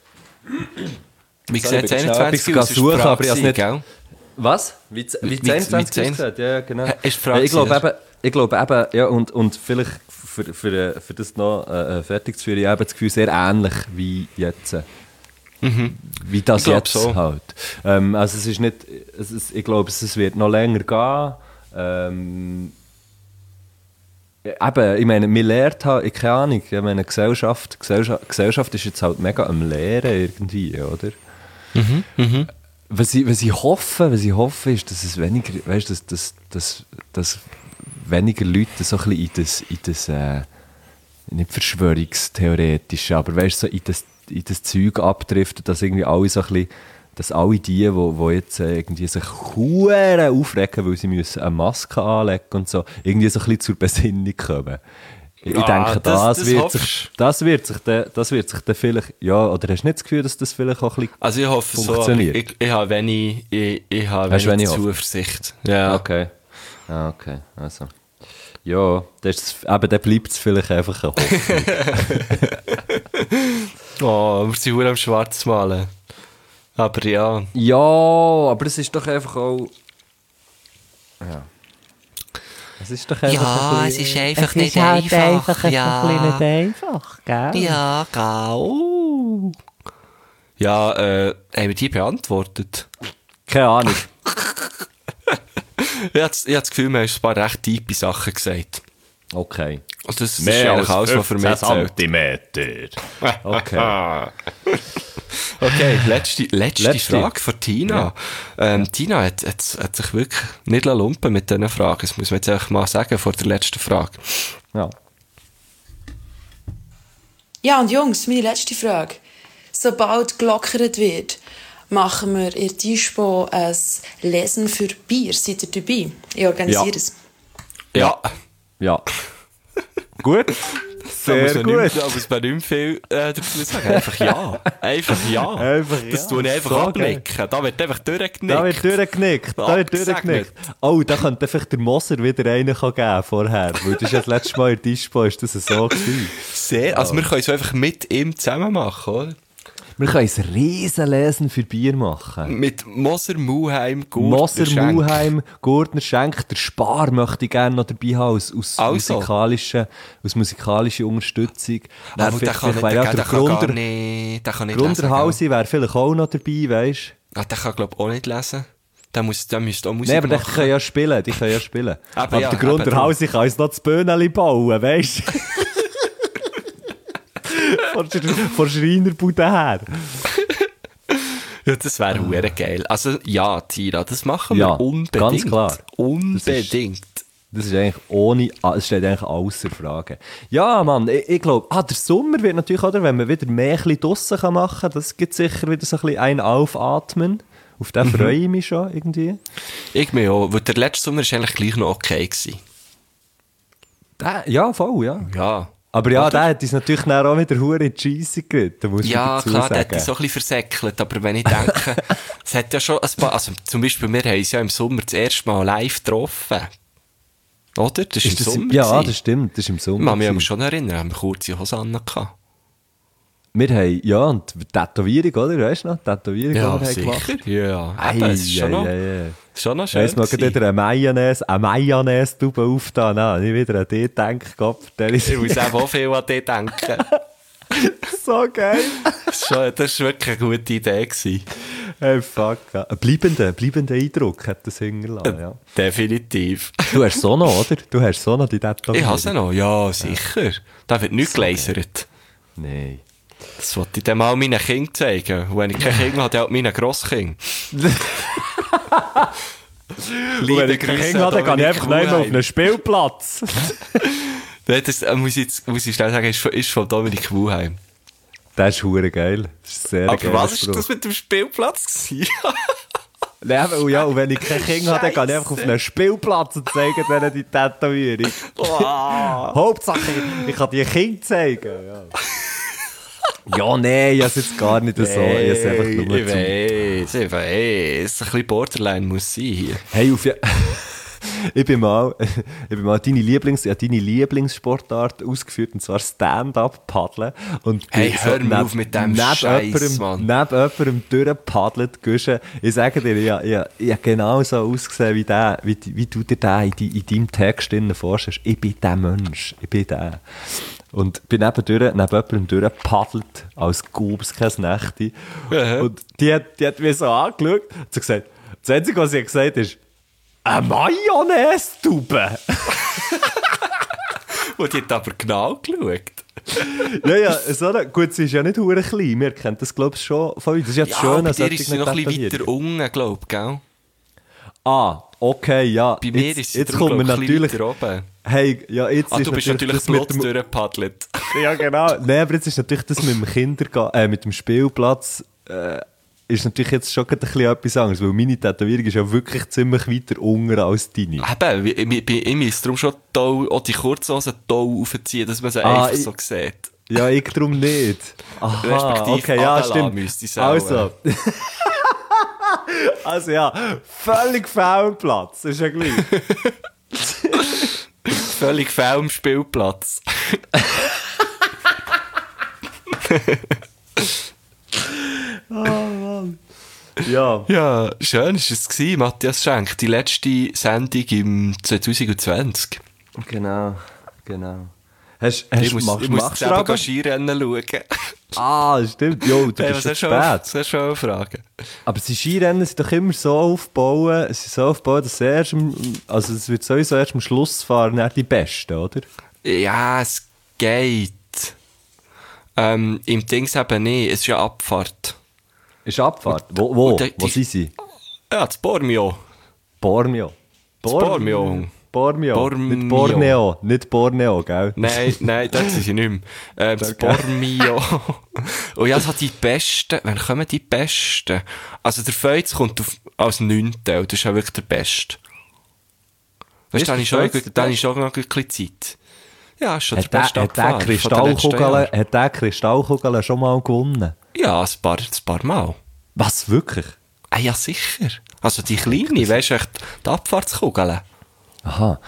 Speaker 5: Wie
Speaker 4: Sorry,
Speaker 5: sieht es
Speaker 4: ich bin schnell
Speaker 5: einundzwanzig
Speaker 4: etwas
Speaker 5: aus?
Speaker 4: suchen,
Speaker 5: Ist die
Speaker 4: aber ich hab's
Speaker 5: Frage
Speaker 4: nicht-
Speaker 5: gewesen,
Speaker 4: Was? Wie, z- wie
Speaker 5: Wie-
Speaker 4: zehn, zwanzig
Speaker 5: wie zehn?
Speaker 4: ausgesehen? Ja, genau.
Speaker 5: Ist die Frage
Speaker 4: ich glaube
Speaker 5: gewesen,
Speaker 4: eben, ich glaube eben, ja, und, und vielleicht für, für, für das noch äh, fertig zu führen, ich habe das Gefühl, sehr ähnlich wie jetzt. Wie das
Speaker 5: Ich glaub
Speaker 4: jetzt
Speaker 5: so.
Speaker 4: halt. Ähm, also es ist nicht, es ist, ich glaube, es wird noch länger gehen. Ähm, eben, ich meine, man lernt halt, ich keine Ahnung, ich meine, Gesellschaft, Gesellschaft, Gesellschaft ist jetzt halt mega am Lehren irgendwie, oder? Was ich, was ich hoffe, was ich hoffe, ist, dass es weniger, weißt, dass, dass, dass, dass weniger Leute so ein bisschen in das, in das äh, nicht verschwörungstheoretische, aber weißt, so in das, in das Zeug abdriften, dass irgendwie alle so ein bisschen, dass alle die, wo, wo jetzt äh, irgendwie sich hure aufregen, weil sie müssen eine Maske anlegen und so, irgendwie so ein bisschen zur Besinnung kommen. Ich
Speaker 5: Ah,
Speaker 4: denke,
Speaker 5: das-
Speaker 4: das,
Speaker 5: das
Speaker 4: wird
Speaker 5: hoffst
Speaker 4: sich, das wird sich dann, das wird sich dann vielleicht, ja, oder hast du nicht das Gefühl, dass das vielleicht auch ein bisschen
Speaker 5: Also ich hoffe so, aber
Speaker 4: funktioniert?
Speaker 5: ich, ich habe wenig, ich, ich habe
Speaker 4: Hast du
Speaker 5: wenig
Speaker 4: wenig
Speaker 5: Zuversicht. Ja.
Speaker 4: Okay. Ah, okay. Also. Ja, das ist, eben, dann bleibt es vielleicht einfach eine Hoffnung.
Speaker 5: Oh, wir sind verdammt am Schwarz malen. Aber ja.
Speaker 4: Ja, aber es ist doch einfach auch... Ja. Es ist doch einfach ein bisschen...
Speaker 5: einfach
Speaker 3: Es ist halt einfach ein bisschen nicht einfach, gell?
Speaker 5: Ja, genau. Ja, äh, haben wir die beantwortet?
Speaker 4: Keine Ahnung.
Speaker 5: Ich habe das, ich habe das Gefühl, wir haben ein paar recht tiefe Sachen gesagt.
Speaker 4: Okay.
Speaker 5: Und das ist eigentlich alles, was für mich zählt.
Speaker 4: Zentimeter. Okay.
Speaker 5: Okay, letzte, letzte,
Speaker 4: Letzte.
Speaker 5: Frage von Tina. Ähm, Tina hat, hat, hat sich wirklich nicht lumpen mit diesen Fragen. Das muss man jetzt einfach mal sagen vor der letzten Frage.
Speaker 4: Ja.
Speaker 1: Ja, und Jungs, meine letzte Frage. Sobald gelockert wird, machen wir in Dispo ein Lesen für Bier. Seid ihr dabei? Ich organisiere
Speaker 4: Ja.
Speaker 1: es.
Speaker 5: Ja.
Speaker 4: Ja. Gut.
Speaker 5: Da muss
Speaker 4: Sehr
Speaker 5: man
Speaker 4: gut.
Speaker 5: nicht, da muss man nicht mehr viel äh, dazu sagen. Einfach ja. Einfach ja.
Speaker 4: Einfach
Speaker 5: Das
Speaker 4: ja.
Speaker 5: tue ich einfach
Speaker 4: So
Speaker 5: abnicken. Da wird einfach durchgeknickt.
Speaker 4: Da wird durchgeknickt. Da wird
Speaker 5: Abgesegnet.
Speaker 4: durchgeknickt. Oh, da könnte vielleicht der Moser wieder einen geben vorher. Weil das ist ja das letzte Mal in Dispo, ist das so gewesen.
Speaker 5: Sehr. Also wir können es einfach mit ihm zusammen machen, oder?
Speaker 4: Wir können ein Riesenlesen für Bier machen.
Speaker 5: Mit Moser, Muheim, Gurtner,
Speaker 4: Moser,
Speaker 5: Schenk.
Speaker 4: Muheim, Gurtner, Schenk, der Spar möchte ich gerne noch dabei haben, aus, aus,
Speaker 5: Also.
Speaker 4: musikalischer, aus musikalischer Unterstützung. Dann
Speaker 5: Aber der
Speaker 4: vielleicht-
Speaker 5: kann,
Speaker 4: vielleicht
Speaker 5: der,
Speaker 4: wäre ja
Speaker 5: der,
Speaker 4: der
Speaker 5: kann gar
Speaker 4: Grunder,
Speaker 5: nicht, der kann nicht lesen.
Speaker 4: Grunderhausi wäre vielleicht auch noch dabei, weißt du?
Speaker 5: Ah, der kann, glaube ich, auch nicht lesen. Der, muss, der müsste auch Musik
Speaker 4: Nein, aber die
Speaker 5: machen.
Speaker 4: können ja spielen, die können ja spielen.
Speaker 5: Aber
Speaker 4: Aber
Speaker 5: ja,
Speaker 4: der
Speaker 5: eben
Speaker 4: Grunderhausi kann uns noch das Böhneli bauen, weißt du? von, der, von der Schreinerbude her.
Speaker 5: Ja, das wäre hure geil. Also, ja, Tira, das machen wir
Speaker 4: Ja,
Speaker 5: unbedingt.
Speaker 4: ganz klar.
Speaker 5: Unbedingt.
Speaker 4: Das ist eigentlich ohne, es steht eigentlich außer Frage. Ja, Mann, ich, ich glaube, ah, der Sommer wird natürlich, oder, wenn man wieder mehr ein bisschen draussen machen kann, das gibt sicher wieder so ein bisschen ein Aufatmen. Auf den freue ich mich schon irgendwie.
Speaker 5: Ich mir auch, weil der letzte Sommer war eigentlich gleich noch okay gewesen.
Speaker 4: Der, ja, voll, ja.
Speaker 5: Ja.
Speaker 4: Aber ja,
Speaker 5: Oder?
Speaker 4: der hat uns natürlich dann auch wieder hure in die Scheisse geritten, muss man
Speaker 5: Ja,
Speaker 4: dazu
Speaker 5: klar,
Speaker 4: sagen.
Speaker 5: der hat dich so ein bisschen versäckelt, aber wenn ich denke, es hat ja schon ein paar, also zum Beispiel, wir haben uns ja im Sommer das erste Mal live getroffen. Oder? Das
Speaker 4: Ist
Speaker 5: im
Speaker 4: das,
Speaker 5: Sommer.
Speaker 4: ja,
Speaker 5: gewesen.
Speaker 4: das stimmt, das ist im Sommer.
Speaker 5: Ich kann mich aber
Speaker 4: gewesen.
Speaker 5: schon erinnern, haben wir kurze Hosen gehabt.
Speaker 4: wir haben, ja, und Tätowierung, oder? Weißt du noch? Tätowierung,
Speaker 5: Ja,
Speaker 4: die wir
Speaker 5: sicher.
Speaker 4: haben gemacht.
Speaker 5: Ja,
Speaker 4: Ei,
Speaker 5: eben, es ist schon,
Speaker 4: ei,
Speaker 5: noch,
Speaker 4: ei, ei.
Speaker 5: schon noch schön
Speaker 4: Weiss noch,
Speaker 5: gewesen.
Speaker 4: wieder eine Mayonnaise, eine Mayonnaise-Tube aufgetan. Nein, nicht wieder an dich denken, Gott.
Speaker 5: Ich muss auch viel an dich denken.
Speaker 4: So geil.
Speaker 5: Das ist schon- das war wirklich eine gute Idee gewesen.
Speaker 4: Hey, fuck. Ja. Ein bleibender, bleibender Eindruck hat das hinterlassen, ja.
Speaker 5: Definitiv.
Speaker 4: Du hast so noch, oder? Du hast so noch die Tätowierung.
Speaker 5: Ich habe sie noch, ja, sicher. Da wird nichts
Speaker 4: So geil.
Speaker 5: gelasert.
Speaker 4: Nein.
Speaker 5: Das wollte ich dann mal meinen Kindern zeigen. Und wenn ich kein Kind habe, dann auch meinen Grosskind.
Speaker 4: Und wenn ich kein Kind habe, dann gehe ich einfach nicht mehr auf einen Spielplatz.
Speaker 5: Nein, das äh, muss ich, jetzt, muss ich schnell sagen, ist, von- ist von Dominik Wuheim.
Speaker 4: Das ist verdammt geil. Das ist sehr
Speaker 5: Aber
Speaker 4: geil.
Speaker 5: was ist das mit dem Spielplatz gewesen?
Speaker 4: Nein, und ja, und wenn ich kein Kind habe, dann gehe ich einfach auf einen Spielplatz und zeige denen die Tätowierung. Hauptsache, ich, ich kann die Kinder zeigen. Ja, ja nein, ich habe es jetzt gar nicht so. Ich habe es einfach nur
Speaker 5: ich
Speaker 4: zum...
Speaker 5: weiss, ich weiss. Ein bisschen Borderline muss sein hier.
Speaker 4: Hey, auf ja... Ich bin mal, ich bin mal deine, Lieblings, ja, deine Lieblingssportart ausgeführt, und zwar Stand-Up-Paddeln. Und
Speaker 5: Hey,
Speaker 4: bin
Speaker 5: hör mal auf mit dem
Speaker 4: neben
Speaker 5: Scheiss,
Speaker 4: jemandem-
Speaker 5: Mann.
Speaker 4: Neben jemandem durchgepaddelt, Guschen. Ich sage dir, ich, ich, ich habe genau so ausgesehen, wie, der, wie, wie du dir den in, die- in deinem Text drinnen vorstellst. Ich bin der Mensch. Ich bin der. Und bin neben, durch, neben jemandem durchgepaddelt, als Gubs, kein Nächte.
Speaker 5: Ja.
Speaker 4: Und die hat, die hat mich so angeschaut und so gesagt, das Einzige, was sie gesagt hat, ist, eine Mayonnaise-Tube?
Speaker 5: Und die hat aber genau geschaut.
Speaker 4: Ja, ja, so eine, gut, sie ist ja nicht hure klein. Wir kennen das, glaube ich, schon von uns. Das ist ja das
Speaker 5: Ja,
Speaker 4: Schöne.
Speaker 5: bei dir
Speaker 4: solche
Speaker 5: ist sie noch ein bisschen
Speaker 4: Tätowierungen.
Speaker 5: weiter unten, glaube ich, gell?
Speaker 4: Ah, okay, ja.
Speaker 5: Bei mir
Speaker 4: jetzt,
Speaker 5: ist sie
Speaker 4: jetzt
Speaker 5: darum,
Speaker 4: kommen wir
Speaker 5: glaub ich, ein
Speaker 4: natürlich...
Speaker 5: bisschen weiter oben.
Speaker 4: Hey, ja, jetzt
Speaker 5: Ah,
Speaker 4: ist
Speaker 5: du bist
Speaker 4: natürlich,
Speaker 5: natürlich
Speaker 4: das mit
Speaker 5: Platz
Speaker 4: dem...
Speaker 5: durchgepaddelt.
Speaker 4: Ja, genau. Nein, aber jetzt ist natürlich das mit dem Kindergarten, äh, mit dem Spielplatz, äh, ist natürlich jetzt schon gerade ein bisschen etwas anderes, weil meine Tätowierung ist ja wirklich ziemlich weiter unten als deine.
Speaker 5: Eben, ich, ich, ich muss darum schon toll, auch die Kurzhosen toll aufziehen, dass man sie
Speaker 4: Ah,
Speaker 5: einfach
Speaker 4: ich-
Speaker 5: so sieht.
Speaker 4: Ja, ich drum nicht. Aha,
Speaker 5: Respektive
Speaker 4: okay, ja,
Speaker 5: Adela
Speaker 4: stimmt.
Speaker 5: müsste es auch,
Speaker 4: Also. Also ja, völlig fehl am Platz, ist ja gleich.
Speaker 5: Völlig fehl am Spielplatz.
Speaker 4: Ja.
Speaker 5: Ja, schön war es gewesen, Matthias Schenk. Die letzte Sendung im zwanzig zwanzig.
Speaker 4: Genau, genau. Hast, hast,
Speaker 5: Ich muss,
Speaker 4: machst,
Speaker 5: ich muss
Speaker 4: machst
Speaker 5: jetzt
Speaker 4: du
Speaker 5: eben
Speaker 4: aber?
Speaker 5: Skirennen schauen.
Speaker 4: Ah, stimmt. Jo, du
Speaker 5: Hey,
Speaker 4: bist
Speaker 5: was
Speaker 4: zu
Speaker 5: hast du
Speaker 4: spät.
Speaker 5: schon fragen?
Speaker 4: Aber die Skirennen sind doch immer so aufgebaut, es sind so aufgebaut, dass erst am, also es wird sowieso erst am Schluss fahren, nicht die Besten, oder?
Speaker 5: Ja, es geht. Ähm, Im Dings eben nicht, es ist ja Abfahrt.
Speaker 4: Ist Abfahrt. Wo, wo,
Speaker 5: und die-
Speaker 4: wo
Speaker 5: die-
Speaker 4: sind sie?
Speaker 5: Ja, das Bormio.
Speaker 4: Borneo.
Speaker 5: Das Borneo.
Speaker 4: Borneo.
Speaker 5: Borneo.
Speaker 4: Nicht Borneo, nicht Borneo, gell?
Speaker 5: Nein, nein, das sind sie nicht mehr. Ähm, das
Speaker 4: Okay.
Speaker 5: Bormio. Und ja, es hat die Besten. Wann kommen die Besten? Also der Feuz kommt auf, als Neunte. Und das ist ja wirklich der Beste. Weißt
Speaker 4: Ist
Speaker 5: du, da habe
Speaker 4: der
Speaker 5: ich schon,
Speaker 4: Feuz der
Speaker 5: da habe ich
Speaker 4: Beste?
Speaker 5: schon noch ein bisschen Zeit. Ja, ist schon
Speaker 4: Hat
Speaker 5: der
Speaker 4: der,
Speaker 5: beste
Speaker 4: hat der
Speaker 5: Abfahrer von den letzten
Speaker 4: Kristallkugel,
Speaker 5: Jahren.
Speaker 4: hat der Kristallkugel schon mal gewonnen?
Speaker 5: Ja, ein paar, ein paar Mal.
Speaker 4: Was, wirklich?
Speaker 5: Ah ja, sicher. Also die kleine, weißt du, echt die Abfahrtskugel.
Speaker 4: Aha.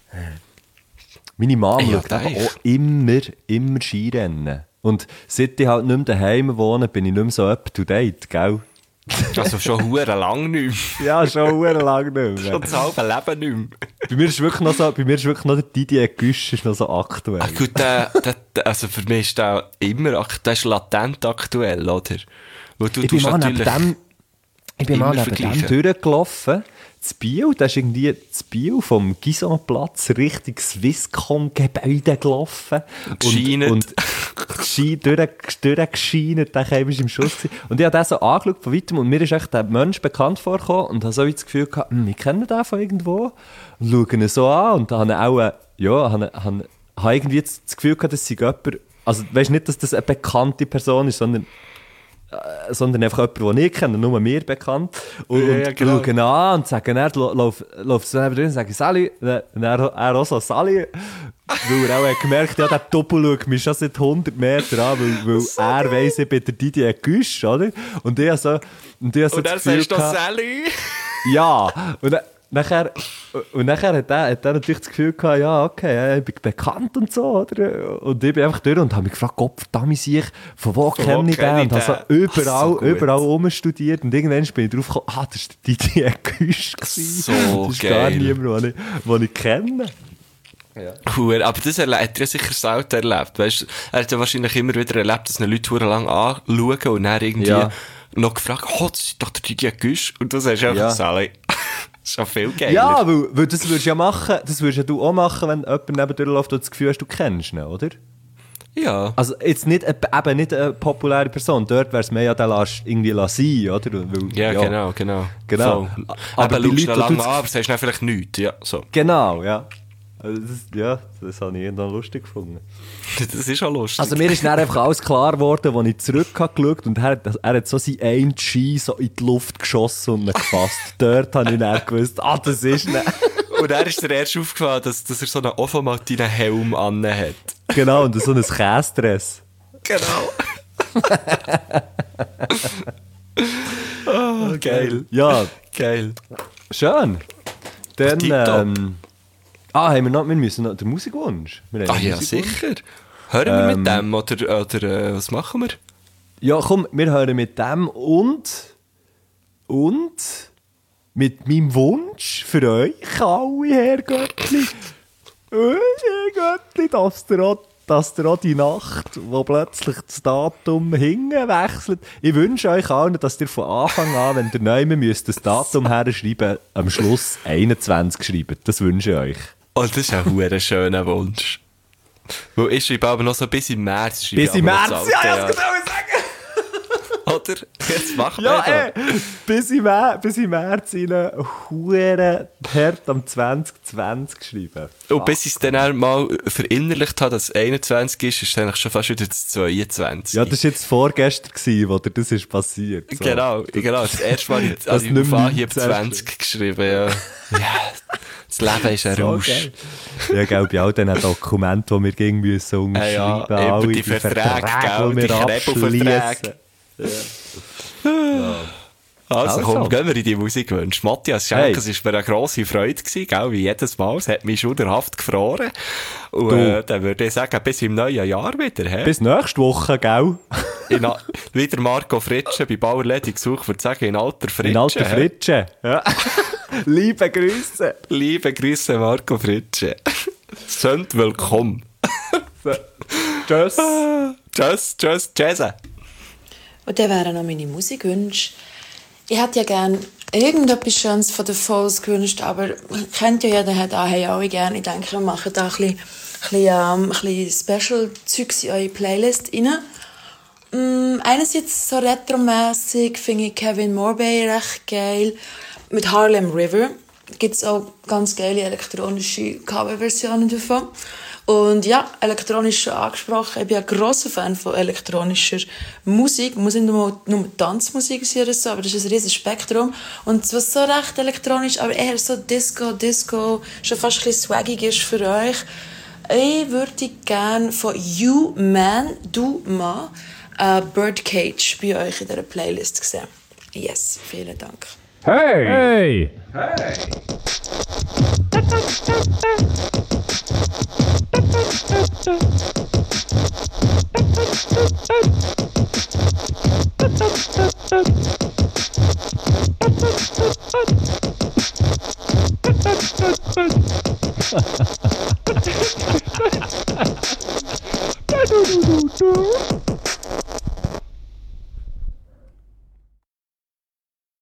Speaker 4: Meine Mama
Speaker 5: Ey, ja,
Speaker 4: schaut aber
Speaker 5: gleich.
Speaker 4: auch immer, immer Skirennen. Und seit ich halt nicht mehr daheim wohne, bin ich nicht mehr so up to date, gell?
Speaker 5: Also schon hure lang nicht mehr.
Speaker 4: Ja, schon sehr lange nicht mehr.
Speaker 5: Schon das halbe Leben nicht mehr.
Speaker 4: Bei mir ist wirklich noch so, bei mir ist wirklich noch der Didier Güsch ist noch so aktuell.
Speaker 5: Ah, gut, der, der, der, also für mich ist der immer, ak- der ist latent aktuell, oder? Weil du
Speaker 4: ich bin
Speaker 5: tust
Speaker 4: mal neben
Speaker 5: natürlich
Speaker 4: dem, ich bin mal
Speaker 5: immer
Speaker 4: neben dem
Speaker 5: vergleichen.
Speaker 4: durchgelaufen. Das Biel, da ist irgendwie das Biel vom Gisonplatz Richtung Swisscom-Gebäude gelaufen.
Speaker 5: Geschienen.
Speaker 4: Und, und Ski durch, durchgeschienen, der Keim war im Schuss. gewesen. Und ich habe den so angeschaut von weitem und mir ist echt der Mensch bekannt vorgekommen und habe so wie das Gefühl gehabt, hm, ich kenne den von irgendwo. Und schaue ihn so an und habe auch, äh, ja, habe, habe, habe irgendwie das das Gefühl gehabt, dass sie jemand, also weißt nicht, dass das eine bekannte Person ist, sondern äh, sondern einfach jemand, den ich kenne, nur mir bekannt. Und,
Speaker 5: Ja, ja,
Speaker 4: und
Speaker 5: genau.
Speaker 4: schauen an und sagen, er läuft so neben drin und sagen, Sally, und er, er auch so, Sally, weil er auch hat gemerkt, ja, der Doppel schaut mich schon seit hundert Metern an, weil, weil er weiss, ich bin der Didier Güsch, oder? Und ich habe so, und ich habe so
Speaker 5: Und
Speaker 4: das
Speaker 5: dann
Speaker 4: Gefühl
Speaker 5: sagst du noch
Speaker 4: gehabt-
Speaker 5: Sally.
Speaker 4: ja, und, dann- nachher, und nachher hat er, hat er natürlich das Gefühl gehabt, ja, okay, ja, ich bin bekannt und so, oder? Und ich bin einfach durch und habe mich gefragt, Gott, verdammt, ich, von wo kenne ich den? Und habe so überall,
Speaker 5: so
Speaker 4: überall rumstudiert und irgendwann bin ich drauf gekommen, ah, das war der Didier Güsch.
Speaker 5: So
Speaker 4: das ist
Speaker 5: geil.
Speaker 4: gar niemand, den ich, den ich kenne.
Speaker 5: Ja. Cool, aber das erle- hat er sicher selten erlebt. Weißt, er hat ja wahrscheinlich immer wieder erlebt, dass ihn Leute verdammt lang anschauen und dann irgendwie
Speaker 4: Ja.
Speaker 5: noch gefragt, oh, das ist doch der Didier Güsch. Und du sagst einfach,
Speaker 4: Ja.
Speaker 5: Sally, das ist schon viel geiler.
Speaker 4: Ja, weil, weil das würdest du ja machen, das würdest ja du auch machen, wenn jemand neben dir läuft und das Gefühl hast, du kennst ihn, oder?
Speaker 5: Ja.
Speaker 4: Also jetzt nicht, eine- eben nicht eine populäre Person, dort wäre es mehr, ja, den lässt irgendwie sein, oder? Weil,
Speaker 5: Ja, genau, genau.
Speaker 4: Genau.
Speaker 5: Voll.
Speaker 4: Aber
Speaker 5: Aber
Speaker 4: die
Speaker 5: du schaust ihn
Speaker 4: Leute, die
Speaker 5: lange
Speaker 4: du-
Speaker 5: an, aber sagst dann vielleicht nichts. Ja, so.
Speaker 4: Genau, ja. Also das, ja, das habe ich irgendwann lustig gefunden.
Speaker 5: Das ist auch lustig.
Speaker 4: Also mir ist dann einfach alles klar geworden, als ich zurück habe geschaut und er, hat- er hat so seinen einen Ski so in die Luft geschossen und ihn gefasst. Dort habe ich dann gewusst, ah, das ist nicht.
Speaker 5: Und er ist dir erst aufgefallen, dass, dass er so einen Ofomaltinen Helm an hat.
Speaker 4: Genau, und so ein Käsedress.
Speaker 5: Genau. Oh, geil.
Speaker 4: Ja,
Speaker 5: Geil.
Speaker 4: schön. Dann,
Speaker 5: Tipptopp.
Speaker 4: ähm, ah, haben wir noch, wir müssen noch den Musikwunsch. Wir haben
Speaker 5: Ah
Speaker 4: einen
Speaker 5: ja,
Speaker 4: Musikwunsch.
Speaker 5: sicher. Hören wir
Speaker 4: Ähm,
Speaker 5: mit dem oder, oder äh, was machen wir?
Speaker 4: Ja, komm, wir hören mit dem und und mit meinem Wunsch für euch alle, Herr Göttli. Herr Göttli, dass ihr auch, dass ihr auch die Nacht, wo plötzlich das Datum hinwechselt. Ich wünsche euch allen, dass ihr von Anfang an, wenn ihr neu müsst, das Datum herschreiben, am Schluss einundzwanzig schreibt. Das wünsche ich euch.
Speaker 5: Oh, das ist ein verdammt schöner Wunsch. Weil ich schreibe aber noch so bis im März. schreibe
Speaker 4: Bis
Speaker 5: ich
Speaker 4: im
Speaker 5: aber noch
Speaker 4: März,
Speaker 5: das
Speaker 4: ja,
Speaker 5: alte
Speaker 4: ja,
Speaker 5: Jahr.
Speaker 4: das genau sagen.
Speaker 5: Oder? Jetzt machen
Speaker 4: Ja,
Speaker 5: wir
Speaker 4: ey, bis im, Mä- bis im März rein, hure hart am zwanzig zwanzig schreiben.
Speaker 5: Und bis ich es dann auch mal verinnerlicht habe, dass es einundzwanzig ist, ist es eigentlich schon fast wieder das zweiundzwanzig.
Speaker 4: Ja, das war jetzt vorgestern, gewesen, wo dir das ist passiert. So.
Speaker 5: Genau, genau. Das erste Mal,
Speaker 4: Das
Speaker 5: als ich
Speaker 4: nicht
Speaker 5: auf
Speaker 4: mehr
Speaker 5: Anhieb
Speaker 4: neunzehn
Speaker 5: zwanzig geschrieben, ja. Ja, das Leben ist ein
Speaker 4: So
Speaker 5: Rausch.
Speaker 4: geil. Ja, glaube ich, all diesen Dokumenten, die wir gegen müssen
Speaker 5: Ah ja,
Speaker 4: unterschreiben,
Speaker 5: über
Speaker 4: alle
Speaker 5: die Verträge, gell,
Speaker 4: die
Speaker 5: die
Speaker 4: wir
Speaker 5: Knebelverträge.
Speaker 4: abschließen.
Speaker 5: Also,
Speaker 4: Also.
Speaker 5: komm, gehen wir in die Musikwünsche. Matthias Schenk,
Speaker 4: Hey.
Speaker 5: es war mir eine grosse Freude gewesen, gell, wie jedes Mal. Es hat mich schauderhaft gefroren. Und,
Speaker 4: Du.
Speaker 5: äh, dann würde ich sagen, bis im neuen Jahr wieder, hä?
Speaker 4: Bis nächste Woche, gell?
Speaker 5: In a- wieder Marco Fritsche bei Bauerledig gesucht, würde sagen, in alter Fritsche.
Speaker 4: In alter
Speaker 5: hä?
Speaker 4: Fritsche. Ja. Liebe Grüße.
Speaker 5: Liebe Grüße, Marco Fritsche. Sind willkommen.
Speaker 4: Tschüss.
Speaker 5: Tschüss, tschüss, tschüss.
Speaker 1: Und dann wären noch meine Musikwünsche. Ich hätte ja gerne irgendetwas Schönes von den Falls gewünscht, aber kennt ja jeder, hat auch, haben alle gerne. Ich denke, wir machen da ein bisschen, ein bisschen, ähm, ein bisschen Special-Zeugs in eure Playlist rein. Mm, einerseits so retromässig finde ich Kevin Morby recht geil. Mit Harlem River gibt es auch ganz geile elektronische Coverversionen davon. Und ja, elektronisch schon angesprochen. Ich bin ein grosser Fan von elektronischer Musik. Muss nicht nur, nur Tanzmusik sein oder so, aber das ist ein riesiges Spektrum. Und was so recht elektronisch, aber eher so Disco, Disco, schon fast ein bisschen swaggig ist für euch. Ich würde gerne von You Man, Du Ma, uh, Birdcage bei euch in dieser Playlist sehen. Yes, vielen Dank.
Speaker 2: Hey! Hey!